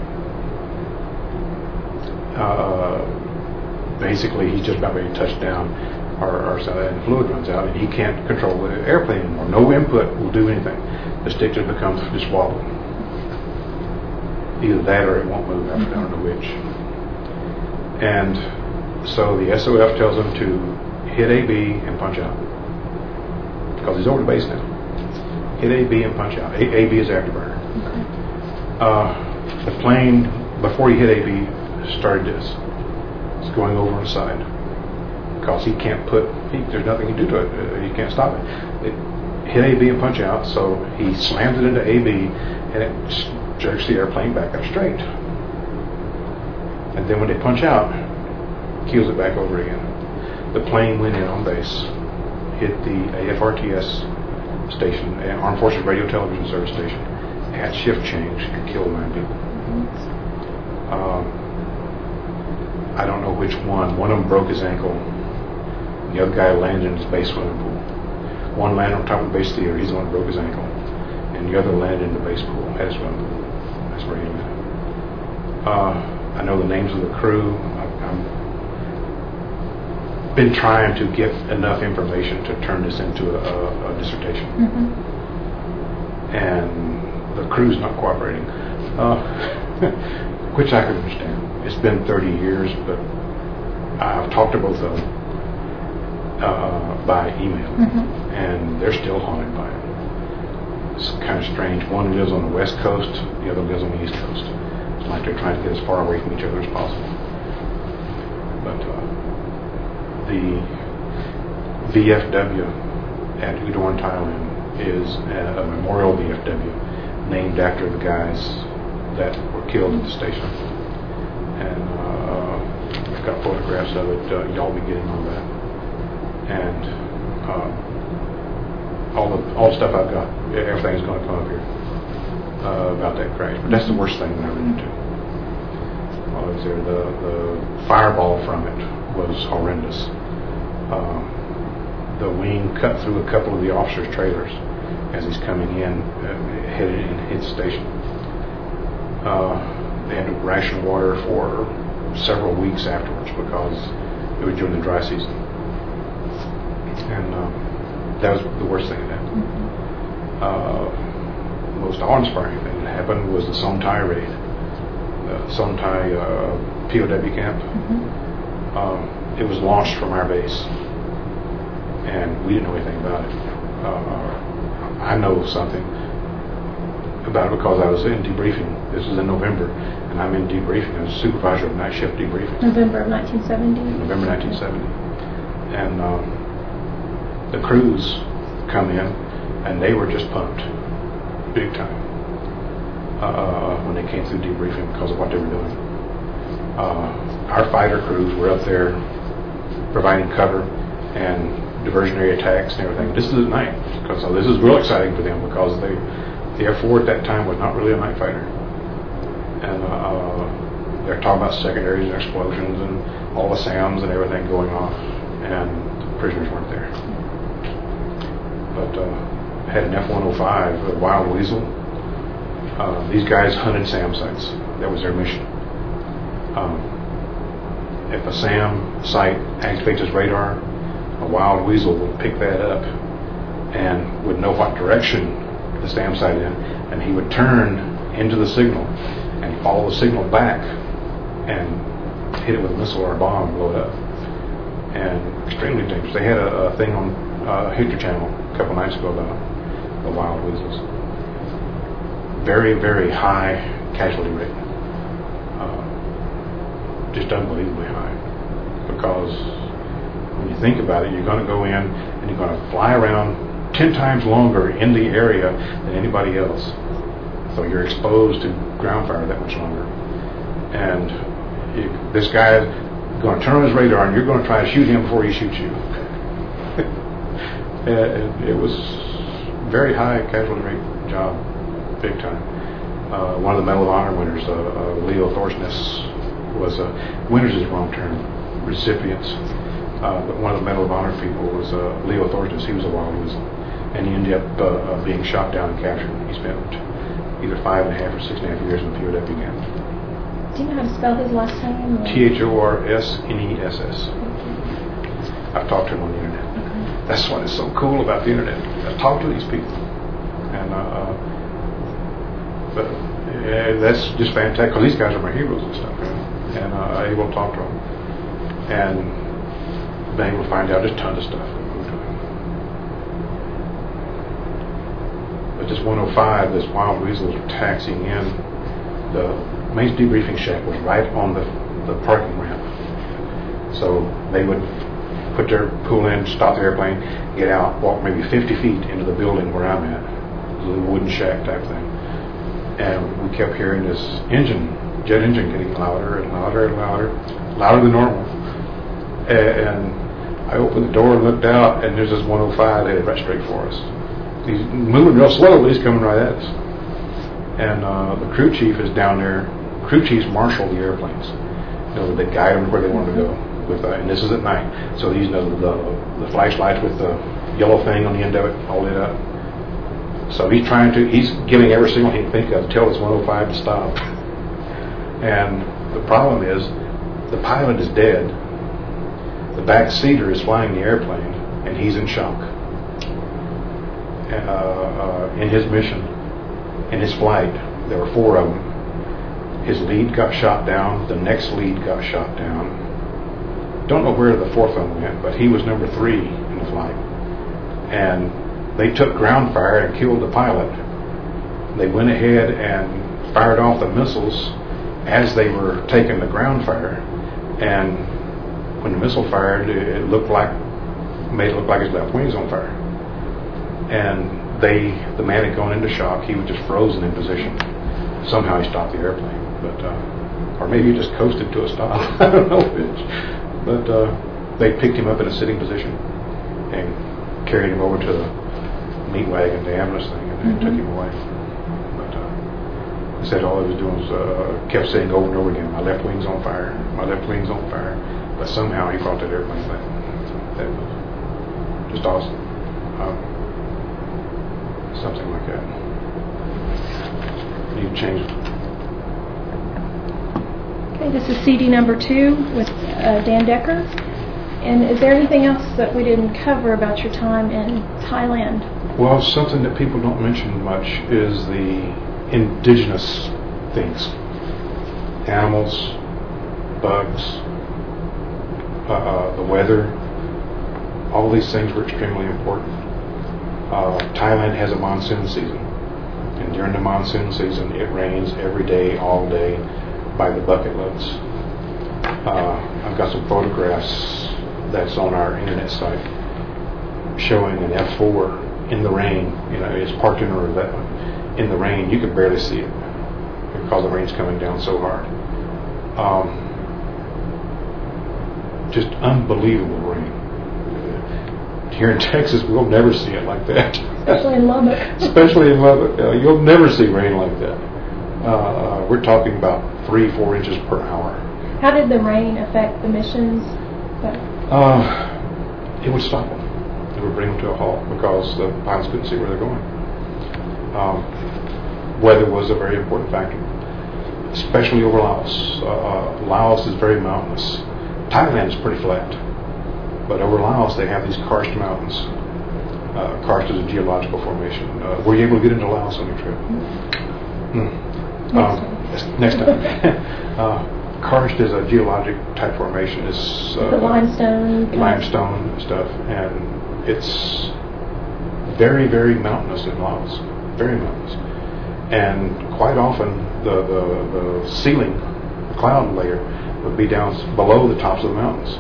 Uh, basically, he's just about ready to touch down, or, or so, and the fluid runs out, and he can't control the airplane anymore. No input will do anything. The stick just becomes just wobble. Either that or it won't move. I don't know which. And so the S O F tells him to hit A B and punch out, because he's over the base now. Hit A B and punch out. A, A B is afterburner. Okay. Uh, the plane, before he hit A B, started this. It's going over on the side. Because he can't put, he, there's nothing he can do to it. Uh, he can't stop it. It hit A B and punch out, so he slams it into A B, and it jerks the airplane back up straight. And then when they punch out, keels it back over again. The plane went in on base, hit the A F R T S station, Armed Forces Radio Television Service station, had shift change, and killed nine people. Um, I don't know which one. One of them broke his ankle. The other guy landed in his base swimming pool. One landed on top of the base theater. He's the one who broke his ankle. And the other landed in the base pool, had a swimming pool. That's where he landed. Uh, I know the names of the crew. I, I'm been trying to get enough information to turn this into a, a, a dissertation. Mm-hmm. And the crew's not cooperating, uh, which I can understand. It's been thirty years, but I've talked to both of them uh, by email, Mhm. and they're still haunted by it. It's kind of strange. One lives on the west coast, the other lives on the east coast. It's like they're trying to get as far away from each other as possible. But uh, the V F W at Udon, Thailand is a memorial V F W named after the guys that were killed at the station. And uh, I've got photographs of it. Uh, y'all be getting all that. And uh, all the all the stuff I've got, everything's going to come up here uh, about that crash. But that's the worst thing that I ran into. While I was there, the, the fireball from it was horrendous. Um, the wing cut through a couple of the officers' trailers as he's coming in, uh, headed in his station. Uh, they had to ration water for several weeks afterwards because it was during the dry season. And uh, that was the worst thing that happened. Uh, the most awe-inspiring thing that happened was the Sontai raid. The Sontai uh, P O W camp. Mm-hmm. Um, it was launched from our base, and we didn't know anything about it. Uh, I know something about it because I was in debriefing. This was in November, and I'm in debriefing. I was supervisor of night shift debriefing. November of nineteen seventy. November nineteen seventy. And um, the crews come in, and they were just pumped, big time, uh, when they came through debriefing because of what they were doing. Uh, our fighter crews were up there providing cover and diversionary attacks and everything. This is at night, because so this is real exciting for them because they, the F four at that time was not really a night fighter. And uh, they're talking about secondaries and explosions and all the SAMs and everything going off, and the prisoners weren't there. But uh, had an F one oh five, a Wild Weasel. Uh, these guys hunted SAM sites. That was their mission. Um, if a SAM site activates its radar, a Wild Weasel would pick that up and would know what direction the SAM site in, and he would turn into the signal and follow the signal back and hit it with a missile or a bomb and blow it up. And extremely dangerous. They had a, a thing on uh, History Channel a couple nights ago about the Wild Weasels. Very, very high casualty rate. Uh, just unbelievably high. Because when you think about it, you're going to go in and you're going to fly around ten times longer in the area than anybody else. So you're exposed to ground fire that much longer. And you, this guy is going to turn on his radar and you're going to try to shoot him before he shoots you. And it was very high casualty rate job, big time. Uh, one of the Medal of Honor winners, uh, uh, Leo Thorsness, was uh, winners is the wrong term, recipients. Uh, but one of the Medal of Honor people was uh, Leo Thorsness. He was a Wild Weasel, and he ended up uh, uh, being shot down and captured. He spent either five and a half or six and a half years in the P O W camp. Do you know how to spell his last name? T H O R S N E S S. I've talked to him on the internet. Okay. That's what is so cool about the internet. I talk to these people, and uh, uh, but yeah, that's just fantastic because these guys are my heroes and stuff, right? And uh, I'm able to talk to them and been able to find out just tons of stuff. But this one oh five, this Wild Weasel was taxiing in. The main debriefing shack was right on the the parking ramp, so they would put their pull in, stop the airplane, get out, walk maybe fifty feet into the building where I'm at, a little wooden shack type thing, and we kept hearing this engine, jet engine, getting louder and louder and louder, louder than normal, and I opened the door and looked out, and there's this one oh five headed right straight for us. He's moving real slow, but he's coming right at us. And uh, the crew chief is down there. Crew chiefs marshal the airplanes. You know, they guide them to where they want to go. With uh, and this is at night, so these, you know, the the flashlights with the yellow thing on the end of it, all lit up. So he's trying to, he's giving every signal he can think of to tell this one oh five to stop. And the problem is, the pilot is dead. The back seater is flying the airplane, and he's in shock. Uh, uh, in his mission, in his flight, there were four of them. His lead got shot down. The next lead got shot down. don't know where the fourth one went, but he was number three in the flight. And they took ground fire and killed the pilot. They went ahead and fired off the missiles as they were taking the ground fire. And when the missile fired, it looked like, made it look like his left wing's on fire. And they, the man had gone into shock. He was just frozen in position. Somehow he stopped the airplane, but uh, or maybe he just coasted to a stop. I don't know which. But uh, they picked him up in a sitting position and carried him over to the meat wagon, the ambulance thing, and mm-hmm. took him away. But uh, he said all he was doing was uh, kept saying over and over again, "My left wing's on fire. My left wing's on fire." But somehow he brought that airplane back. That was just awesome. Um, something like that. Need to change it. Okay, this is C D number two with uh, Dan Decker. And is there anything else that we didn't cover about your time in Thailand? Well, something that people don't mention much is the indigenous things. Animals, bugs, uh, uh, the weather. All these things were extremely important. Uh, Thailand has a monsoon season. And during the monsoon season, it rains every day, all day, by the bucket loads. Uh, I've got some photographs that's on our internet site showing an F four in the rain. You know, it's parked in a ravine. In the rain, you could barely see it because the rain's coming down so hard. Um, just unbelievable rain. Here in Texas, we'll never see it like that. Especially in Lubbock. Especially in Lubbock. Uh, you'll never see rain like that. Uh, we're talking about three, four inches per hour. How did the rain affect the missions? Uh, it would stop them. It would bring them to a halt because the pilots couldn't see where they're going. Um, weather was a very important factor, especially over Laos. Uh, Laos is very mountainous. Thailand is pretty flat. But over Laos, they have these karst mountains. Uh, karst is a geological formation. Uh, were you able to get into Laos on your trip? Mm. Next um, time. Next time. uh, karst is a geologic type formation. It's uh, the limestone. Limestone stuff, and it's very, very mountainous in Laos. Very mountainous, and quite often the the, the ceiling, the cloud layer, would be down below the tops of the mountains.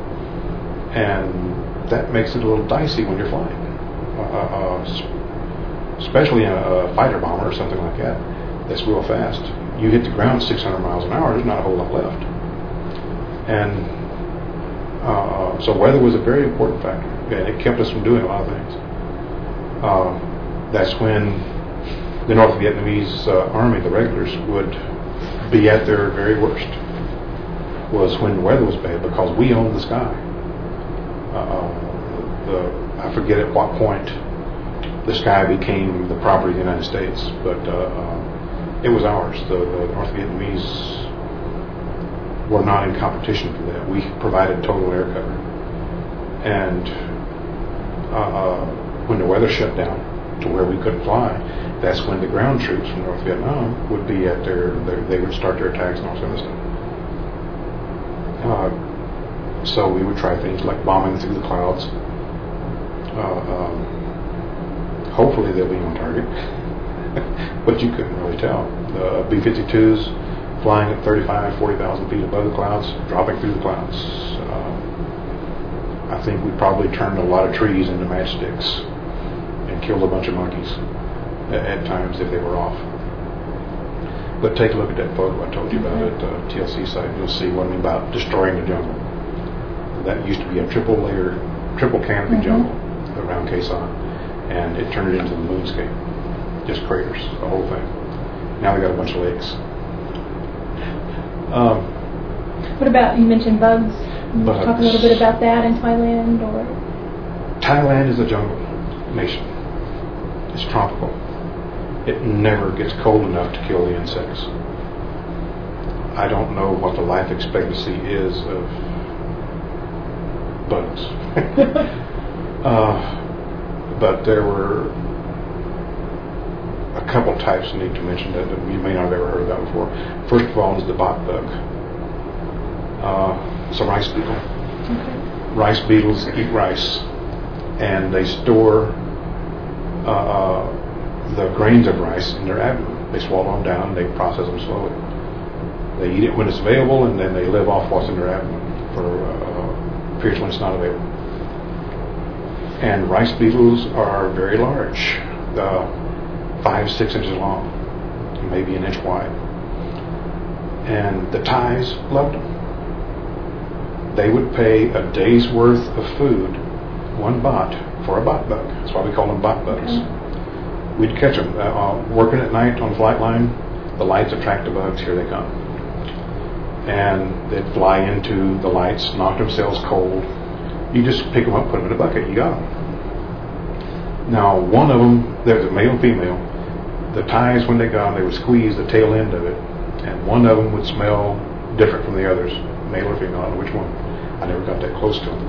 And that makes it a little dicey when you're flying, uh, uh, especially in a, a fighter bomber or something like that that's real fast. You hit the ground six hundred miles an hour, there's not a whole lot left. And uh, so weather was a very important factor, and it kept us from doing a lot of things. Uh, that's when the North Vietnamese uh, army, the regulars, would be at their very worst, was when the weather was bad, because we owned the sky. Uh, the, I forget at what point the sky became the property of the United States, but uh, uh, it was ours. The, the North Vietnamese were not in competition for that. We provided total air cover. And uh, uh, when the weather shut down to where we couldn't fly, that's when the ground troops from North Vietnam would be at their, their they would start their attacks and all sorts of stuff. Uh, So we would try things like bombing through the clouds. Uh, um, hopefully they'll be on target, but you couldn't really tell. The B fifty-twos flying at thirty-five, forty thousand feet above the clouds, dropping through the clouds. Uh, I think we probably turned a lot of trees into matchsticks and killed a bunch of monkeys at, at times if they were off. But take a look at that photo I told you about at the T L C site. You'll see what I mean about destroying the jungle. That used to be a triple layer, triple canopy mm-hmm. jungle around Khe Sanh, and it turned it into the moonscape. Just craters, the whole thing. Now they got a bunch of lakes. Um, what about, you mentioned bugs. Can you bugs. talk a little bit about that in Thailand? Or Thailand is a jungle nation. It's tropical. It never gets cold enough to kill the insects. I don't know what the life expectancy is of bugs. uh, but there were a couple types I need to mention that you may not have ever heard about before. First of all is the bot bug. Uh, it's a rice beetle. Okay. Rice beetles eat rice, and they store uh, uh, the grains of rice in their abdomen. They swallow them down, and they process them slowly. They eat it when it's available, and then they live off what's in their abdomen for uh, periods when it's not available. And rice beetles are very large, uh, five, six inches long, maybe an inch wide. And the Thais loved them. They would pay a day's worth of food, one baht, for a baht bug. That's why we call them baht bugs. Okay. We'd catch them uh, uh, working at night on flight line. The lights attract the bugs. Here they come. And they'd fly into the lights, knock themselves cold. You just pick them up, put them in a bucket. You got them. Now, one of them, there's a male and female. The Thais, when they got them, they would squeeze the tail end of it, and one of them would smell different from the others, male or female. I don't know which one. I never got that close to them.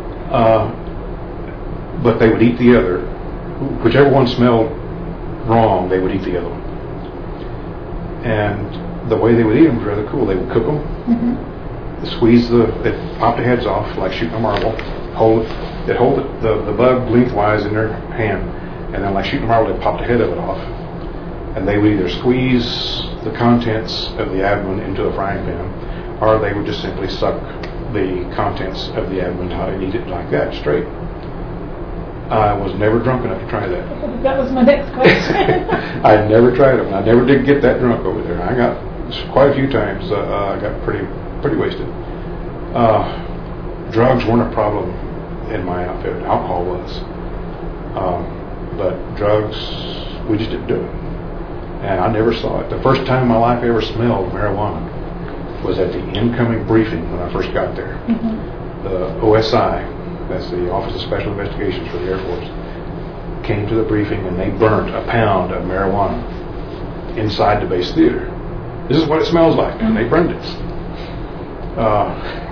Uh, but they would eat the other. Whichever one smelled wrong, they would eat the other one. And the way they would eat them was rather cool. They would cook them, mm-hmm. squeeze the, they'd pop the heads off like shooting a marble, hold it, they'd hold it, the, the bug lengthwise in their hand, and then like shooting a marble, they'd pop the head of it off. And they would either squeeze the contents of the abdomen into a frying pan, or they would just simply suck the contents of the abdomen out and eat it like that, straight. I was never drunk enough to try that. That was my next question. I never tried them. I never did get that drunk over there. I got quite a few times. Uh, uh, I got pretty pretty wasted. Uh, drugs weren't a problem in my outfit. Alcohol was. Um, but drugs, we just didn't do it. And I never saw it. The first time in my life I ever smelled marijuana was at the incoming briefing when I first got there. Mm-hmm. The O S I, that's the Office of Special Investigations for the Air Force, came to the briefing and they burnt a pound of marijuana inside the base theater. This is what it smells like, mm-hmm. and they burned it. Uh,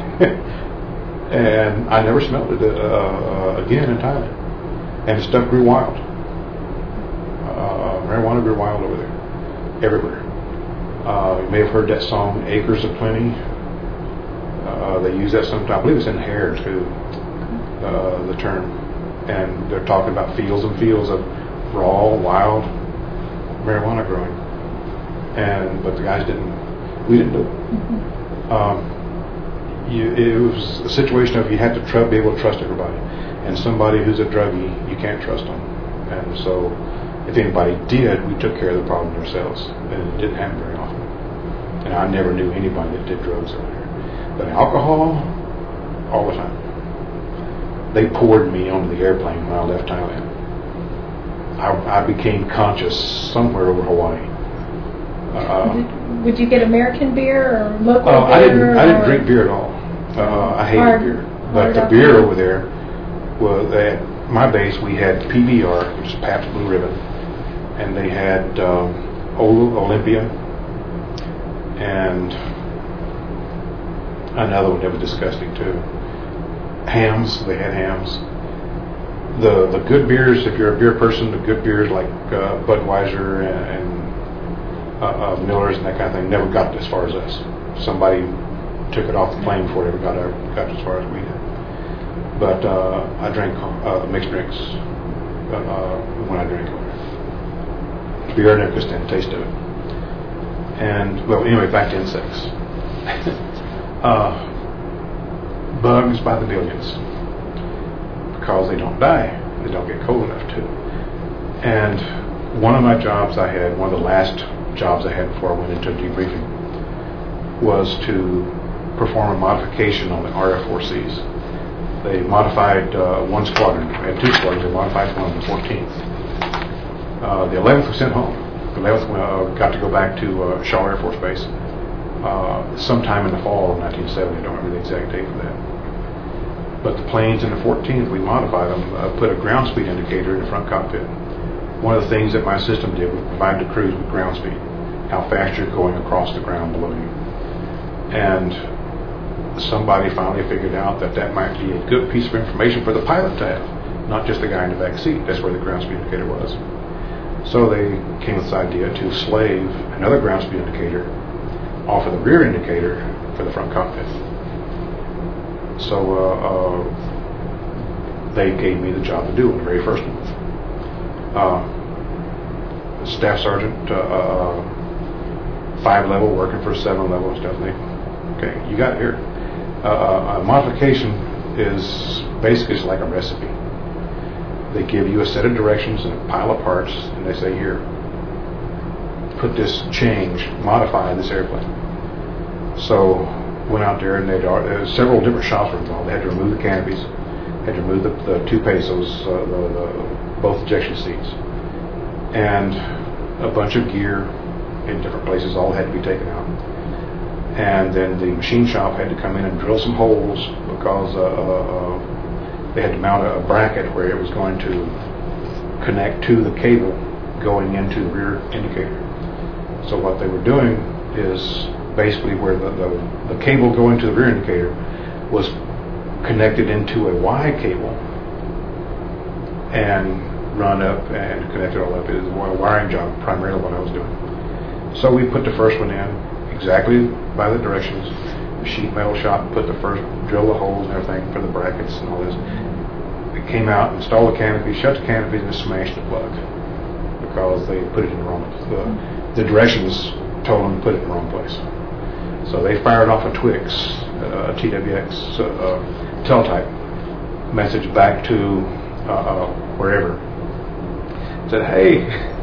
and I never smelled it uh, again in Thailand. And the stuff grew wild. Uh, marijuana grew wild over there, everywhere. Uh, you may have heard that song, Acres of Plenty. Uh, they use that sometimes. I believe it's in Hair, too, uh, the term. And they're talking about fields and fields of raw, wild marijuana growing. And but the guys didn't, we didn't do it. Mm-hmm. Um, you, it was a situation of you had to tr- be able to trust everybody. And somebody who's a druggie, you can't trust them. And so if anybody did, we took care of the problem ourselves. And it didn't happen very often. And I never knew anybody that did drugs over there. But alcohol, all the time. They poured me onto the airplane when I left Thailand. I, I became conscious somewhere over Hawaii. Uh, Did, would you get American beer or local uh, beer? I didn't. I didn't or drink beer at all. Uh, I hated hard, beer. But the beer over there was at my base. We had P B R, which is Pabst Blue Ribbon, and they had um, Old Olympia, and another one that was disgusting too. Hams. They had hams. The the good beers, if you're a beer person, the good beers like uh, Budweiser and, and uh, uh, Miller's and that kind of thing never got as far as us. Somebody took it off the plane before it ever got, got as far as we did. But uh, I drank uh, mixed drinks uh, uh, when I drank it. Beer, I never could stand the taste of it. And, well, anyway, back to insects. uh, bugs by the billions. Because they don't die. They don't get cold enough to. And one of my jobs I had, one of the last jobs I had before I went into debriefing, was to perform a modification on the R F four Cs. They modified uh, one squadron. We had two squadrons. They modified one on the fourteenth. Uh, the eleventh was sent home. The eleventh uh, got to go back to uh, Shaw Air Force Base uh, sometime in the fall of nineteen seventy. I don't remember the exact date for that. But the planes in the fourteenth, we modified them, uh, put a ground speed indicator in the front cockpit. One of the things that my system did was provide the crews with ground speed, how fast you're going across the ground below you. And somebody finally figured out that that might be a good piece of information for the pilot to have, not just the guy in the back seat. That's where the ground speed indicator was. So they came with this idea to slave another ground speed indicator off of the rear indicator for the front cockpit. So uh, uh, they gave me the job to do it, the very first one. Uh, staff sergeant, uh, uh, five level, working for seven level and stuff. They, okay, you got it here. Uh, a modification is basically it's like a recipe. They give you a set of directions and a pile of parts, and they say, here, put this change, modify this airplane. So went out there, and they uh, several different shops were involved. They had to remove the canopies, had to remove the, the two pesos, uh, the, the, both ejection seats, and a bunch of gear in different places all had to be taken out. And then the machine shop had to come in and drill some holes because uh, uh, they had to mount a, a bracket where it was going to connect to the cable going into the rear indicator. So what they were doing is basically where the, the, the cable going to the rear indicator was connected into a Y cable and run up and connected all up. It was a wiring job, primarily what I was doing. So we put the first one in exactly by the directions. The sheet metal shop put the first, drill the holes and everything for the brackets and all this. It came out, installed the canopy, shut the canopy, and smashed the plug because they put it in the wrong the, the directions told them to put it in the wrong place. So they fired off a Twix, uh, a T W X uh, uh, teletype message back to uh, uh, wherever. Said, hey,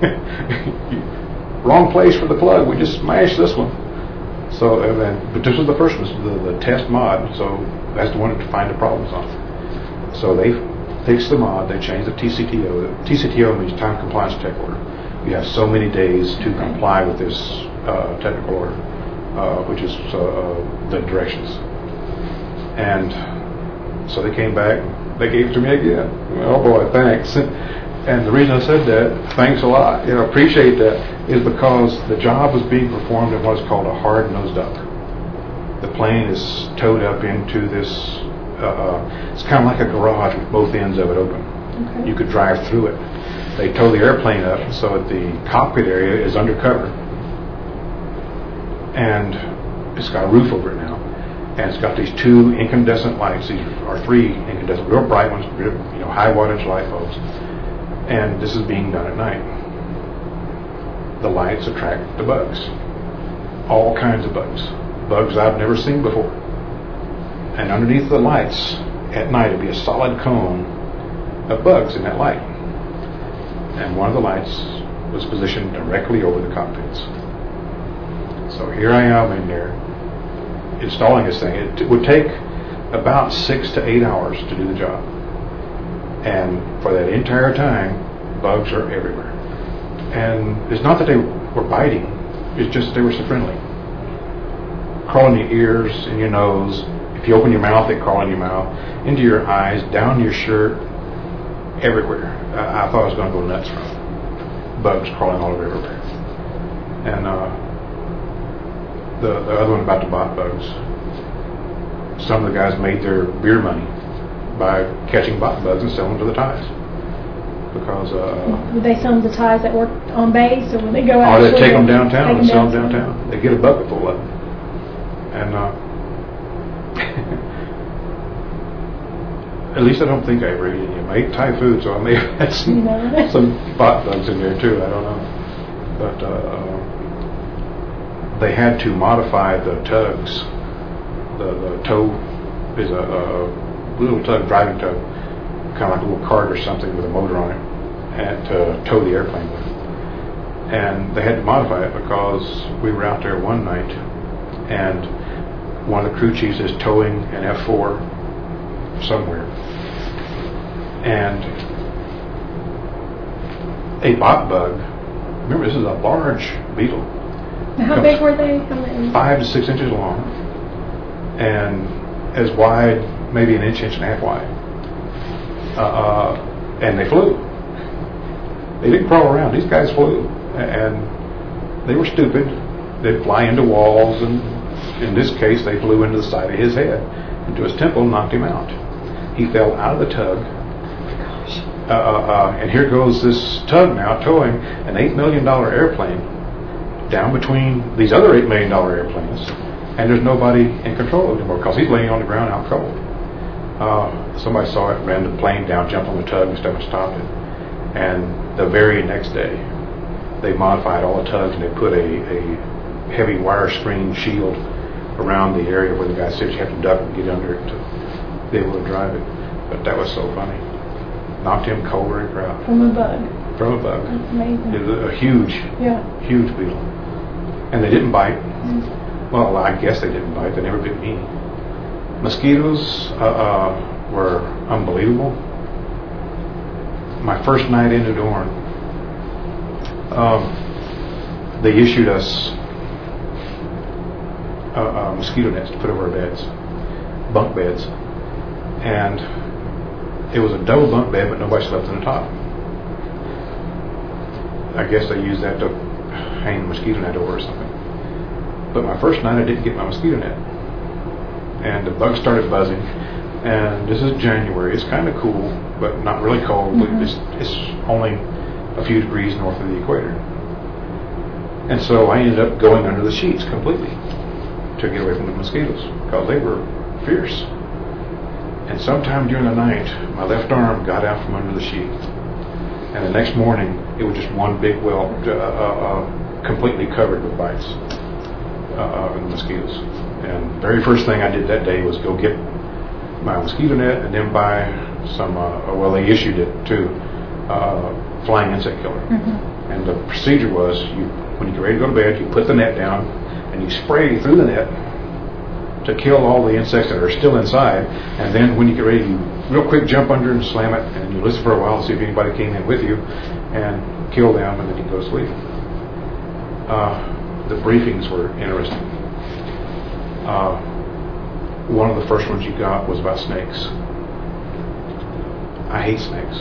wrong place for the plug. We just smashed this one. So, and then, but this was the first one, the, the test mod. So that's the one to find the problems on. So they fixed the mod. They changed the T C T O. The T C T O means time compliance tech order. You have so many days to comply with this uh, technical order, uh, which is uh, uh, the directions. And so they came back. They gave it to me again. Oh boy, thanks. And the reason I said that, thanks a lot, you know, appreciate that, is because the job was being performed in what is called a hard-nosed duck. The plane is towed up into this, uh, it's kind of like a garage with both ends of it open. Okay. You could drive through it. They tow the airplane up so that the cockpit area is undercover. And it's got a roof over it now. And it's got these two incandescent lights. These are three incandescent, real bright ones, you know, high wattage light bulbs. And this is being done at night. The lights attract the bugs. All kinds of bugs. Bugs I've never seen before. And underneath the lights, at night, it'd be a solid cone of bugs in that light. And one of the lights was positioned directly over the cockpits. So here I am in there, installing this thing. It would take about six to eight hours to do the job. And for that entire time, bugs are everywhere. And it's not that they were biting, it's just they were so friendly. Crawl in your ears, in your nose. If you open your mouth, they crawl in your mouth, into your eyes, down your shirt, everywhere. I, I thought I was going to go nuts from it. Bugs crawling all over everywhere. And uh, the, the other one about the bot bugs. Some of the guys made their beer money by catching bot bugs and selling them to the ties. Because uh, would they sell them to ties that work on base, or would they go out? Or they take them downtown take and them sell down them downtown. They get a bucket full of them. And uh, at least I don't think I ever ate any of them. I ate Thai food, so I may have had some, no. some bot bugs in there too. I don't know. But uh, they had to modify the tugs. The, the tow is a, a little tug, driving tug, kind of like a little cart or something with a motor on it, and to tow the airplane with. And they had to modify it because we were out there one night, and one of the crew chiefs is towing an F four somewhere, and a bot bug. Remember, this is a large beetle. How big were they? How many? Five to six inches long, and as wide, maybe an inch, inch and a half wide. Uh, uh, and they flew. They didn't crawl around. These guys flew, and they were stupid. They'd fly into walls, and in this case, they flew into the side of his head, into his temple, and knocked him out. He fell out of the tug. Uh, uh, uh, and here goes this tug now towing an eight million dollar airplane down between these other eight million dollar airplanes, and there's nobody in control of him because he's laying on the ground out cold. Uh, somebody saw it, ran the plane down, jumped on the tug and stuff and stopped it. And the very next day, they modified all the tugs and they put a, a heavy wire screen shield around the area where the guy sits. You have to duck and get under it to be able to drive it. But that was so funny. Knocked him cold very proud. From a bug. From a bug. That's amazing. It was a huge, yeah. huge beetle. And they didn't bite. Mm. Well, I guess they didn't bite. They never bit me. Mosquitoes uh, uh, were unbelievable. My first night in New Dorn, um, they issued us uh, uh, mosquito nets to put over our beds, bunk beds. And it was a double bunk bed, but nobody slept on the top. I guess they used that to hang the mosquito net over or something. But my first night I didn't get my mosquito net. And the bugs started buzzing. And this is January. It's kind of cool, but not really cold. Mm-hmm. It's, it's only a few degrees north of the equator. And so I ended up going under the sheets completely to get away from the mosquitoes because they were fierce. And sometime during the night, my left arm got out from under the sheet. And the next morning, it was just one big welt, uh, uh, uh, completely covered with bites uh, and mosquitoes. And the very first thing I did that day was go get my mosquito net and then buy some, uh, well, they issued it to uh, flying insect killer. Mm-hmm. And the procedure was, you, when you get ready to go to bed, you put the net down and you spray through the net to kill all the insects that are still inside, and then when you get ready, you real quick jump under and slam it, and you listen for a while to see if anybody came in with you, and kill them, and then you go to sleep. Uh, the briefings were interesting. Uh, one of the first ones you got was about snakes. I hate snakes.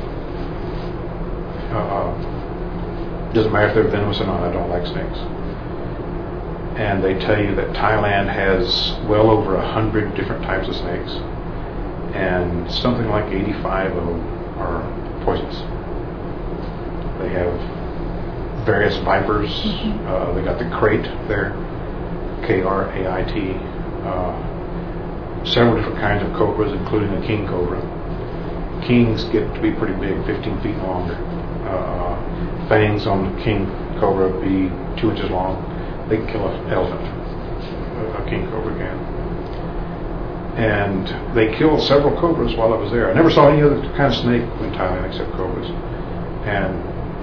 Uh, uh, doesn't matter if they're venomous or not, I don't like snakes. And they tell you that Thailand has well over a hundred different types of snakes, and something like eighty-five of them are poisonous. They have various vipers. Mm-hmm. Uh, they got the krait there, K R A I T. Uh, several different kinds of cobras, including a king cobra. Kings get to be pretty big, fifteen feet longer. Uh, fangs on the king cobra be two inches long. They can kill an elephant, a king cobra can. And they killed several cobras while I was there. I never saw any other kind of snake in Thailand except cobras. And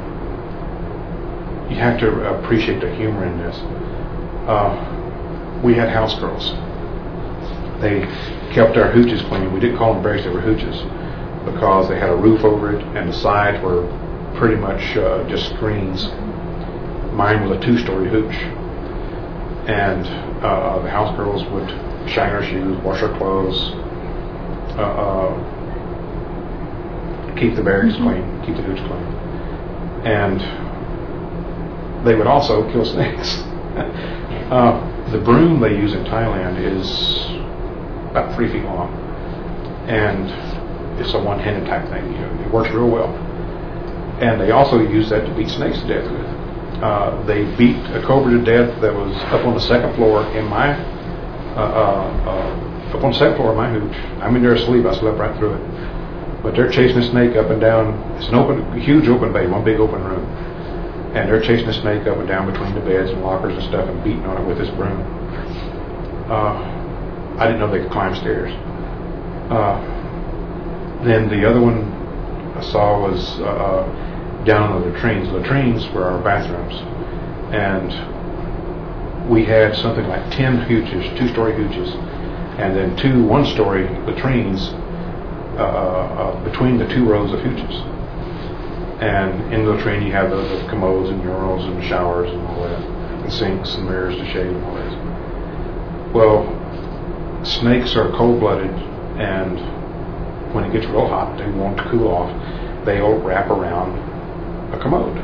you have to appreciate the humor in this. Uh, we had house girls. They kept our hooches clean. We didn't call them berries, they were hooches, because they had a roof over it and the sides were pretty much uh, just screens. Mine was a two-story hooch. And uh, the house girls would shine our shoes, wash our clothes, uh, uh, keep the barracks mm-hmm. clean, keep the hooch clean. And they would also kill snakes. uh, the broom they use in Thailand is about three feet long. And it's a one-handed type thing. You know, it works real well. And they also use that to beat snakes to death with. Uh, they beat a cobra to death that was up on the second floor in my, uh, uh, uh, up on the second floor of my hooch. I'm in there asleep. I slept right through it. But they're chasing a snake up and down. It's an open, huge open bay, one big open room. And they're chasing a snake up and down between the beds and lockers and stuff and beating on it with this broom. Uh, I didn't know they could climb stairs. Uh, then the other one I saw was uh, down in the latrines. Latrines were our bathrooms. And we had something like ten hooches, two-story hooches, and then two one-story latrines uh, uh, between the two rows of hooches. And in the latrine you have the, the commodes and urinals and showers and all that, and sinks and mirrors to shave and all that. Well, snakes are cold-blooded, and when it gets real hot, they want to cool off. They'll wrap around a commode.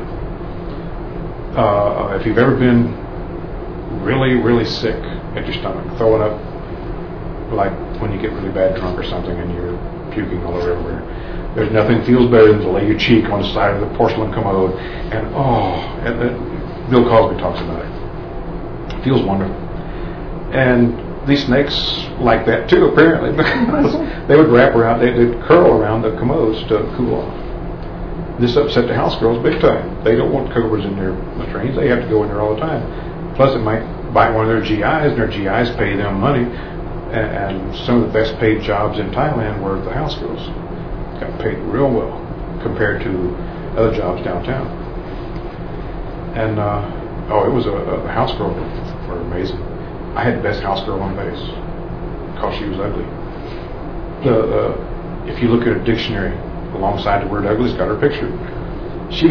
Uh, if you've ever been really, really sick at your stomach, throwing up, like when you get really bad drunk or something and you're puking all over everywhere, there's nothing feels better than to lay your cheek on the side of the porcelain commode and oh, and, and Bill Cosby talks about it. It feels wonderful. And these snakes like that too, apparently, because they would wrap around, they, they'd curl around the commodes to cool off. This upset the house girls big time. They don't want cobras in their latrines. They have to go in there all the time. Plus, it might bite one of their G Is, and their G Is pay them money. And, and some of the best paid jobs in Thailand were the house girls. Got paid real well compared to other jobs downtown. And uh, oh, it was a, a the house girls were amazing. I had the best house girl on base because she was ugly. The uh, if you look at a dictionary alongside the word ugly, it's got her picture. She,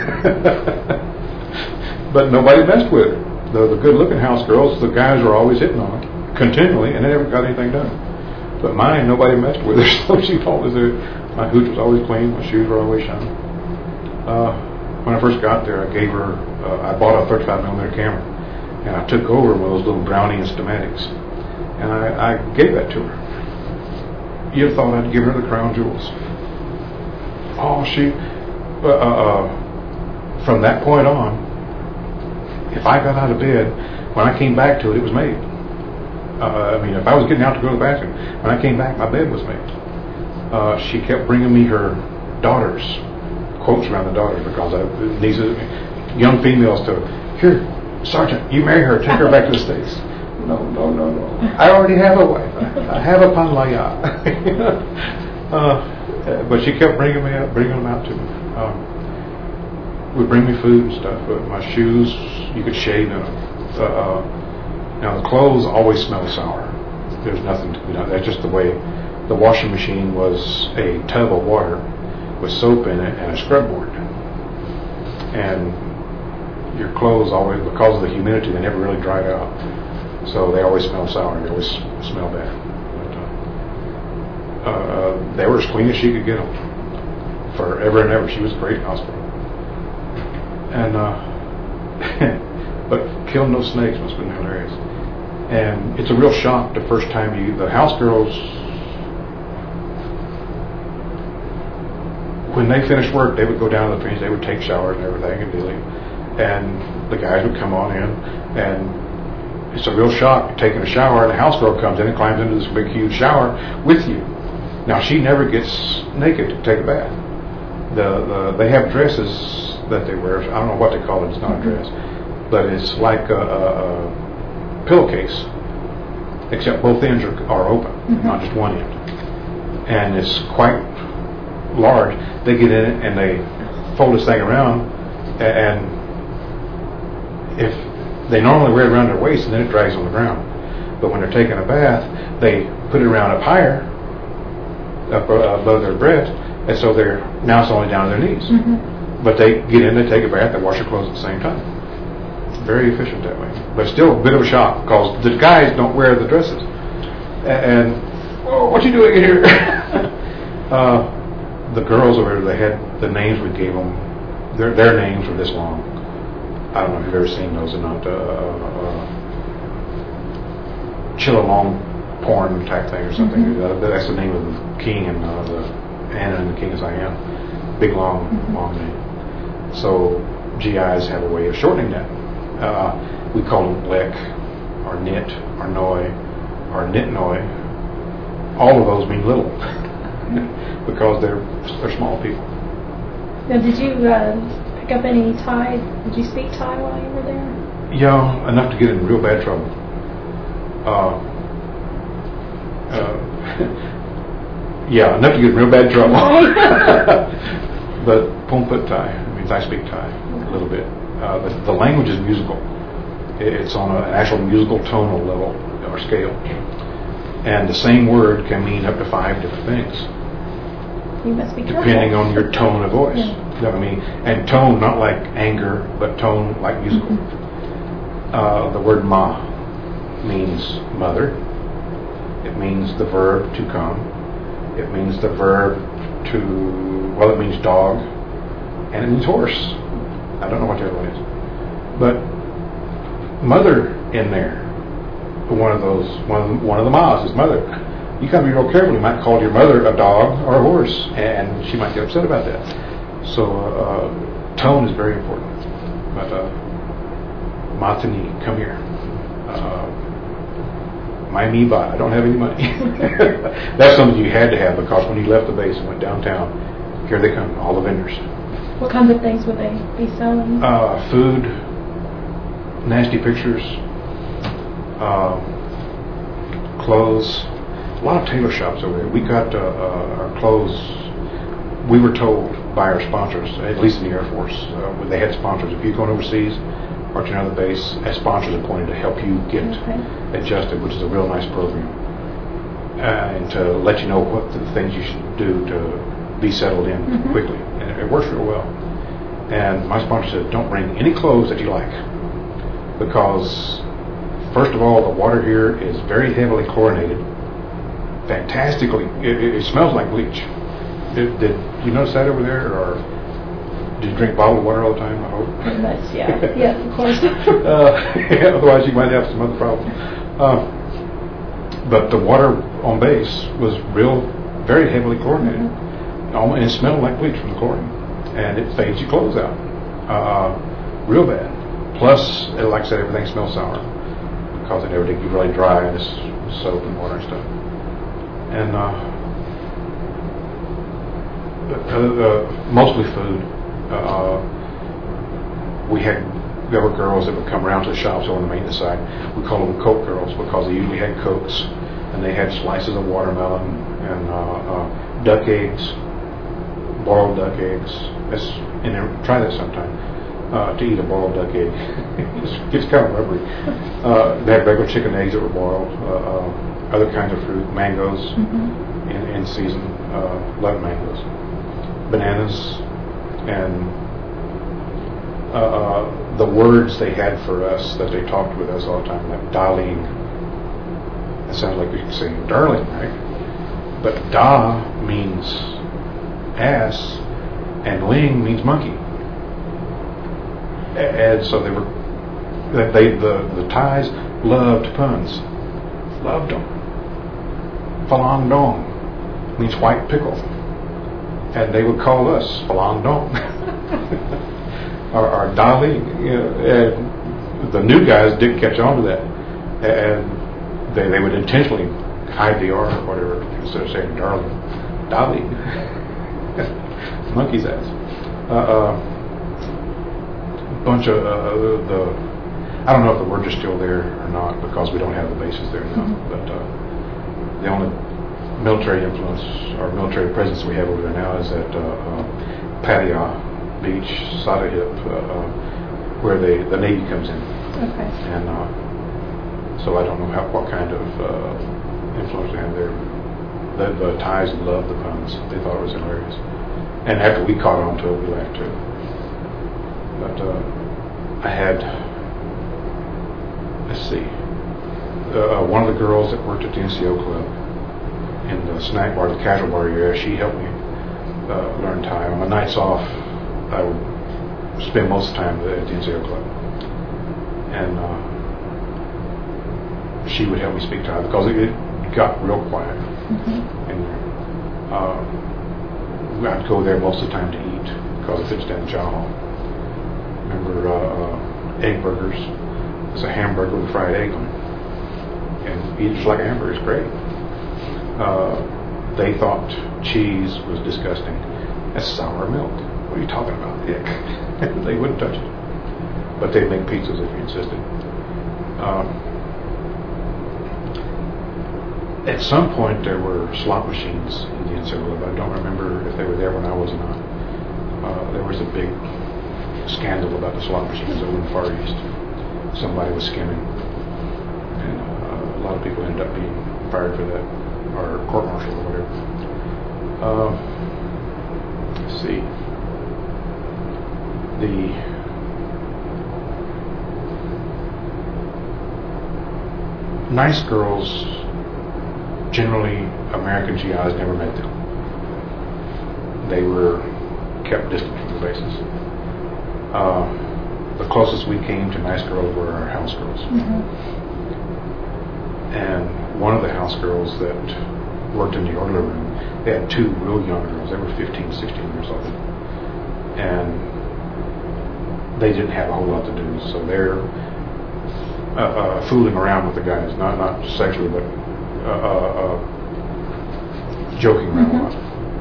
but nobody messed with her. The, the good-looking house girls, the guys were always hitting on her continually, and they never got anything done. But mine, nobody messed with her, so she always there. My hooch was always clean. My shoes were always shining. Uh, when I first got there, I gave her. Uh, I bought a thirty-five millimeter camera. And I took over one of those little Brownie Instamatics, and I, I gave that to her. You'd thought I'd give her the crown jewels. Oh, she, uh, uh, from that point on, if I got out of bed, when I came back to it, it was made. Uh, I mean, if I was getting out to go to the bathroom, when I came back, my bed was made. Uh, she kept bringing me her daughters, quotes around the daughters, because I, these are young females to, here, Sergeant, you marry her, take her back to the States. No, no, no, no. I already have a wife. I have a panlaya. uh, but she kept bringing me up, bringing them out to me. Um, would bring me food and stuff. But my shoes, you could shave in them. Uh, uh, now the clothes always smell sour. There's nothing to be done. That's just the way. The washing machine was a tub of water with soap in it and a scrub board. And your clothes always, because of the humidity, they never really dried out. So they always smell sour. They always smell bad. But, uh, uh, they were as clean as she could get them. Forever and ever. She was great in hospital. And, uh, but killing those snakes must have been hilarious. And it's a real shock the first time you, the house girls, when they finished work, they would go down to the latrines, they would take showers and everything and leave. And the guys would come on in, and it's a real shock taking a shower, and the house girl comes in and climbs into this big, huge shower with you. Now, she never gets naked to take a bath. The, the They have dresses that they wear. I don't know what they call it. It's not a dress. But it's like a, a, a pillowcase, except both ends are, are open, mm-hmm. not just one end. And it's quite large. They get in it, and they fold this thing around, and if they normally wear it around their waist, and then it drags on the ground. But when they're taking a bath, they put it around up higher, up uh, above their breast, and so they're now it's only down to their knees. Mm-hmm. But they get in, they take a bath, they wash their clothes at the same time. Very efficient that way. But still a bit of a shock, because the guys don't wear the dresses. And, oh, what you doing here? uh, the girls over there, they had the names we gave them. Their, their names were this long. I don't know if you've ever seen those or not. Uh, uh, Chillalong porn type thing or something. Mm-hmm. Uh, that's the name of the king and uh, the Anna and the King as I Am. Big, long, mm-hmm. long name. So G Is have a way of shortening that. Uh, we call them Lek, or Nit, or Noi, or Nitnoi. All of those mean little because they're they're small people. Now, did you uh, pick up any Thai? Did you speak Thai while you were there? Yeah, enough to get in real bad trouble. Uh, uh, yeah, enough to get in real bad trouble. But Pongput Thai means I speak Thai a little bit. Uh, the, the language is musical. It's on a, an actual musical tonal level or scale. And the same word can mean up to five different things. You must be careful. Depending on your tone of voice. Yeah. You know what I mean? And tone, not like anger, but tone like musical. Mm-hmm. Uh, the word ma means mother. It means the verb to come. It means the verb to, well, it means dog. And it means horse. I don't know what the other one is. But mother in there, one of those, one of the, one of the mas is mother. You got to be real careful. You might call your mother a dog or a horse, and she might get upset about that. So uh, tone is very important. But uh, Matani, come here. Uh, my me buy. I don't have any money. That's something you had to have, because when you left the base and went downtown, here they come, all the vendors. What kinds of things would they be selling? Uh, food, nasty pictures, uh, clothes. A lot of tailor shops over there. We got uh, uh, our clothes. We were told by our sponsors, at least in the Air Force, uh, when they had sponsors, if you're going overseas or to another base, as sponsors appointed to help you get Okay. adjusted, which is a real nice program, uh, and to let you know what the things you should do to be settled in Mm-hmm. quickly. And it, it works real well. And my sponsor said, don't bring any clothes that you like, because first of all, the water here is very heavily chlorinated, fantastically. It, it, it smells like bleach. Did, did you notice that over there, or did you drink bottled water all the time? I hope. Pretty much, yeah. Yeah, of course. uh, yeah, otherwise, you might have some other problem. Uh, but the water on base was real, very heavily chlorinated, mm-hmm. and it smelled like bleach from the chlorine, and it fades your clothes out, uh, real bad. Plus, like I said, everything smells sour because it never did get really dry, and it's soap and water and stuff. And uh, uh, uh, mostly food. Uh, we had there were girls that would come around to the shops on the maintenance side. We call them Coke girls because they usually had Cokes, and they had slices of watermelon and uh, uh, duck eggs, boiled duck eggs. That's, and then try that sometime. Uh, to eat a boiled duck egg, it's, it's kind of rubbery. Uh, they had regular chicken eggs that were boiled. Uh, uh, other kinds of fruit, mangoes mm-hmm. in, in season. Uh, a lot of mangoes, bananas, and uh, uh, the words they had for us that they talked with us all the time, like darling. That sounds like we could say darling, right? But da means ass, and ling means monkey. And so they were, they the the Thais loved puns, loved them. Falang dong means white pickle, and they would call us Falang dong. Our, our darling, you know, and the new guys didn't catch on to that, and they they would intentionally hide the R or whatever instead of saying darling, darling, monkey's ass. Uh, uh, bunch of uh, the I don't know if the words are still there or not because we don't have the bases there now, mm-hmm. but uh, the only military influence or military presence we have over there now is at uh, uh, Pattaya Beach, Sadahip, uh, uh, where they, the Navy comes in. Okay. And uh, so I don't know how, what kind of uh, influence they have there. The, the Thais loved the puns. They thought it was hilarious. And after we caught on to it, we laughed too. But uh, I had, let's see, uh, one of the girls that worked at the N C O club in the snack bar, the casual bar area, she helped me uh, learn Thai. On my nights off, I would spend most of the time at the N C O club. And uh, she would help me speak Thai because it, it got real quiet. Mm-hmm. And uh, I'd go there most of the time to eat because I couldn't stand the chow hall. Remember uh, uh, egg burgers? It's a hamburger with fried egg on it. And eat just like a hamburger. It's great. Uh, they thought cheese was disgusting. That's sour milk. What are you talking about? Ick. They wouldn't touch it. But they'd make pizzas if you insisted. Um, at some point there were slot machines in the N C O club. I don't remember if they were there when I was or not. Uh, there was a big scandal about the slot machines over in the Far East. Somebody was skimming, and uh, a lot of people ended up being fired for that, or court-martialed or whatever. Uh, let's see. The nice girls, generally American G Is, never met them. They were kept distant from the bases. Uh, the closest we came to nice girls were our house girls. Mm-hmm. And one of the house girls that worked in the orderly room, they had two real young girls. They were fifteen, sixteen years old. And they didn't have a whole lot to do. So their uh, uh, fooling around with the guys, not not sexually, but uh, uh, uh, joking around Mm-hmm. a lot.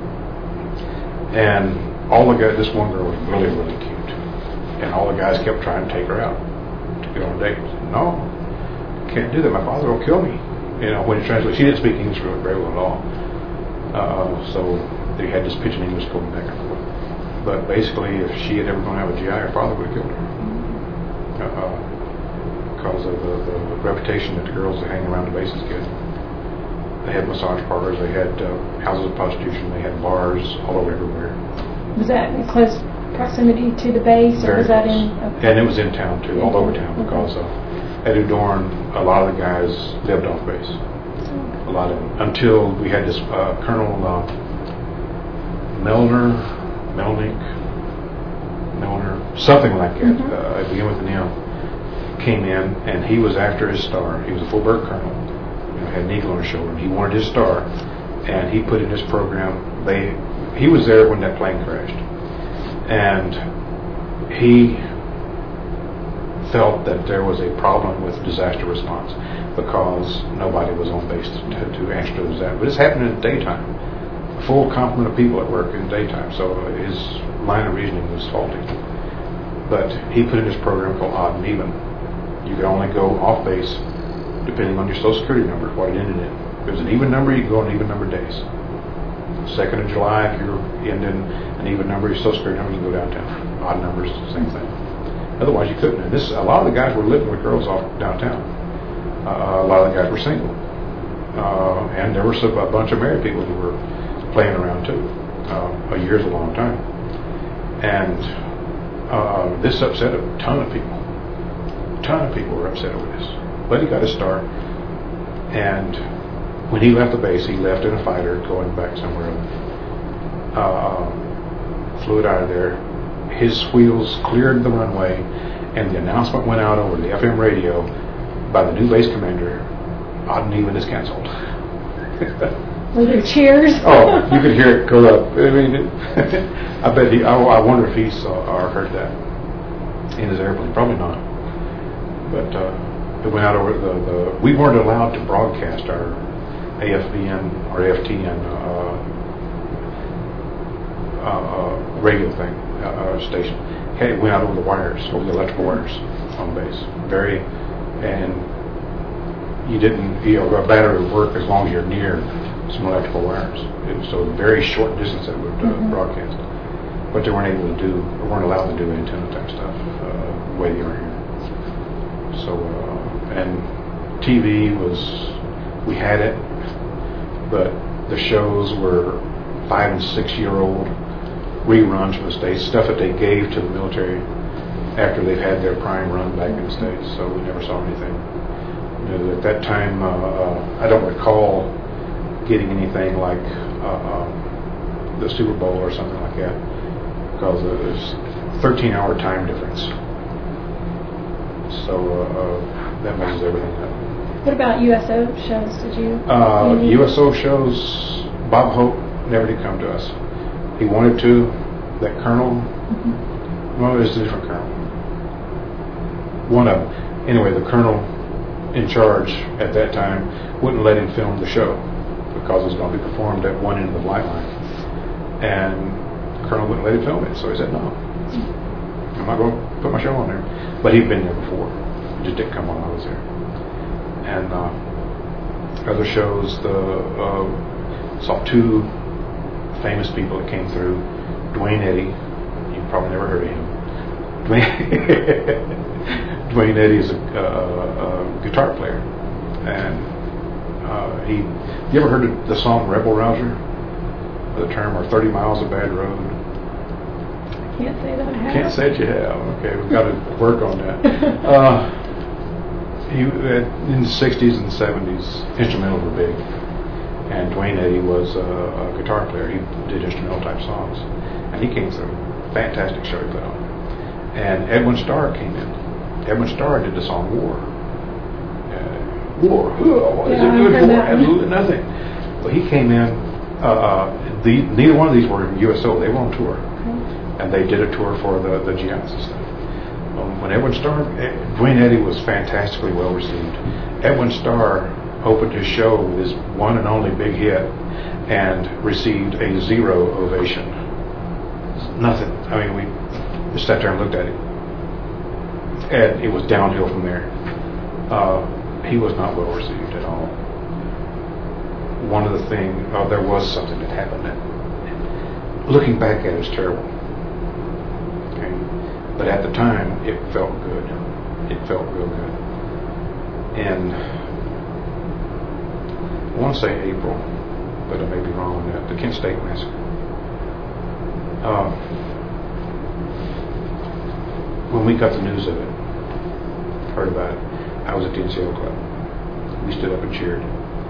And all the guys, this one girl was really, really cute, and all the guys kept trying to take her out to get on a date. No, can't do that. My father will kill me. You know, when he translated, she didn't speak English really very well at all. Uh, so they had this pitch in English going back and forth. But basically, if she had ever gone out with G I, her father would have killed her. Uh, because of the, the reputation that the girls that hang around the bases get. They had massage parlors, they had uh, houses of prostitution, they had bars all over everywhere. Was that in close proximity to the base, or Very was that close. in? Okay. And it was in town too, all over town, Okay. because uh, at Udorn, a lot of the guys lived off base. A lot of them. Until we had this uh, Colonel uh, Melner, Melnick, Melner, something like that, Mm-hmm. uh, it began with an M, came in, and he was after his star. He was a full bird colonel, you know, had an eagle on his shoulder, and he wanted his star, and he put in his program. They, he was there when that plane crashed, and he felt that there was a problem with disaster response because nobody was on base to, to answer to disaster. But it's happening in the daytime. A full complement of people at work in the daytime, so his line of reasoning was faulty. But he put in this program called odd and even. You could only go off base depending on your social security number, what it ended in. If it was an even number, you could go on even number days. Second of July, if you're in an even number, your social security number, you can go downtown. Odd numbers, same thing. Otherwise, you couldn't. And this, a lot of the guys were living with girls off downtown. Uh, a lot of the guys were single, uh, and there were some, a bunch of married people who were playing around too. Uh, a year's a long time, and uh, this upset a ton of people. A ton of people were upset over this. But he got a start, and when he left the base, he left in a fighter going back somewhere else. Uh, flew it out of there. His wheels cleared the runway, and the announcement went out over the F M radio by the new base commander: odd and even is canceled. Were there cheers? Oh, you could hear it go up. I mean, it, I bet he. I, I wonder if he saw or heard that in his airplane. Probably not. But uh, it went out over the, the. We weren't allowed to broadcast our A F B N or A F T N uh, uh, radio thing uh, station. Hey, it went out over the wires, over the electrical wires on base. Very, and you didn't. You know, a battery would work as long as you're near some electrical wires. It was so very short distance that it would uh, Mm-hmm. broadcast. But they weren't able to do, or weren't allowed to do antenna type stuff uh, the way they are here. So, uh, and T V was, we had it, but the shows were five and six year old reruns from the States, stuff that they gave to the military after they've had their prime run back in the States, so we never saw anything. You know, at that time, uh, uh, I don't recall getting anything like uh, uh, the Super Bowl or something like that, because it was thirteen hour time difference. So uh, uh, that messes everything up. What about U S O shows? Did you? Uh, any? U S O shows, Bob Hope never did come to us. He wanted to. That colonel, Mm-hmm. well, it was a different colonel. One of them. Anyway, the colonel in charge at that time wouldn't let him film the show because it was going to be performed at one end of the flight line. And the colonel wouldn't let him film it, so he said, no, I'm not going to put my show on there. But he'd been there before. It just didn't come while I was there. And uh, other shows, the uh, saw two famous people that came through. Dwayne Eddy, you probably never heard of him. Dwayne, Dwayne Eddy is a, uh, a guitar player, and uh, he. You ever heard of the song "Rebel Rouser"? The term, or thirty miles of bad road. Can't say that I have. Can't say that you have. Okay, we've got to work on that. Uh, he in the sixties and seventies, instrumentals were big, and Dwayne Eddy was a, a guitar player. He did instrumental type songs, and he came through. Fantastic show he put on. And Edwin Starr came in. Edwin Starr did the song "War." Uh, War. Oh, what is Yeah, it good I've for? heard that. Absolutely nothing. But he came in. Uh, the, neither one of these were in U S O. They were on tour. Okay. And they did a tour for the, the G Is and stuff. Um, when Edwin Starr, Dwayne Eddy was fantastically well received. Edwin Starr opened his show with his one and only big hit and received a zero ovation. Nothing. I mean, we just sat there and looked at it. And it was downhill from there. Uh, he was not well received at all. One of the things, oh, there was something that happened that, looking back at it, is terrible. Okay? But at the time, it felt good. It felt real good. And I want to say April, but I may be wrong on that, the Kent State Massacre. Uh, when we got the news of it, heard about it, I was at the N C L Club. We stood up and cheered.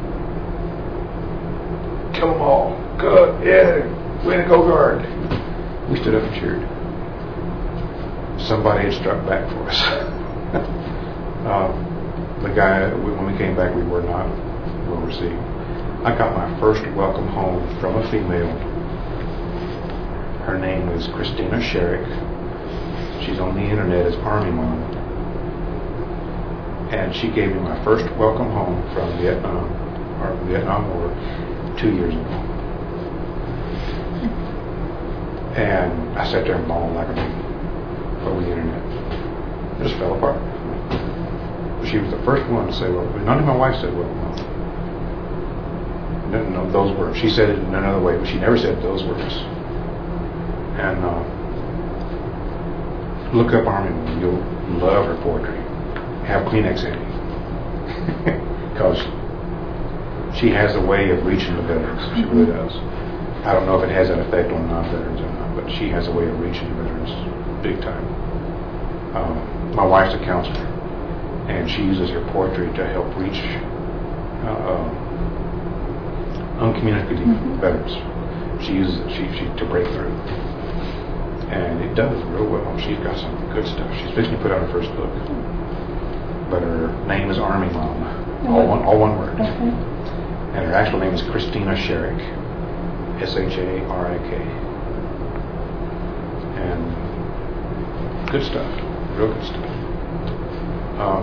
Kill them all. Good. Yeah. Way to go, guard. We stood up and cheered. Somebody had struck back for us. uh, the guy, when we came back, we were not well received. I got my first welcome home from a female. Her name is Christina Sherrick. She's on the internet as Army Mom. And she gave me my first welcome home from Vietnam, or the Vietnam War, two years ago. And I sat there and bawled like a baby over the internet. It just fell apart. She was the first one to say, well, none of my wife said, well, no. No, no, those words. She said it in another way, but she never said those words. And uh, look up Army Woman. You'll love her poetry. Have Kleenex handy. Because she has a way of reaching the veterans. She really does. I don't know if it has an effect on non-veterans or not, but she has a way of reaching the veterans big time. Um, my wife's a counselor, and she uses her poetry to help reach uh, uh, uncommunicative mm-hmm. veterans. She uses it she, she, to break through. And it does real well. She's got some good stuff. She's fixing to put out her first book. But her name is Army Mom. All one, all one word. Okay. And her actual name is Christina Sherrick. S H A R I K. And good stuff. Real good stuff. Um,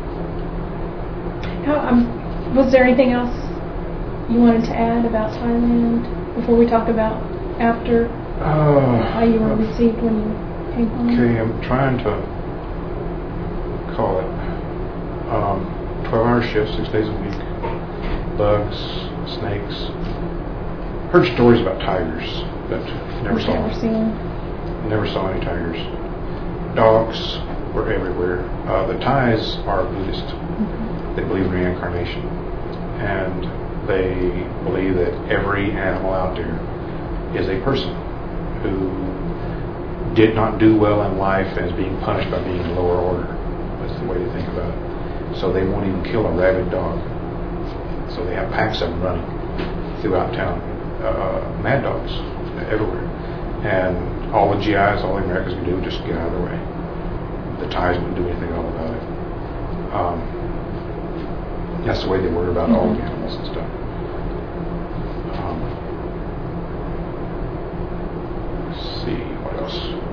How, um, was there anything else you wanted to add about Thailand before we talk about after uh, how you were received when you came home? Okay, I'm trying to call it um, twelve-hour shifts, six days a week. Bugs, snakes. Heard stories about tigers, but never saw never seen. Never saw any tigers. Dogs were everywhere. Uh, the Thais are Buddhist. Mm-hmm. They believe in reincarnation, and they believe that every animal out there is a person who did not do well in life and is being punished by being lower order. That's the way they think about it. So they won't even kill a rabid dog. So they have packs of them running throughout town. Uh, mad dogs everywhere. And all the G Is, all the Americans can do is just get out of the way. The Thais wouldn't do anything at all about it. Um, that's the way they were about mm-hmm. all the animals and stuff. Um, let's see, what else?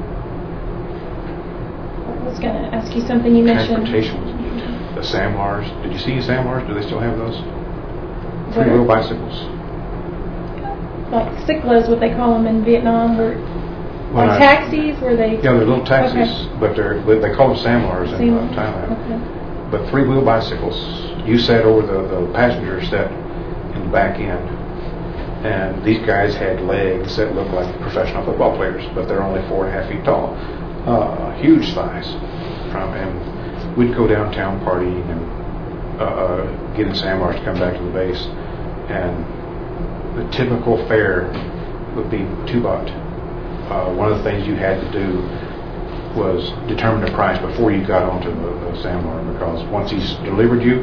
I was going to ask you something you mentioned. Transportation was neat. The Samlars. Did you see Samlars? Do they still have those? Three-wheel bicycles. Like Ciclas, what they call them in Vietnam, were well, like I, taxis, were they? Yeah, they're little taxis, okay. but they're they call them Samlars in uh, Thailand. Okay. But three-wheel bicycles. You sat over the the passenger sat in the back end, and these guys had legs that looked like professional football players, but they're only four and a half feet tall. Uh, huge thighs. From and we'd go downtown partying and uh, uh, get in Samlars to come back to the base, and the typical fare would be two baht. Uh, one of the things you had to do was determine the price before you got onto the, the Samlar, because once he's delivered you,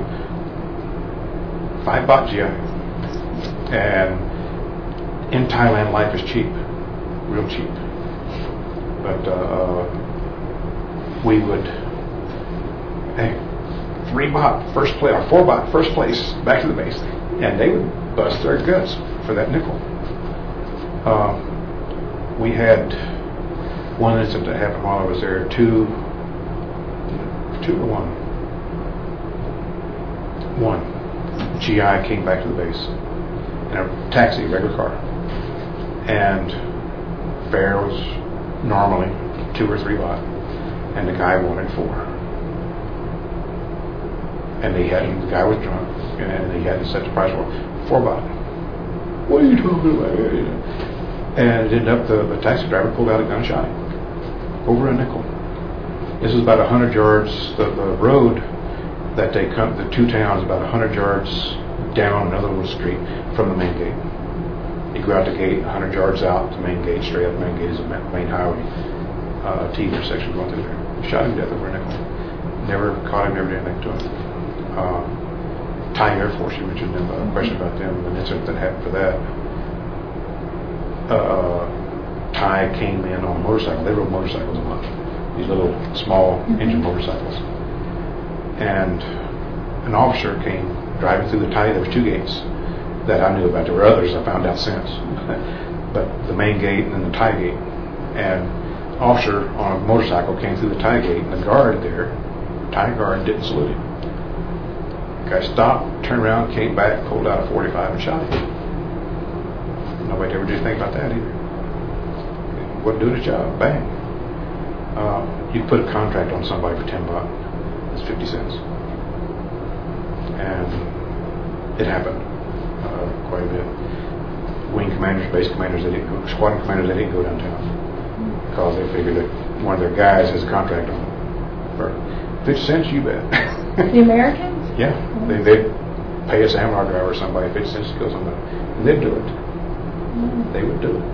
five baht yeah. And in Thailand, life is cheap, real cheap. But uh, we would, hey, three baht first place, or four baht first place, back to the base, and they would bust their guts for that nickel. Uh, we had one incident that happened while I was there. Two two or one? One. G I came back to the base in a taxi, regular car. And fare was normally two or three baht. And the guy wanted four. And they had him, the guy was drunk, and he had to set the price for four baht. What are you talking about? And it ended up the, the taxi driver pulled out a gun and shot him over a nickel. This is about a hundred yards. The, the road that they come, the two towns, about a hundred yards down another little street from the main gate. You go out the gate, a hundred yards out, the main gate, straight up the main gate is the main highway. Uh, T intersection going through there. Shot him to death over a nickel. Never caught him, never did anything to him. Uh, Thai Air Force, you mentioned them, a question about them, an incident that happened for that. Uh, Thai came in on a motorcycle. They rode motorcycles a lot. These little small mm-hmm. engine motorcycles. And an officer came driving through the Thai. There was two gates that I knew about. There were others I found out since. But the main gate and then the Thai gate. And an officer on a motorcycle came through the Thai gate, and the guard there, the Thai guard, didn't salute him. The guy stopped, turned around, came back, pulled out a forty-five and shot him. Nobody ever did anything about that either. He wasn't doing his job. Bang. Uh, you put a contract on somebody for ten baht. It's fifty cents. And it happened uh, quite a bit. Wing commanders, base commanders, they didn't go, squadron commanders, they didn't go downtown because they figured that one of their guys has a contract on them. For fifty cents, you bet. The Americans? Yeah. Mm-hmm. They, they'd pay a samurai driver or somebody fifty cents to kill somebody. And they'd do it. Mm-hmm. They would do it.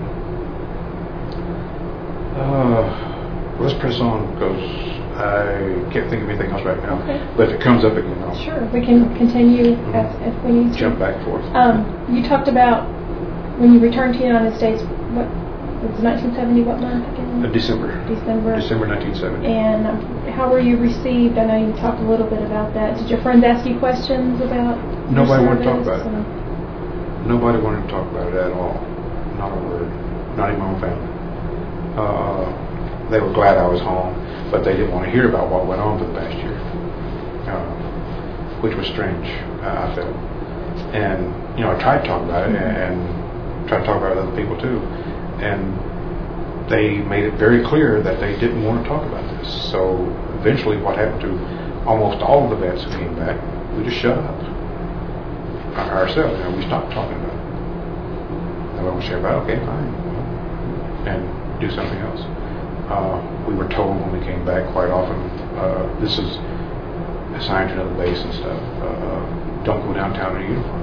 Uh, let's press on because I can't think of anything else right now. Okay. But if it comes up again, I'll sure, we can continue mm-hmm. as, if we need to. Jump back and forth. Um, you talked about when you returned to the United States, what it was nineteen seventy, what month again? Uh, December. December. December nineteen seventy. And um, how were you received? I know you talked a little bit about that. Did your friends ask you questions about Nobody your wanted to talk about service? it. Nobody wanted to talk about it at all. Not a word. Not even my own family. Uh, they were glad I was home, but they didn't want to hear about what went on for the past year, uh, which was strange, uh, I felt. And, you know, I tried to talk about it and, and tried to talk about it with other people too. And they made it very clear that they didn't want to talk about this. So eventually what happened to almost all of the vets who came back, we just shut up. Ourselves, you know, we stopped talking about it. They won't share about it, okay, fine. And do something else. Uh, we were told when we came back quite often, uh, this is assigned to another base and stuff, uh, don't go downtown in a uniform.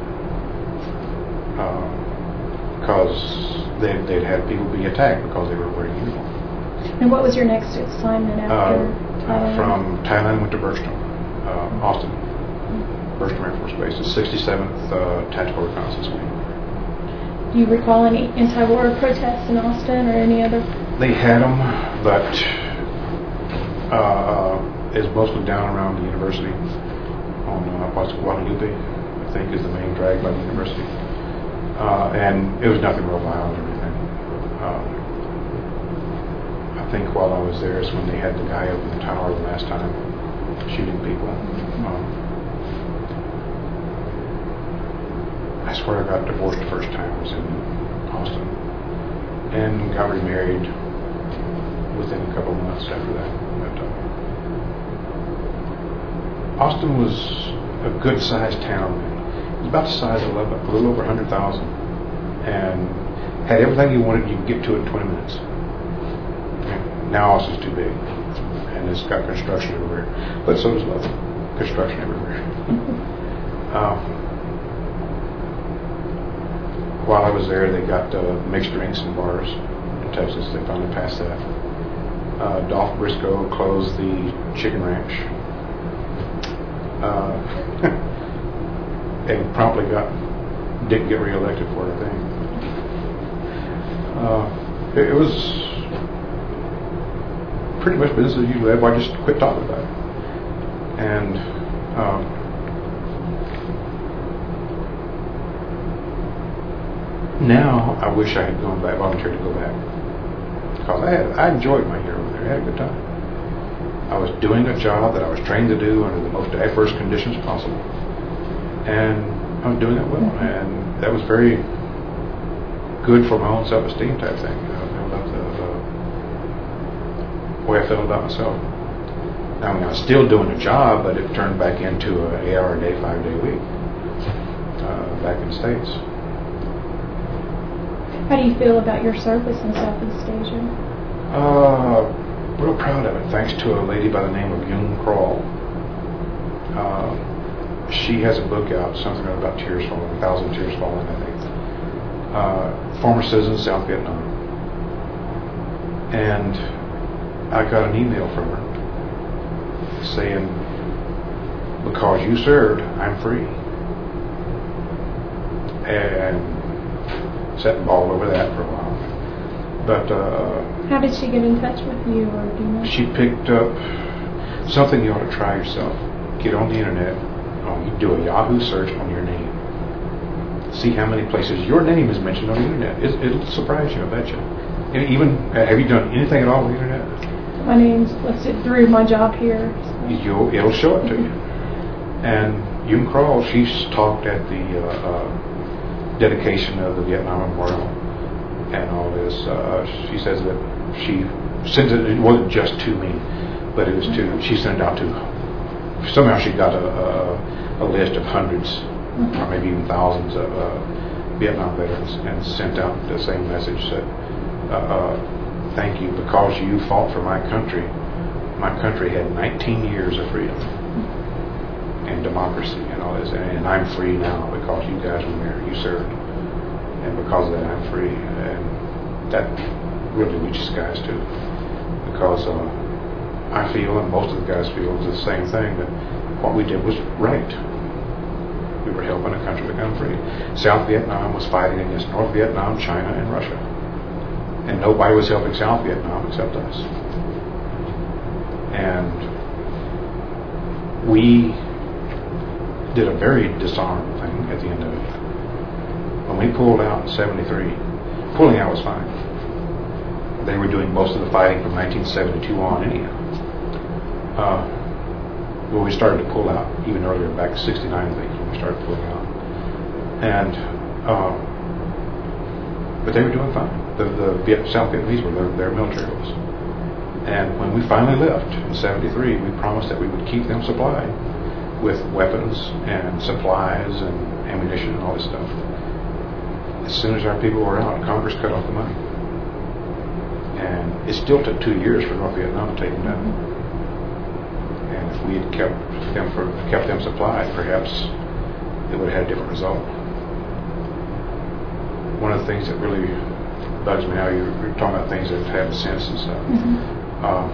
Because uh, they, they'd had people be attacked because they were wearing uniform. And what was your next assignment after uh, Thailand? From Thailand, went to Bergstrom, uh, Austin. Bergstrom Air Force Base, the sixty-seventh uh, Tactical Reconnaissance Wing. Do you recall any anti-war protests in Austin or any other? They had them, but uh, it's mostly down around the university on uh, Guadalupe, I think is the main drag by the university. Uh, and it was nothing real violent or anything. Uh, I think while I was there is when they had the guy up in the tower the last time shooting people. Um, I swear I got divorced the first time I was in Austin, and got remarried within a couple of months after that. But, uh, Austin was a good sized town. It was about the size of Lubbock, a little over one hundred thousand, and had everything you wanted. You could get to it in twenty minutes. And now Austin's too big, and it's got construction everywhere. But so does Lubbock, construction everywhere. uh, While I was there, they got uh, mixed drinks and bars in Texas. They finally passed that. Uh, Dolph Briscoe closed the chicken ranch. Uh, and promptly got didn't get reelected for it, I think. Uh, it, it was pretty much business as usual. Everybody just quit talking about it. And um, now I wish I had gone back, volunteered to go back, because I had I enjoyed my year over there. I had a good time. I was doing a job that I was trained to do under the most adverse conditions possible, and I was doing it well, and that was very good for my own self-esteem type thing. You know, I loved the, the way I felt about myself. I mean, I was still doing a job, but it turned back into an eight-hour-a-day, five-day week uh, back in the States. How do you feel about your service in Southeast Asia? Uh, real proud of it, thanks to a lady by the name of Jung Kroll. Uh, she has a book out, something about tears falling, a thousand tears falling, I think. Uh, former citizen of South Vietnam. And I got an email from her saying, because you served, I'm free. And sat and bawled over that for a while. But uh, how did she get in touch with you, or do you know? She picked up something you ought to try yourself. Get on the internet, um, you do a Yahoo search on your name. See how many places your name is mentioned on the internet. It, it'll surprise you, I bet you. And even, uh, have you done anything at all with the internet? My name's listed through my job here. So. You'll, it'll show it to you. And Jung Kroll, she's talked at the uh, uh, dedication of the Vietnam Memorial and all this. Uh, she says that she sent it, it wasn't just to me, but it was to, she sent it out to, somehow she got a, a, a list of hundreds, mm-hmm. or maybe even thousands of uh, Vietnam veterans, and sent out the same message that, uh, uh, thank you, because you fought for my country. My country had nineteen years of freedom and democracy and all this, and I'm free now because you guys were there, you served, and because of that I'm free. And that really reaches guys too, because uh, I feel, and most of the guys feel, the same thing, that what we did was right. We were helping a country become free. South Vietnam was fighting against North Vietnam, China, and Russia. And nobody was helping South Vietnam except us. And we did a very dishonorable thing at the end of it. When we pulled out in seventy-three, pulling out was fine. They were doing most of the fighting from nineteen seventy-two on anyhow. Uh, well, we started to pull out even earlier, back to sixty-nine, I think, when we started pulling out. And, uh, but they were doing fine. The, the Viet, South Vietnamese were their, their military was. And when we finally left in seventy-three, we promised that we would keep them supplied with weapons and supplies and ammunition and all this stuff. As soon as our people were out, Congress cut off the money. And it still took two years for North Vietnam to take them down. And if we had kept them for kept them supplied, perhaps it would have had a different result. One of the things that really bugs me now, you're, you're talking about things that have sense and stuff. Mm-hmm. Um,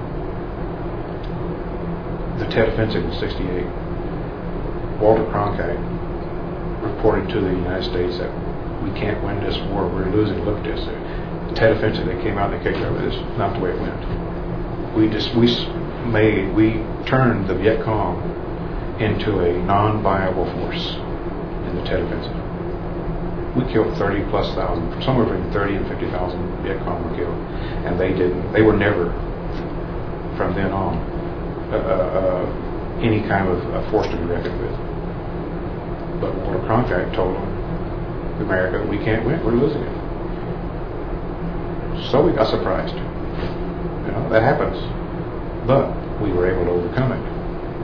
the Tet Offensive in sixty-eight, Walter Cronkite reported to the United States that we can't win this war, we're losing, look at this. The Tet Offensive, they came out and they kicked over this, not the way it went. We just, we made, we turned the Viet Cong into a non-viable force in the Tet Offensive. We killed thirty plus thousand, somewhere between thirty and fifty thousand Viet Cong were killed, and they didn't. They were never, from then on, uh, uh, any kind of uh, force to be reckoned with. But Walter Cronkite told them, America, we can't win. We're losing it. So we got surprised. You know, that happens, but we were able to overcome it.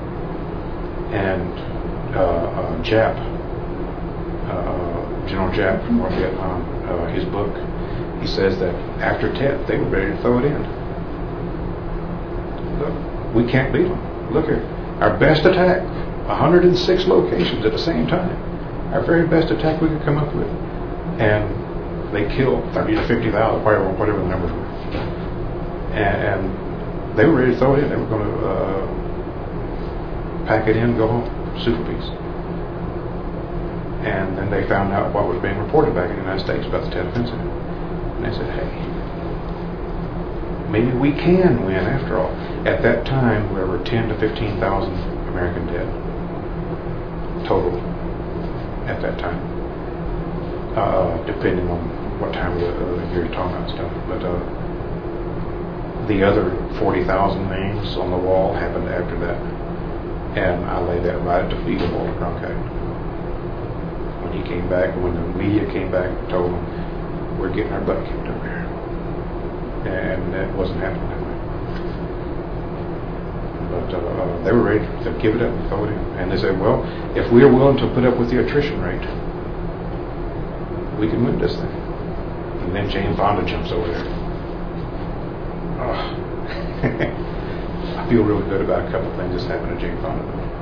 And uh, uh, Jap. Uh, General Jap from North Vietnam, uh, his book, he says that after Tet, they were ready to throw it in. Look, we can't beat them. Look here, our best attack, one hundred six locations at the same time. Our very best attack we could come up with. And they killed thirty to fifty thousand, whatever, whatever the numbers were. And, and they were ready to throw it in. They were going to uh, pack it in, go home, super peace. And then they found out what was being reported back in the United States about the Tet Offensive. And they said, hey, maybe we can win after all. At that time, there were ten to fifteen thousand American dead total at that time, uh, depending on what time of the year you're talking about stuff. But uh, the other forty thousand names on the wall happened after that. And I laid that right at the feet of Walter Cronkite. When he came back, when the media came back and told him, we're getting our butt kicked over here. And it wasn't happening that way. But uh, they were ready to give it up and throw it in. And they said, well, if we are willing to put up with the attrition rate, we can win this thing. And then Jane Fonda jumps over there. Oh. I feel really good about a couple of things that's happened to Jane Fonda.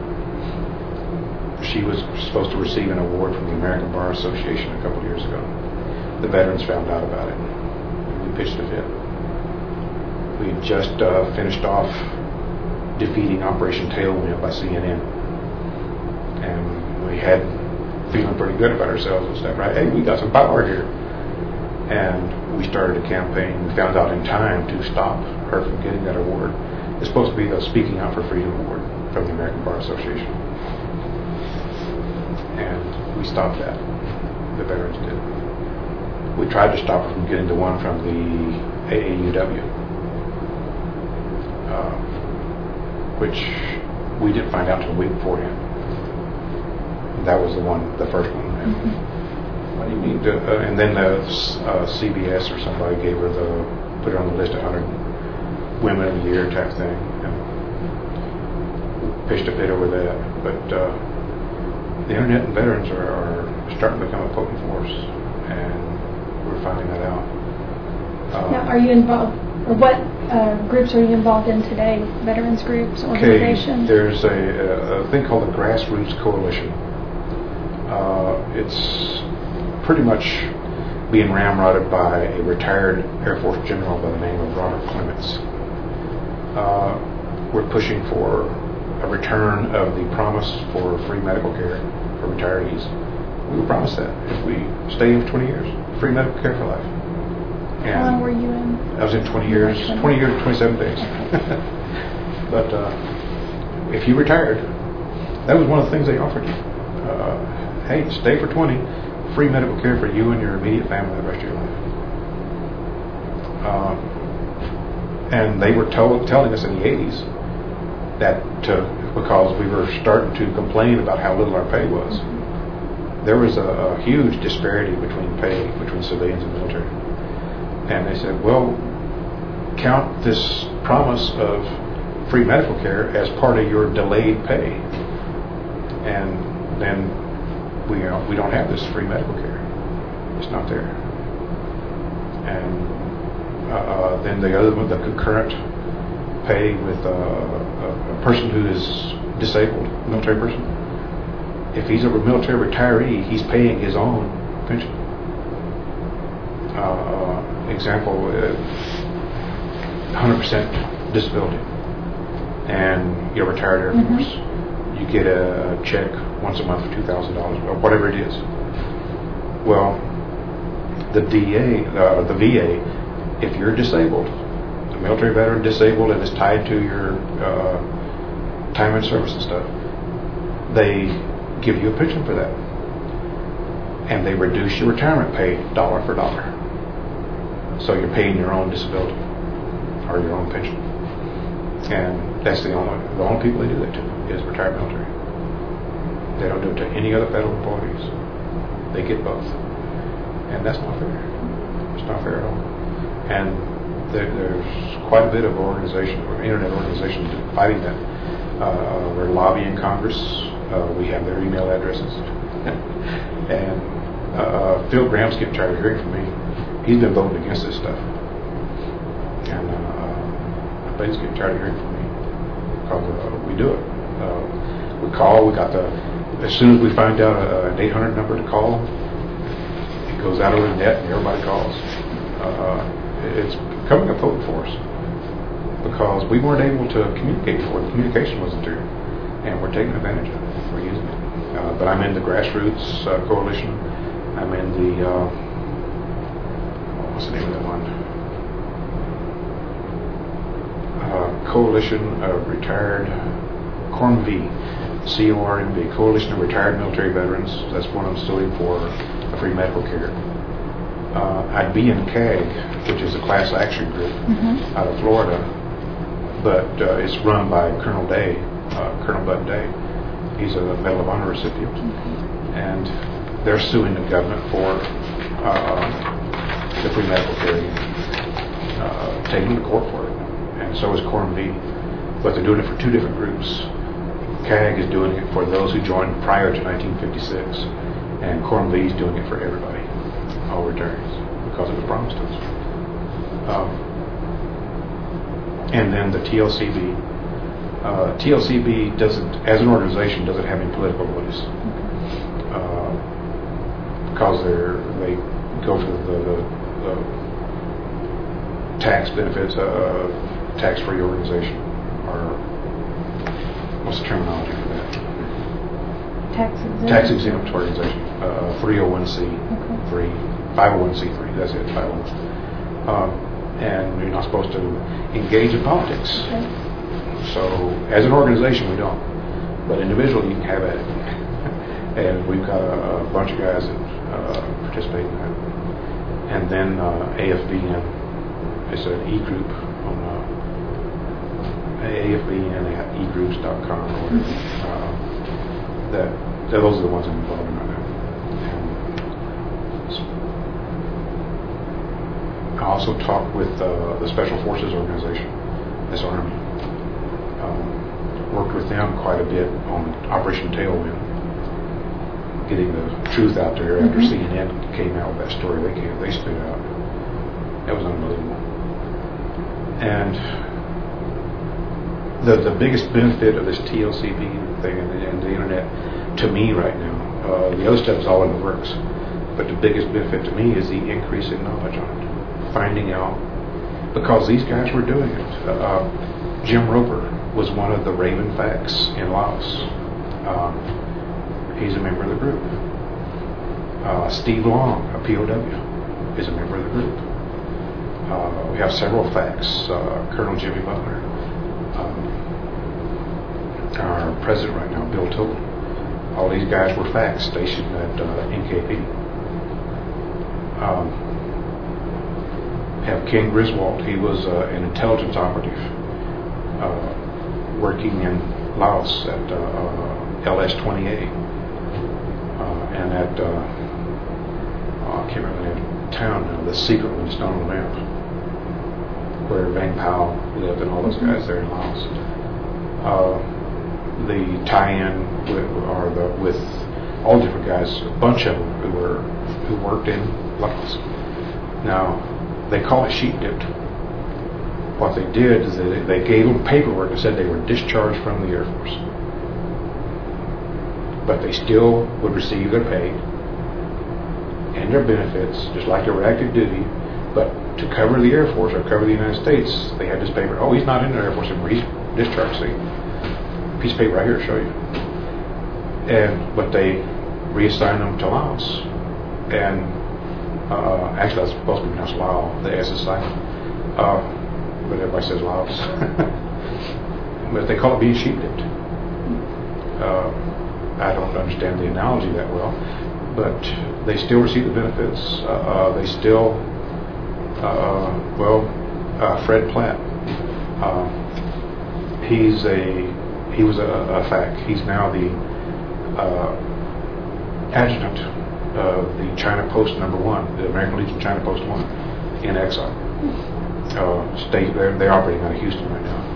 She was supposed to receive an award from the American Bar Association a couple of years ago. The veterans found out about it. We pitched a fit. We had just uh, finished off defeating Operation Tailwind by C N N. And we had feeling pretty good about ourselves and stuff, right? Hey, we got some power here. And we started a campaign. We found out in time to stop her from getting that award. It's supposed to be the Speaking Out for Freedom Award from the American Bar Association. And we stopped that. The veterans did. We tried to stop her from getting the one from the A A U W, uh, which we didn't find out until a week beforehand. That was the one, the first one. Mm-hmm. What do you mean? To, uh, and then the uh, C B S or somebody gave her the, put her on the list of one hundred women of the year type thing. And pitched a bit over that. But uh, the internet and veterans are, are starting to become a potent force, and we're finding that out. Um, now, are you involved, or what uh, groups are you involved in today? Veterans groups, organizations? Okay, there's a, a thing called the Grassroots Coalition. Uh, it's pretty much being ramrodded by a retired Air Force general by the name of Robert Clements. Uh, we're pushing for a return of the promise for free medical care for retirees. We were promised that if we stay in for twenty years, free medical care for life. And how long were you in? I was in twenty years, twenty years, twenty-seven days. But uh, if you retired, that was one of the things they offered you. Uh, hey, stay for twenty, free medical care for you and your immediate family the rest of your life. Uh, and they were told, telling us in the eighties that uh, because we were starting to complain about how little our pay was, there was a, a huge disparity between pay between civilians and military. And they said, well, count this promise of free medical care as part of your delayed pay, and then we uh, we don't have this free medical care. It's not there. And uh, uh, then the other one, the concurrent pay with uh, a, a person who is disabled, a military person. If he's a military retiree, he's paying his own pension. Uh, example, uh, one hundred percent disability, and you're a retired Air Force. Mm-hmm. You get a check once a month for two thousand dollars, or whatever it is. Well, the D A, uh, the V A, if you're disabled, a military veteran disabled and is tied to your uh, time in service and stuff, they give you a pension for that, and they reduce your retirement pay dollar for dollar. So you're paying your own disability or your own pension, and that's the only the only people they do that to is retired military. They don't do it to any other federal employees. They get both, and that's not fair. It's not fair at all. And there, there's quite a bit of organization, or internet organizations fighting that. Uh, we're lobbying Congress. Uh, we have their email addresses, and uh, Phil Graham's getting tired of hearing from me. He's been voting against this stuff, and uh, I bet he's getting tired of hearing from me because uh, we do it. Uh, we call. We got the as soon as we find out a, an eight hundred number to call, it goes out over the net and everybody calls. Uh, it's becoming a potent force because we weren't able to communicate before. The communication wasn't there, and we're taking advantage of it. We're using it. Uh, but I'm in the Grassroots uh, Coalition. I'm in the uh, what's the name of that one? Uh, Coalition of Retired CORMV, C O R M V, Coalition of Retired Military Veterans. That's one I'm still in for, free medical care. Uh, I'd be in C A G, which is a class action group Mm-hmm. out of Florida, but uh, it's run by Colonel Day, uh, Colonel Bud Day. He's a Medal of Honor recipient, Okay. and they're suing the government for uh, the free medical care, uh, taking them to court for it, and so is Quorum V. But they're doing it for two different groups. C A G is doing it for those who joined prior to nineteen fifty-six, and Quorum V is doing it for everybody, all returns, because it was promised us. Um, and then the T L C B. Uh, T L C B doesn't, as an organization, doesn't have any political beliefs. Uh, because they're, they go for the, the, the tax benefits, uh, tax-free organization, or what's the terminology for that? Tax exempt? Tax exempt organization, uh, three oh one C Okay. three, five oh one C three, that's it, five oh one. Um, and you're not supposed to engage in politics. Okay. So, as an organization, we don't. But individually, you can have at it. And we've got a, a bunch of guys that uh, participate in that. And then uh, A F B N, it's an e-group on uh, A F B N at e groups dot com or whatever. Uh, that, that those are the ones I'm involved in right now. And I also talk with uh, the Special Forces Organization, this Army. Um, worked with them quite a bit on Operation Tailwind, getting the truth out there after Mm-hmm. C N N came out with that story they came, they spit out. That was unbelievable. And the the biggest benefit of this T L C B thing and the, and the internet to me right now, uh, the other stuff is all in the works, but the biggest benefit to me is the increase in knowledge on it. Finding out, because these guys were doing it. Uh, Jim Roper was one of the Raven Facts in Laos. Um, he's a member of the group. Uh, Steve Long, a P O W, is a member of the group. Uh, we have several facts. Uh, Colonel Jimmy Butler, um, our president right now, Bill Tilton. All these guys were facts stationed at uh, N K P. Um, have Ken Griswold. He was uh, an intelligence operative uh, working in Laos at uh, uh, L S twenty-eight uh, and at uh, oh, I can't remember the name of the town now. The secret one, it's not on the map, where Vang Pao lived and all those guys there in Laos. Uh, the tie-in with, or the, with all different guys, a bunch of them who were who worked in Laos. Now, they call it sheep dipped. What they did is they, they gave them paperwork that said they were discharged from the Air Force. But they still would receive their pay and their benefits, just like they were active duty. But to cover the Air Force or cover the United States, they had this paper. Oh, he's not in the Air Force anymore. He's discharged. See, piece of paper right here to show you. And but they reassigned them to Laos, and uh, actually that's supposed to be pronounced Lao. The S is silent, uh, but everybody says Laos. But they call it being sheep dipped. Uh, I don't understand the analogy that well, but they still receive the benefits. Uh, uh, they still, uh, well, uh, Fred Platt. Uh, he's a he was a, a fact. He's now the uh, adjutant of the China Post Number One, the American Legion China Post One, in exile. Uh, state they're they're operating out of Houston right now.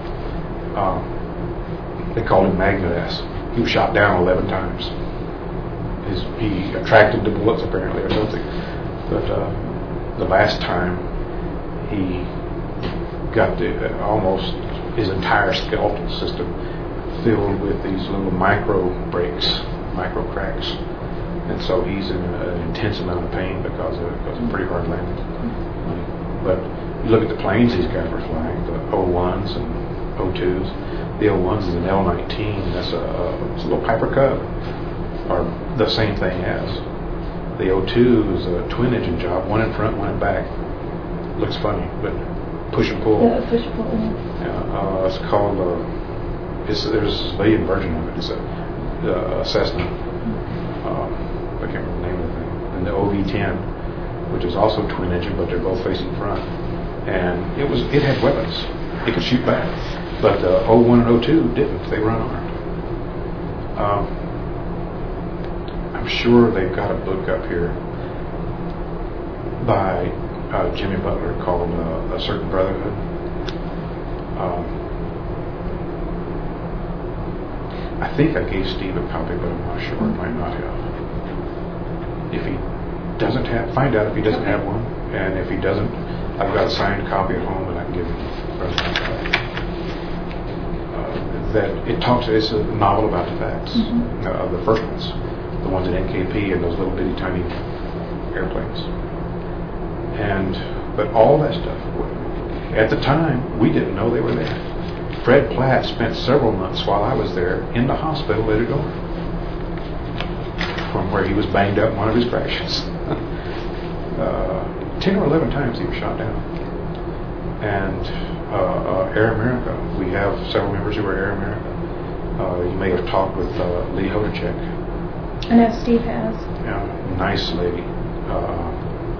Uh, they called him Magnet Ass. He was shot down eleven times. His, he attracted the bullets apparently or something. But uh, the last time he got the, uh, almost his entire skeletal system filled with these little micro breaks, micro cracks. And so he's in an intense amount of pain because of, because of pretty hard landing. But you look at the planes these guys were flying, the O ones and O twos. The O ones is an L nineteen. That's a, a, it's a little Piper Cub, or the same thing as. The O two is a twin engine job, one in front, one in back. Looks funny, but push and pull. Yeah, push and pull. Yeah, uh, it's called. Uh, it's, there's a civilian version of it. It's a, uh, a Cessna. Um, I can't remember the name of the thing. And the O V ten which is also twin engine, but they're both facing front. And it was it had weapons. It could shoot back. But the oh one and oh two didn't. They were unarmed. Um, I'm sure they've got a book up here by uh, Jimmy Butler called uh, A Certain Brotherhood. Um, I think I gave Steve a copy, but I'm not sure. I might not have. If he doesn't have, find out if he doesn't have one, and if he doesn't, I've got a signed copy at home, and I can give him uh, that it talks. It's a novel about the facts mm-hmm. uh, of the first ones, the ones at N K P and those little bitty tiny airplanes, and but all that stuff. At the time, we didn't know they were there. Fred Platt spent several months while I was there in the hospital later going from where he was banged up in one of his crashes. uh, ten or eleven times he was shot down. And uh, uh, Air America, we have several members who are Air America. Uh, you may have talked with uh, Lee Hodacek. I know Steve has. Yeah, nice lady. Uh,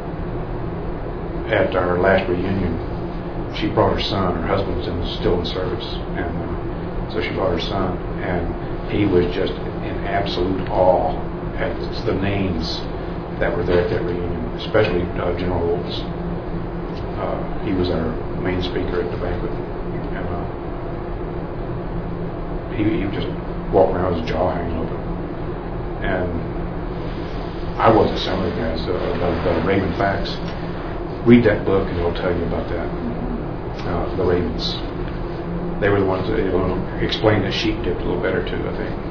at our last reunion, she brought her son. Her husband was in, still in service, and uh, so she brought her son, and he was just in absolute awe at the names that were there at that reunion, especially uh, General Olds. Uh, he was our main speaker at the banquet, and uh, he, he would just walk around with his jaw hanging open. And I wasn't some of the guys, uh, the, the Raven Facts. Read that book, and it'll tell you about that. Uh, the Ravens. They were the ones that uh, explained the sheep dip a little better too, I think.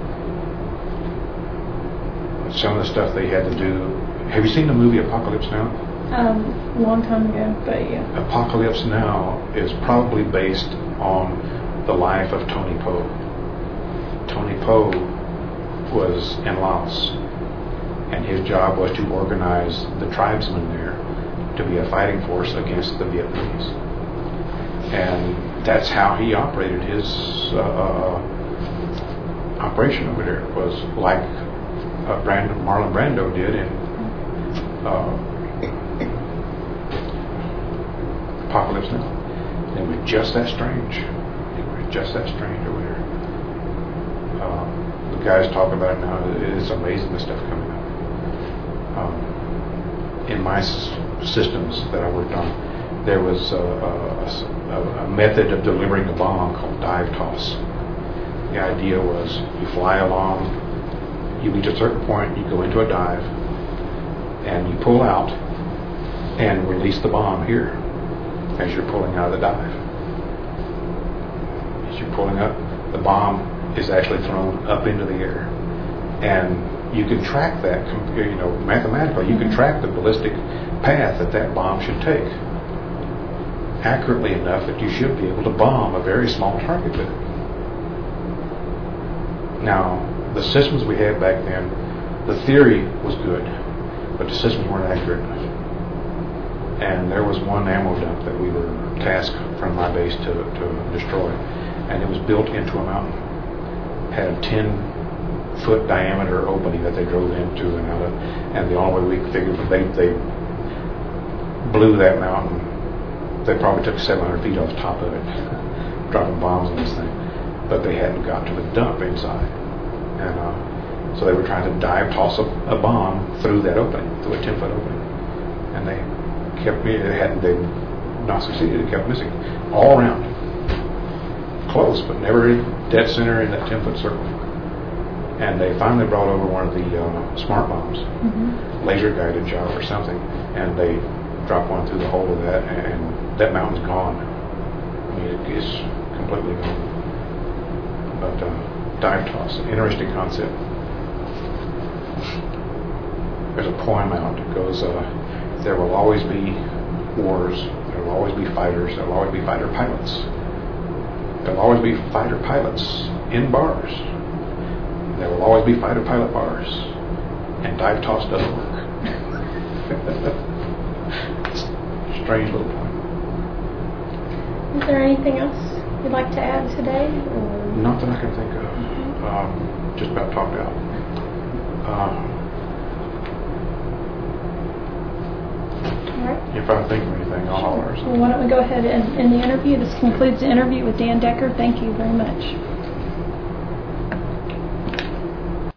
Some of the stuff they had to do. Have you seen the movie Apocalypse Now? Um, a long time ago, but yeah. Apocalypse Now is probably based on the life of Tony Poe. Tony Poe was in Laos, and his job was to organize the tribesmen there to be a fighting force against the Vietnamese. And that's how he operated his uh, operation over there. It was like uh, Brando, Marlon Brando did in uh, Apocalypse Now. It was just that strange. It was just that strange over there. Uh, the guys talk about it now. It's amazing the stuff coming up. Um, in my s- systems that I worked on, there was a, a, a method of delivering a bomb called dive toss. The idea was you fly along, you reach a certain point, you go into a dive, and you pull out and release the bomb here as you're pulling out of the dive. As you're pulling up, the bomb is actually thrown up into the air. And you can track that, you know, mathematically, you can track the ballistic path that that bomb should take accurately enough that you should be able to bomb a very small target with it. Now, the systems we had back then, the theory was good, but the systems weren't accurate enough. And there was one ammo dump that we were tasked from my base to, to destroy, and it was built into a mountain. Had a ten foot diameter opening that they drove into and out of, and the only way we could figure, they, they blew that mountain. They probably took seven hundred feet off the top of it, dropping bombs on this thing. But they hadn't got to the dump inside. And uh, so they were trying to dive toss a, a bomb through that opening, through a ten foot opening. And they kept, they hadn't, they not succeeded, it kept missing. All around. Close, but never dead center in that ten foot circle. And they finally brought over one of the uh, smart bombs, mm-hmm. laser guided job or something, and they dropped one through the hole of that, and that mountain's gone. I mean, it is completely gone. But uh, dive toss, an interesting concept. There's a poem out that goes, uh, there will always be wars, there will always be fighters, there will always be fighter pilots. There will always be fighter pilots in bars. There will always be fighter pilot bars. And dive toss doesn't work. Strange little point. Is there anything else you'd like to add today? Or? Not that I can think of. Mm-hmm. Um, just about talked out. Um, All right. If I think of anything, I'll holler. Well, why don't we go ahead and end the interview? This concludes the interview with Dan Decker. Thank you very much.